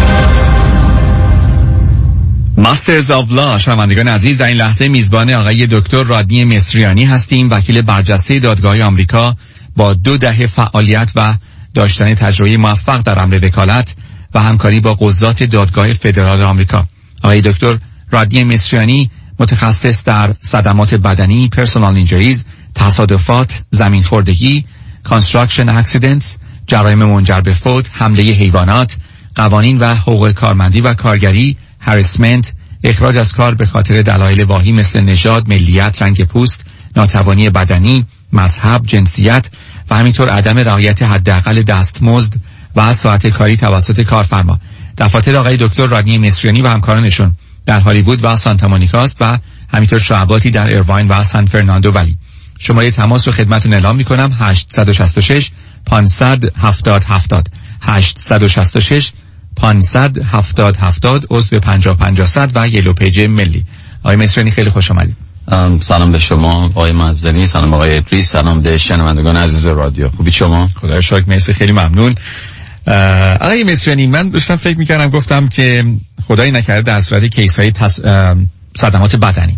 S7: ماسترز آف لا. شنوندگان عزیز، در این لحظه میزبان آقای دکتر رادنی مصریانی هستیم، وکیل برجسته دادگاه آمریکا با دو دهه فعالیت و داشتن تجربه موفق در امر وکالت و همکاری با قضات دادگاه فدرال آمریکا. آقای دکتر رادنی مصریانی متخصص در صدمات بدنی، پرسونال اینجریز، تصادفات، زمین خوردگی، کانستراکشن اکسیدنتس، جرایم منجر به فوت، حمله حیوانات، قوانین و حقوق کارمندی و کارگری، هراسمنت، اخراج از کار به خاطر دلایل واهی مثل نژاد، ملیت، رنگ پوست، ناتوانی بدنی، مذهب، جنسیت و همینطور عدم رعایت حداقل دستمزد و ساعت کاری توسط کارفرما. دفاتر آقای دکتر رادنی مصریانی و همکارانشون در هالیوود و سانتا مونیکا است و همینطور شعباتی در ایرواین و سان فرناندو ولی. شماره تماس رو خدمتتون اعلام میکنم: هشت شش شش پانصد هفتاد هفتاد هشت شش شش پانصد هفتاد هفتاد عضو پنجاه پنجاه صد و یلو پیج ملی. آقای مصریانی خیلی خوش آمدید.
S25: سلام به شما آقای معززنی، سلام آقای ادریس، سلام به شنوندگان عزیز رادیو. خوبی شما؟
S7: خدا رو شکر، مرسی، خیلی ممنون. آقای مصریانی، من داشتم فکر میکردم، گفتم که خدایی نکرده در صورت کیس های تص... صدمات بدنی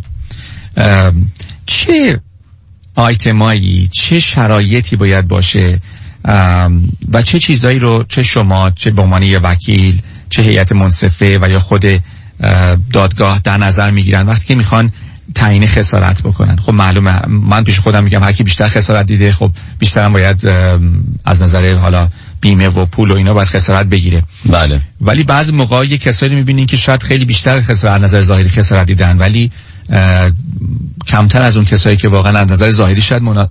S7: چه آیتمایی، چه شرایطی باید باشه و چه چیزایی رو چه شما، چه به عنوان یه وکیل، چه هیئت منصفه و یا خود دادگاه در نظر میگیرن وقتی که میخوان تعیین خسارت بکنن؟ خب معلومه، من پیش خودم میگم هر کی بیشتر خسارت دیده، خب بیشترم باید از نظر حالا
S4: بیمه و پول و اینا باید خسارت بگیره.
S25: بله.
S4: ولی بعضی موقع یه کسایی میبینین که شاید خیلی بیشتر خسارت نظر ظاهری خسارت دیدن، ولی کمتر از اون کسایی که واقعا از نظر ظاهری شاید منا...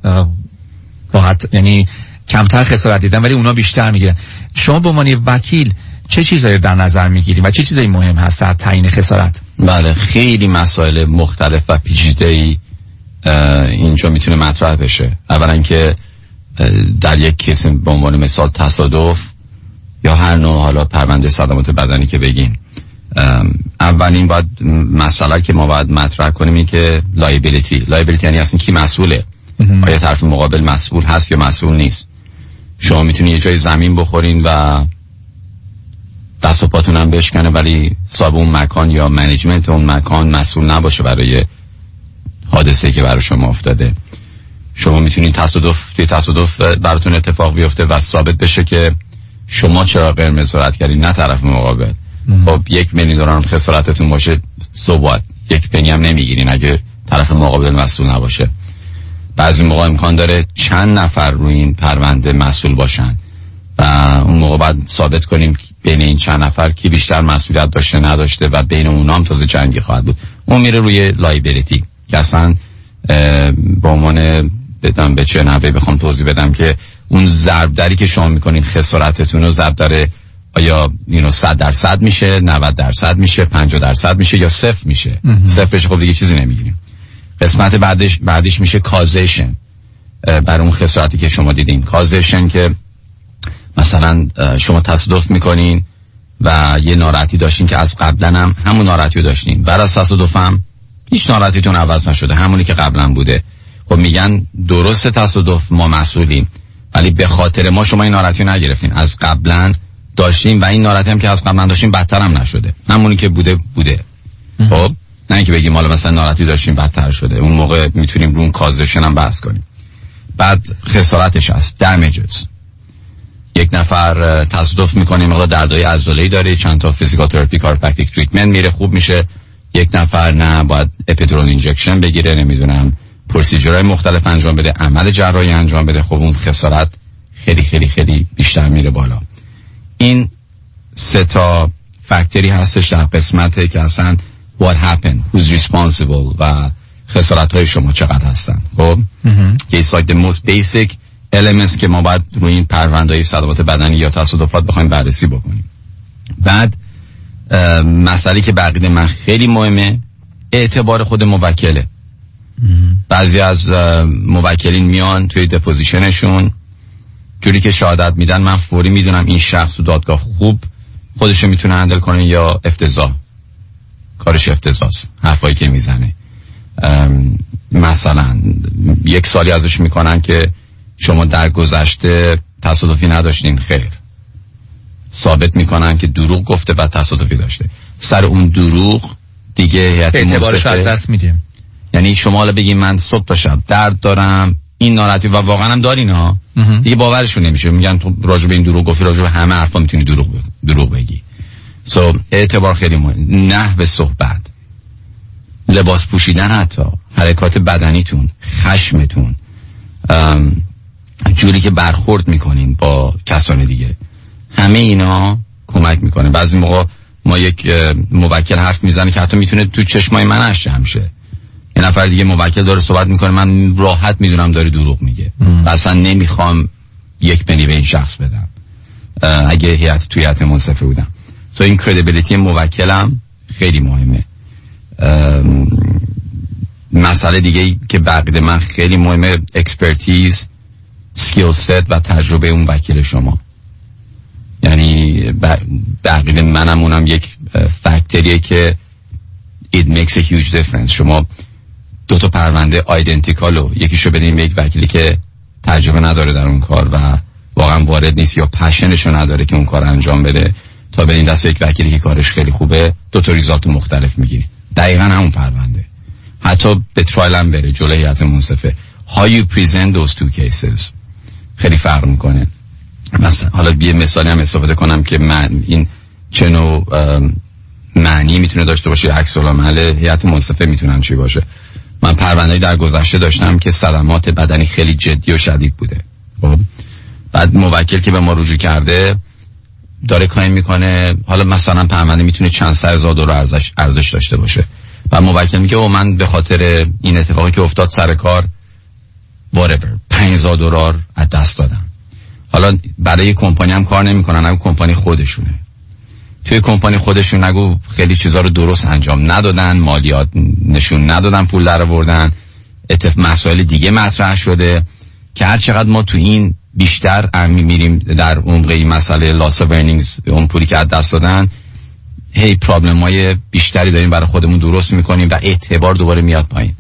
S4: راحت، یعنی کمتر خسارت دیدن ولی اونا بیشتر میگیرن. شما به عنوان وکیل چه چیزایی در نظر میگیرید و چه چیزایی مهم هست در تعیین خسارت؟
S25: بله، خیلی مسائل مختلف و پیچیده‌ای اینجا میتونه مطرح بشه. اولا که در یک کیس به عنوان مثال تصادف یا هر نوع حالا پرونده صدمات بدنی که بگیم، اولین باید مسئله که ما باید مطرح کنیم این که لایبیلیتی. لایبیلیتی یعنی اصلا کی مسئوله؟ آیا طرف مقابل مسئول هست یا مسئول نیست؟ شما میتونی یه جای زمین بخورین و دست و پاتون هم بشکنه ولی صاحب اون مکان یا منیجمنت اون مکان مسئول نباشه برای حادثه‌ای که برای شما افتاده. شما میتونید تصادف توی تصادف براتون اتفاق بیفته و ثابت بشه که شما چرا قرمز رد کردین نه طرف مقابل. خب یک میلیون دلار خسارتتون باشه، صبح یک پنی هم نمیگیرین اگه طرف مقابل مسئول نباشه. بعضی موقع امکان داره چند نفر روی این پرونده مسئول باشن و اون موقع باید ثابت کنیم بین این چند نفر کی بیشتر مسئولیت داشته نداشته و بین اونام تازه جنگی خواهد بود. اون میره روی لایبیلیتی که اصلا با عنوان بدم به چه نحوی بخوام توضیح بدم که اون ضرب دری که شما میکنین خسارتتون رو ضرب داره آیا اینو صد درصد میشه، نود درصد میشه، پنجاه درصد میشه یا صفر میشه. صفر بشه خب دیگه چیزی نمیگیریم. قسمت بعدش بعدش میشه کازیشن بر اون خسارتی که شما دیدین. کازیشن که مثلا شما تصادف میکنین و یه ناراحتی داشتین که از قبلا هم همون ناراحتی رو داشتین، بعد از تصادف هم هیچ ناراحتیتون عوض نشده، همونی که قبلا بوده. خب میگن درست تصادف ما مسئولیم ولی به خاطر ما شما این ناراحتی رو نگرفتین، از قبلا داشتین و این ناراحتی هم که از قبلا داشتین بدتر هم نشده، همونی که بوده بوده. خب نه اینکه بگیم حالا مثلا ناراحتی داشتین بدتر شده، اون موقع میتونیم رو اون کازیشن هم بحث کنیم. بعد خسارتش هست damages. یک نفر تصادف میکنه، مقدار دردای عضله‌ای داره، چند تا فیزیکال تراپی کارپرکتیک تریتمنت میره خوب میشه. یک نفر نه باید اپیدورال اینجکشن بگیره، نمیدونم پروسیجرهای مختلف انجام بده، عمل جراحی انجام بده. خب اون خسارت خیلی خیلی خیلی بیشتر میره بالا. این سه تا فاکتوری هستش در قسمتی که اصلا what happened, who's responsible و خسارت های شما چقدر هستن. خب که it's like the most basic elements که ما باید روی این پرونده‌های صدمات بدنی یا تصادفات بخوایم بررسی بکنیم. بعد مسئله که بقیده من خیلی مهمه اعتبار خود موکله. بعضی از موکلین میان توی دپوزیشنشون جوری که شهادت میدن من فوری میدونم این شخص تو دادگاه خوب خودشو میتونه هندل کنه یا افتضاح، کارش افتضاحه حرفایی که میزنه. مثلا یک سالی ازش میکنن که شما در گذشته تصادفی نداشتین، خیر، ثابت میکنن که دروغ گفته و تصادفی داشته. سر اون دروغ دیگه
S4: اعتبارش از دست میدیم.
S25: یعنی شما حالا بگین من صبح تا شب درد دارم، این ناراحتی و واقعا هم دارین ها، دیگه باورشون نمیشه، میگن تو راجع به این دروغ گفتی، راجع به همه حرفا میتونی دروغ بگی. دروغ بگی. سو so, اعتبار خیلی مهم. نحو صحبت، لباس پوشیدن، حتی حرکات بدنیتون، خشمتون، جوری که برخورد میکنین با کسان دیگه، همه اینا کمک میکنه. بعضی موقع ما یک موکل حرف میزنه که حتی میتونه تو چشمای من اشک جمع شه. یه نفر دیگه موکل داره صحبت میکنه، من راحت میدونم داره دروغ میگه و اصلا نمیخوام یک پنی به این شخص بدم اگه هیئت توی هیئت منصفه بودم. سو so این کردیبیلیتی موکلم خیلی مهمه. مسئله دیگه که بقیده من خیلی مهمه اکسپرتیز، سکیل ست و تجربه اون وکیل شما. یعنی بقیده منم اونم یک فاکتوریه که it makes a huge difference. شما دو تا پرونده آیدنتیکالو یکیشو بدین به یک وکیلی که تجربه نداره در اون کار و واقعا وارد نیست یا پشنشو نداره که اون کار انجام بده، تا بدین دست یک وکیلی که کارش خیلی خوبه، دو تا ریزالت مختلف میگیری. دقیقاً همون پرونده، حتی به ترایل هم بره جلوی هیئت منصفه. how you present those two cases خیلی فرق میکنه. مثلا حالا یه مثالی هم استفاده کنم که من این چه نوع معنی میتونه داشته باشه، عکس العمل هیئت منصفه میتونن چی باشه. من پرونده‌ای در گذشته داشتم که صدمات بدنی خیلی جدی و شدید بوده. خب بعد موکل که به ما رجوع کرده داره کلیم میکنه حالا مثلا پرونده میتونه چند صد هزار دلار ارزش ارزش داشته باشه و موکل میگه او من به خاطر این اتفاقی که افتاد سر کار whatever پنج هزار دلار از دست دادم. حالا برای کمپانی هم کار نمیکنن، نگو کمپانی خودشونه. توی کمپانی خودشون نگو خیلی چیزا رو درست انجام ندادن، مالیات نشون ندادن، پول در آوردن، اتفاق مسائل دیگه مطرح شده که هر چقدر ما تو این بیشتر عمی میریم در عمق این مسئله لاس آف ارنینگز، اون پولی که از دست دادن، هی پرابلم‌های بیشتری داریم برای خودمون درست میکنیم و اعتبار دوباره میاد پایین.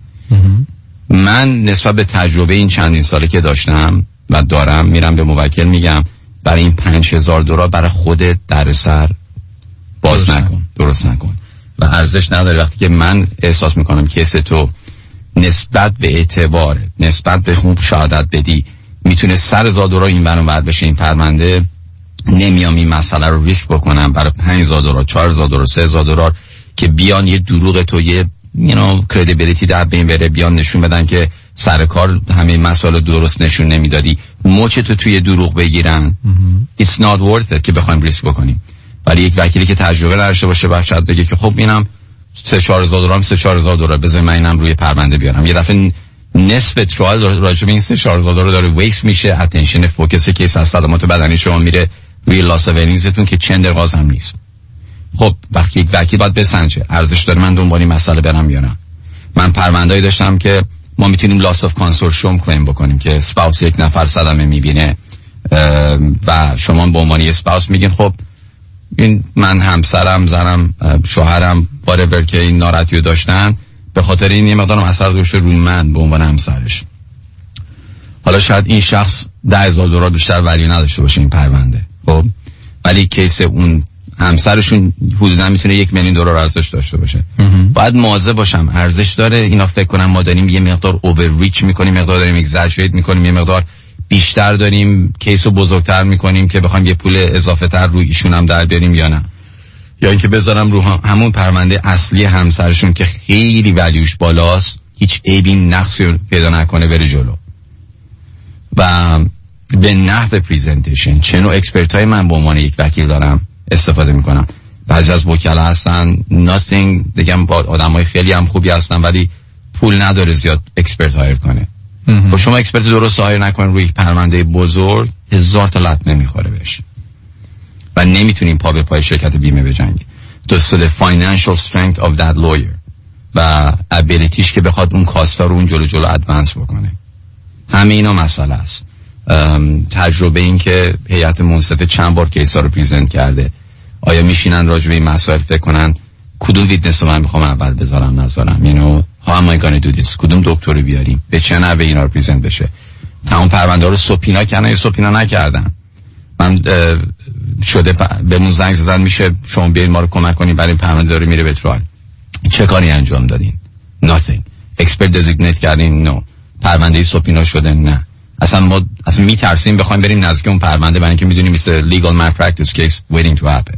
S25: من نسبت به تجربه این چندین ساله که داشتم و دارم میرم به موکل میگم برای این پنج هزار دلار برای خودت در سر باز نکن، درست نکن و ارزش نداره. وقتی که من احساس میکنم کیس تو نسبت به اعتبار، نسبت به خوب شهادت بدی میتونه سر هزار دلار این برام بر بشه این پرونده، نمیام این مسئله رو ریسک بکنم برای پنج هزار دلار، چهار هزار دلار، سه هزار دلار که بیان یه دروغ تو یه you know credibility در بین بره، بیان نشون بدن که سر کار همه مسائل درست نشون نمیدادی، مچ تو توی دروغ بگیرن. it's not worth it که بخوایم ریسک بکنیم. ولی یک وکیلی که تجربه داشته باشه بخشد بگه که خب اینم سه چهار هزار دلار، سه چهار هزار دلار بذار من اینم روی پرونده بیارم. یه دفعه نصف ترایل راجع به این سه چهار هزار دلار داره ویست میشه، اتنشن فوکس کیس از صدمات بدنی شما میره روی لاس آف ارنینگزتون که چند دقیقه هم نیست. خب وقتی یک وکیل باید بسنجه ارزش داره من دنبال این مسئله برم یا نه. من پرونده‌ای داشتم که ما میتونیم لاس آف کانسورشیوم کلیم بکنیم که اسپاوس یک نفر صدمه میبینه و شما به عنوان اسپاوس میگین خب این من همسرم، زنم، شوهرم whatever که این ناراحتی رو داشتن به خاطر این یه مقدار اثر داشته روی من به عنوان همسرش. حالا شاید این شخص ده هزار دلار بیشتر ولی نداشته باشه این پرونده، خب ولی کیس اون همسرشون حدودا میتونه یک میلیون دلار ارزش داشته باشه. باید مواظب باشم ارزش داره اینا فکر کنم ما داریم یه مقدار اوور ریچ میکنیم، مقدار داریم اگزاجریت میکنیم، یه مقدار بیشتر داریم کیسو بزرگتر میکنیم که بخوایم یه پول اضافه تر روی ایشون هم در بیاریم یا نه، یا اینکه بذارم رو هم همون پرونده اصلی همسرشون که خیلی ولیوش بالاست هیچ عیبی نقصی پیدا نکنه بره جلو. و به نحو پریزنتیشن چه نوع اکسپرت های من به عنوان یک وکیل دارم استفاده میکنم. بعضی از وکلا هستن nothing دیگه با آدمای خیلی هم خوبی هستن ولی پول نداره زیاد اکسپرت هایر کنه. با شما اکسپرت درست هایر نکنین روی پرونده بزرگ هزار تا لط نمیخوره بهش و نمیتونیم پا به پای شرکت بیمه بجنگیم. دوست the financial strength of that lawyer و ابیلیتیش که بخواد اون کاستا رو اون جلو جلو ادوانس بکنه. همه اینا مسئله است. تجربه این که هیئت منصفه چند بار کیسا رو پریزنت کرده، آیا میشینن راجع به این مسائل فکر کنن کدوم ویتنس رو من میخوام اول بذارم نذارم، you know how am I gonna do this، کدوم دکتر رو بیاریم، به چه نحوه اینا رو پریزنت بشه. تمام پرونده رو سوپینا کردن یا سوپینا نکردن. من شده بهمون زنگ زدن میشه شما بیاین ما رو کمک کنین برای این پرونده داره میره به ترایل. چه کاری انجام دادین؟ nothing. اکسپرت دزیگنیت کردین؟ no. پرونده سوپینا شده؟ نه. اصلا ما اصلا میترسیم بخوایم بریم نزدیک اون پرونده برای اینکه میدونیم it's a legal malpractice case waiting to happen.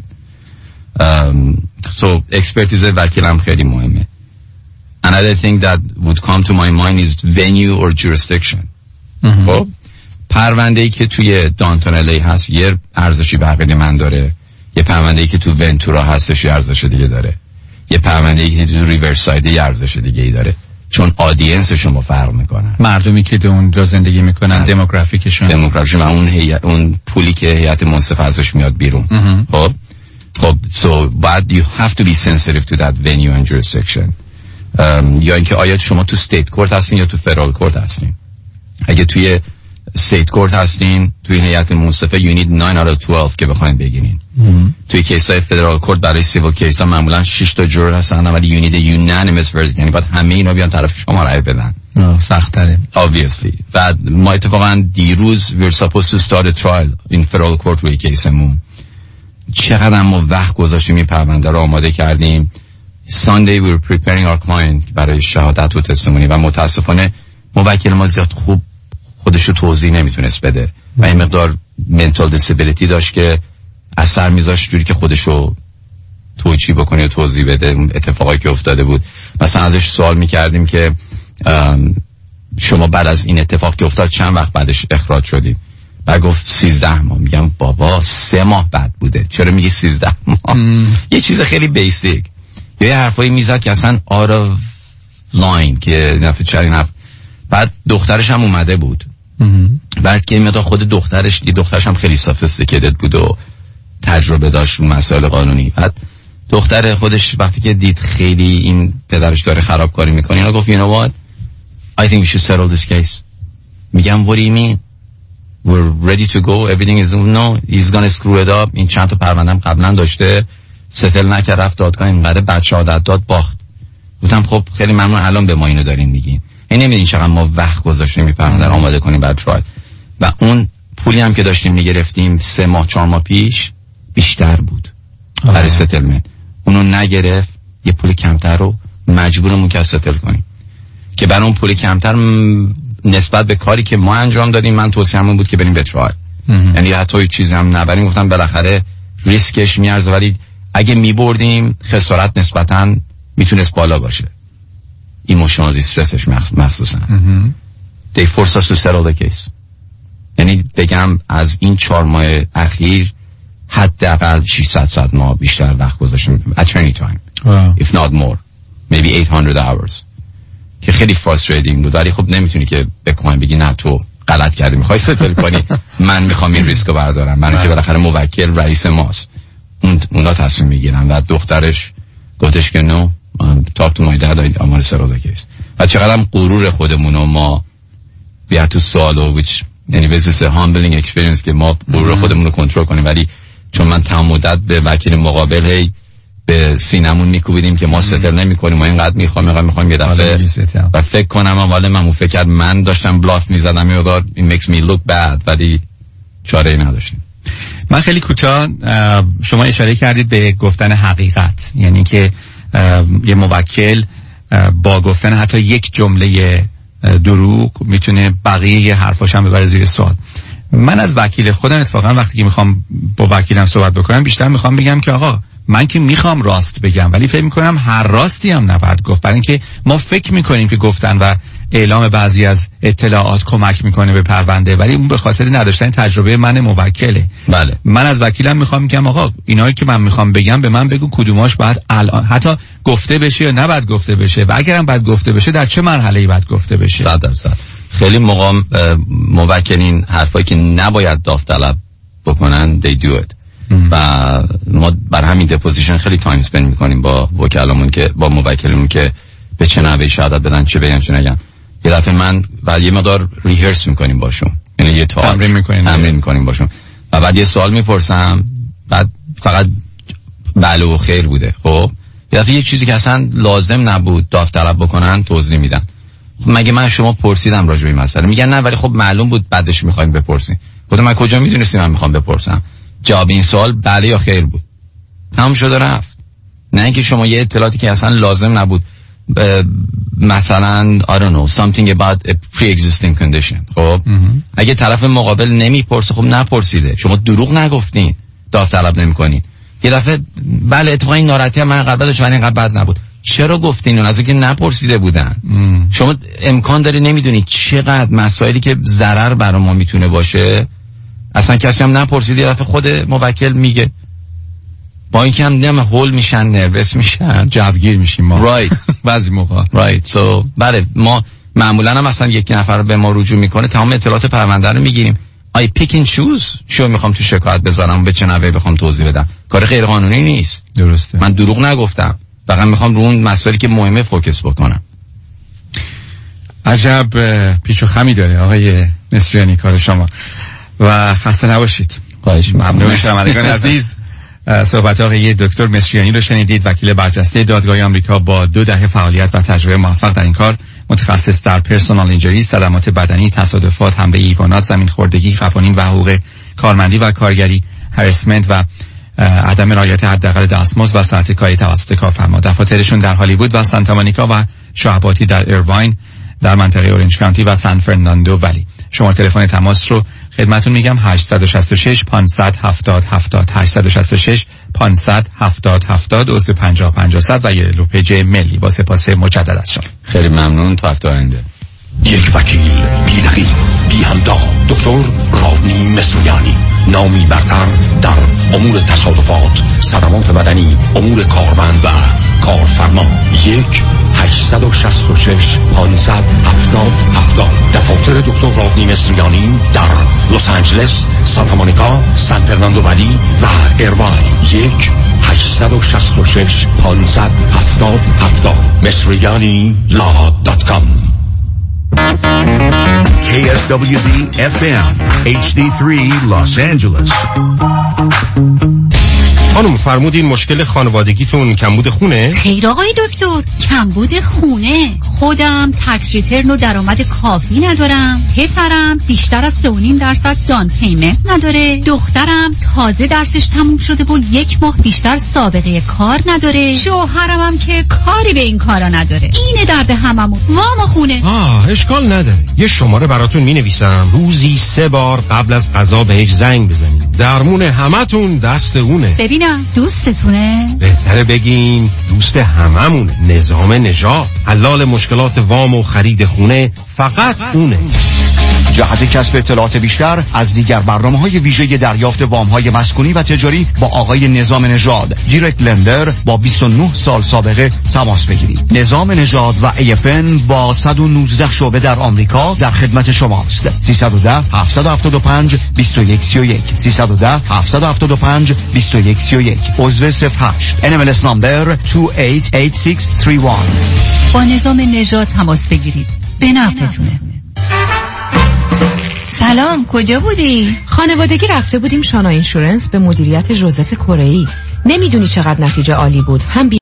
S25: um, so expertise وکیل هم خیلی مهمه. Another thing that would come to my mind is venue or jurisdiction. خب پرونده ای که توی دانتون الی هست یه ارزشی به عقیده من داره، یه پرونده ای که تو ونتورا هستش یه ارزش دیگه داره، یه پرونده ای که تو ریورساید یه ارزش دیگه ای داره، چون آدینس شما فرق میکنن،
S4: مردمی که در اونجا زندگی میکنن، دموگرافیکشون دموگرافیکشون و اون هی... اون پولی که هیئت منصفه ازش میاد بیرون. خب خب so but you have to be sensitive to that venue and jurisdiction. um, یا اینکه آیا شما تو استیت کورت هستین یا تو فدرال کورت هستین. اگه توی استیت کورت هستین توی هیئت منصفه you need nine out of twelve که بخواید بگیرین. توی کیسای فدرال کورت برای سیویل کیسا معمولا شش تا جور هستن ولی you need a unanimous verdict، یعنی باید همه اینا بیان طرف شما رأی بدن. سخت تره
S25: obviously. بعد ما اتفاقا دیروز we're supposed to start a trial in federal court روی کیسمون. چقدر ما وقت گذاشتیم این پرونده رو آماده کردیم. Sunday we were preparing our client برای شهادت و تستمونی و متاسفانه موکل ما زیاد خوب خودشو توضیح نمیتونست بده و این مقدار mental disability داشت که اثر میذاشت جوری که خودشو توجیه بکنه و توضیح بده اتفاقایی که افتاده بود. مثلا ازش سوال میکردیم که شما بعد از این اتفاق که افتاد چند وقت بعدش اخراج شدیم؟ و گفت سیزده ماه. میگم بابا سه ماه بعد بوده، چرا میگی سیزده ماه؟ یه چیز خیلی بیسیک. یه حرفایی میزد که اصلا آر لاین که نفت چرین حرف. بعد دخترش هم اومده بود. بعد که میاد خود دخترش، یه دخترش هم خیلی سافیستیکیتد بود و تجربه داشت رو مسائل قانونی. بعد دختر خودش وقتی که دید خیلی این پدرش داره خرابکاری میکنه، اینا گفت you know what I think we should settle this case. میگم what do you mean we're ready to go everything is no he's gonna screw it up. این چند تا پرونده‌ام قبلا داشته، ستل نکرد، رفت دادگاه، اینقدر بد شهادت داد، باخت. گفتم خب خیلی ممنون، الان به ما اینو دارین میگین. این نمیدین چقدر ما وقت گذاشتیم این پرونده رو آماده کنیم بعد ترای. و اون پولی هم که داشتیم میگرفتیم سه ماه چهار ماه پیش بیشتر بود برای ستلمنت. اونو نگرفت، یه پول کمتر رو مجبورمون که ستل کنیم که برای اون پول کمتر نسبت به کاری که ما انجام دادیم من توصیه‌مون بود که بریم به ترای. یعنی حتی یه چیزی هم نبریم، گفتم بالاخره ریسکش میارزه، ولی اگه میبردیم خسارت نسبتاً میتونست بالا باشه. ایموشنال دیسترسش مخصوصا. they forced us to settle the case. یعنی بگم از این چهار ماه اخیر حداقل ششصد ساعت ما بیشتر وقت گذاشتیم attorney time wow. if not more maybe eight hundred hours که خیلی frustrating بود. ولی خب نمیتونی که به کلاینت بگی نه تو غلط کردی میخوای ستل کنی، من میخوام این ریسکو بردارم، من که بالاخره موکل رئیس ماست، اون اونا تصمیم میگیرن. و دخترش گفتش که نو talk to my dad I want to settle the case. و چقدر هم غرور خودمونو ما بیا تو سوالو which یعنی this is a humbling experience که ما غرور خودمون رو کنترل کنیم. ولی چون من تمام مدت به وکیل مقابل هی به سینمون میکوبیدیم که ما ستل نمیکنیم، ما اینقدر میخوام اینقدر میخوایم یه دفعه و فکر کنم اول من فکر کرد من داشتم بلاف میزدم یه مقدار it makes me look bad، ولی چاره ای نداشتیم.
S4: من خیلی کوتاه، شما اشاره کردید به گفتن حقیقت، یعنی که یه موکل با گفتن حتی یک جمله دروغ میتونه بقیه حرفاش هم ببره زیر سوال. من از وکیل خودم اتفاقا وقتی که میخوام با وکیلم صحبت بکنم بیشتر میخوام بگم که آقا من که میخوام راست بگم، ولی فکر میکنم هر راستی هم نباید گفت، برای اینکه ما فکر میکنیم که گفتن و اعلام بعضی از اطلاعات کمک میکنه به پرونده، ولی اون به خاطر نداشتن تجربه من موکله.
S25: بله.
S4: من از وکیلم میخوام میگم آقا اینایی که من میخوام بگم به من بگو کدوماش باید الان حتی گفته بشه یا نباید گفته بشه، و اگرم باید گفته بشه در چه مرحله‌ای باید گفته بشه.
S25: صد درصد. خیلی موقع موکلین حرفایی که نباید داوطلب بکنن they do it. و ما بر همین دپوزیشن خیلی تایم اسپند میکنیم با وکلامون که با موکلمون که به چه نحوی شهادت بدن، چه بگن چه نگن. یه دفعه من و یه مقدار ریهرس میکنیم باشون، یعنی یه
S4: تمرین میکنیم
S25: تمرین میکنیم باشون و بعد یه سوال میپرسم، بعد فقط بله و خیر بوده. خب یه دفعه یه چیزی که اصلا لازم نبود داوطلب بکنن توضیح میدن. مگه من شما پرسیدم راجع به این مسئله؟ میگن نه ولی خب معلوم بود بعدش میخوایم بپرسین. گفتم من کجا میدونستی من میخوام بپرسم؟ جواب این سوال بله یا خیر بود، تمام شد رفت. نه اینکه شما یه اطلاعاتی که اصلا لازم نبود، مثلا I don't know something about a pre-existing condition. خب اگه طرف مقابل نمیپرسه خب نپرسیده، شما دروغ نگفتین، داوطلب نمیکنین. یه دفعه بله اتفاقا این ناراحتی من قبل داشت ولی اینقدر بد نبود. چرا گفتین؟ اون از اینکه نپرسیده بودن. ام. شما امکان داره نمیدونید چقدر مسائلی که ضرر برای ما میتونه باشه اصلا کسی هم نپرسیده، یه دفعه خود موکل میگه. با این که هم نیم هول میشن، نروس میشن،
S4: جوگیر میشیم ما
S25: رایت
S4: بعضی موقع
S25: رایت. سو بله ما معمولا هم مثلا یک نفر به ما رجوع میکنه تمام اطلاعات پرونده رو میگیریم. آی پیک این چوز چیو میخوام تو شکایت بذارم، به چه نحوی بخوام توضیح بدم. کار غیر قانونی نیست.
S4: درسته.
S25: من دروغ نگفتم، فقط میخوام رو اون مسائلی که مهمه فوکس بکنم.
S4: عجب پیچ و خمی داره آقای مصریانی کار شما و خسته نباشید.
S25: خواهش
S4: ممنون. شنوندگان عزیز، صحبت آقای دکتر مصریانی رو شنیدید، وکیل برجسته دادگاه آمریکا با دو دهه فعالیت و تجربه موفق در این کار، متخصص در پرسونال اینجوری، صدمات بدنی، تصادفات، حمله حیوانات، زمین خوردگی، قوانین و حقوق کارمندی و کارگری، هراسمنت و عدم رعایت حداقل دستمزد و ساعت کاری توسط کارفرما. دفاترشون در هالیوود و سانتا مونیکا و شعباتی در ایرواین در منطقه اورنج کانتی و سان فرناندو ولی. شما تلفن تماس رو خدمتتون میگم هشت شش شش پانصد هفتاد هفتاد هشت شش شش پانصد هفتاد هفتاد و سه پنجاه پنجاه و یه لوپیج ملی. با سپاس مجدد از شما.
S25: خیلی ممنون. تا هفته آینده.
S6: یک وکیل بی رقیب بی همتا، دکتر رادنی مصریانی، نامی برتر در امور تصادفات، صدمات بدنی، امور کارمند و کارفرما. یک هشتصد و شصت و شش پانصد هفتاد هفتاد. دفاتر دکتر رادنی مصریانی در لس آنجلس، سانتا مونیکا، سان فرناندو ولی و ایرواین. یک هشتصد و شصت و شش پانصد هفتاد هفتاد. مصریانی لا دات کام.
S8: K S W D F M H D three Los Angeles.
S9: خانم فرمودین مشکل خانوادگیتون کمبود خونه؟
S10: خیر آقای دکتر، کمبود خونه. خودم تکس ریترن و درآمد کافی ندارم، پسرم بیشتر از سه و نیم درصد دان پیمنت نداره، دخترم تازه درسش تموم شده و یک ماه بیشتر سابقه کار نداره، شوهرم هم که کاری به این کارا نداره. اینه درد هممون، وام خونه.
S9: آه اشکال نداره، یه شماره براتون می نویسم، روزی سه بار قبل از غذا بهش زنگ بزنید. درمون همتون دست اونه.
S10: ببینم دوستتونه؟
S9: بهتره بگین دوست هممونه. نظام نژاد، حلال مشکلات وام و خرید خونه، فقط اونه.
S6: جهت کسب اطلاعات بیشتر از دیگر برنامه‌های ویژه دریافت وام‌های مسکونی و تجاری با آقای نظام نژاد، دایرکت لندر با بیست و نه سال سابقه تماس بگیرید. نظام نژاد و ای اف ان با صد و نوزده شعبه در آمریکا در خدمت شماست. سیصد و ده هفتصد و هفتاد و پنج بیست و یک سی و یک سیصد و ده هفتصد و هفتاد و پنج بیست و یک سی و یک. عضو صفر هشت ان ام ال اس نمبر دو هشت هشت شش سه یک.
S10: با نظام نژاد تماس بگیرید، به نفعتونه.
S11: سلام، کجا بودی؟ خانوادگی رفته بودیم شانا اینشورنس به مدیریت ژوزف کره‌ای. نمیدونی چقدر نتیجه عالی بود. هم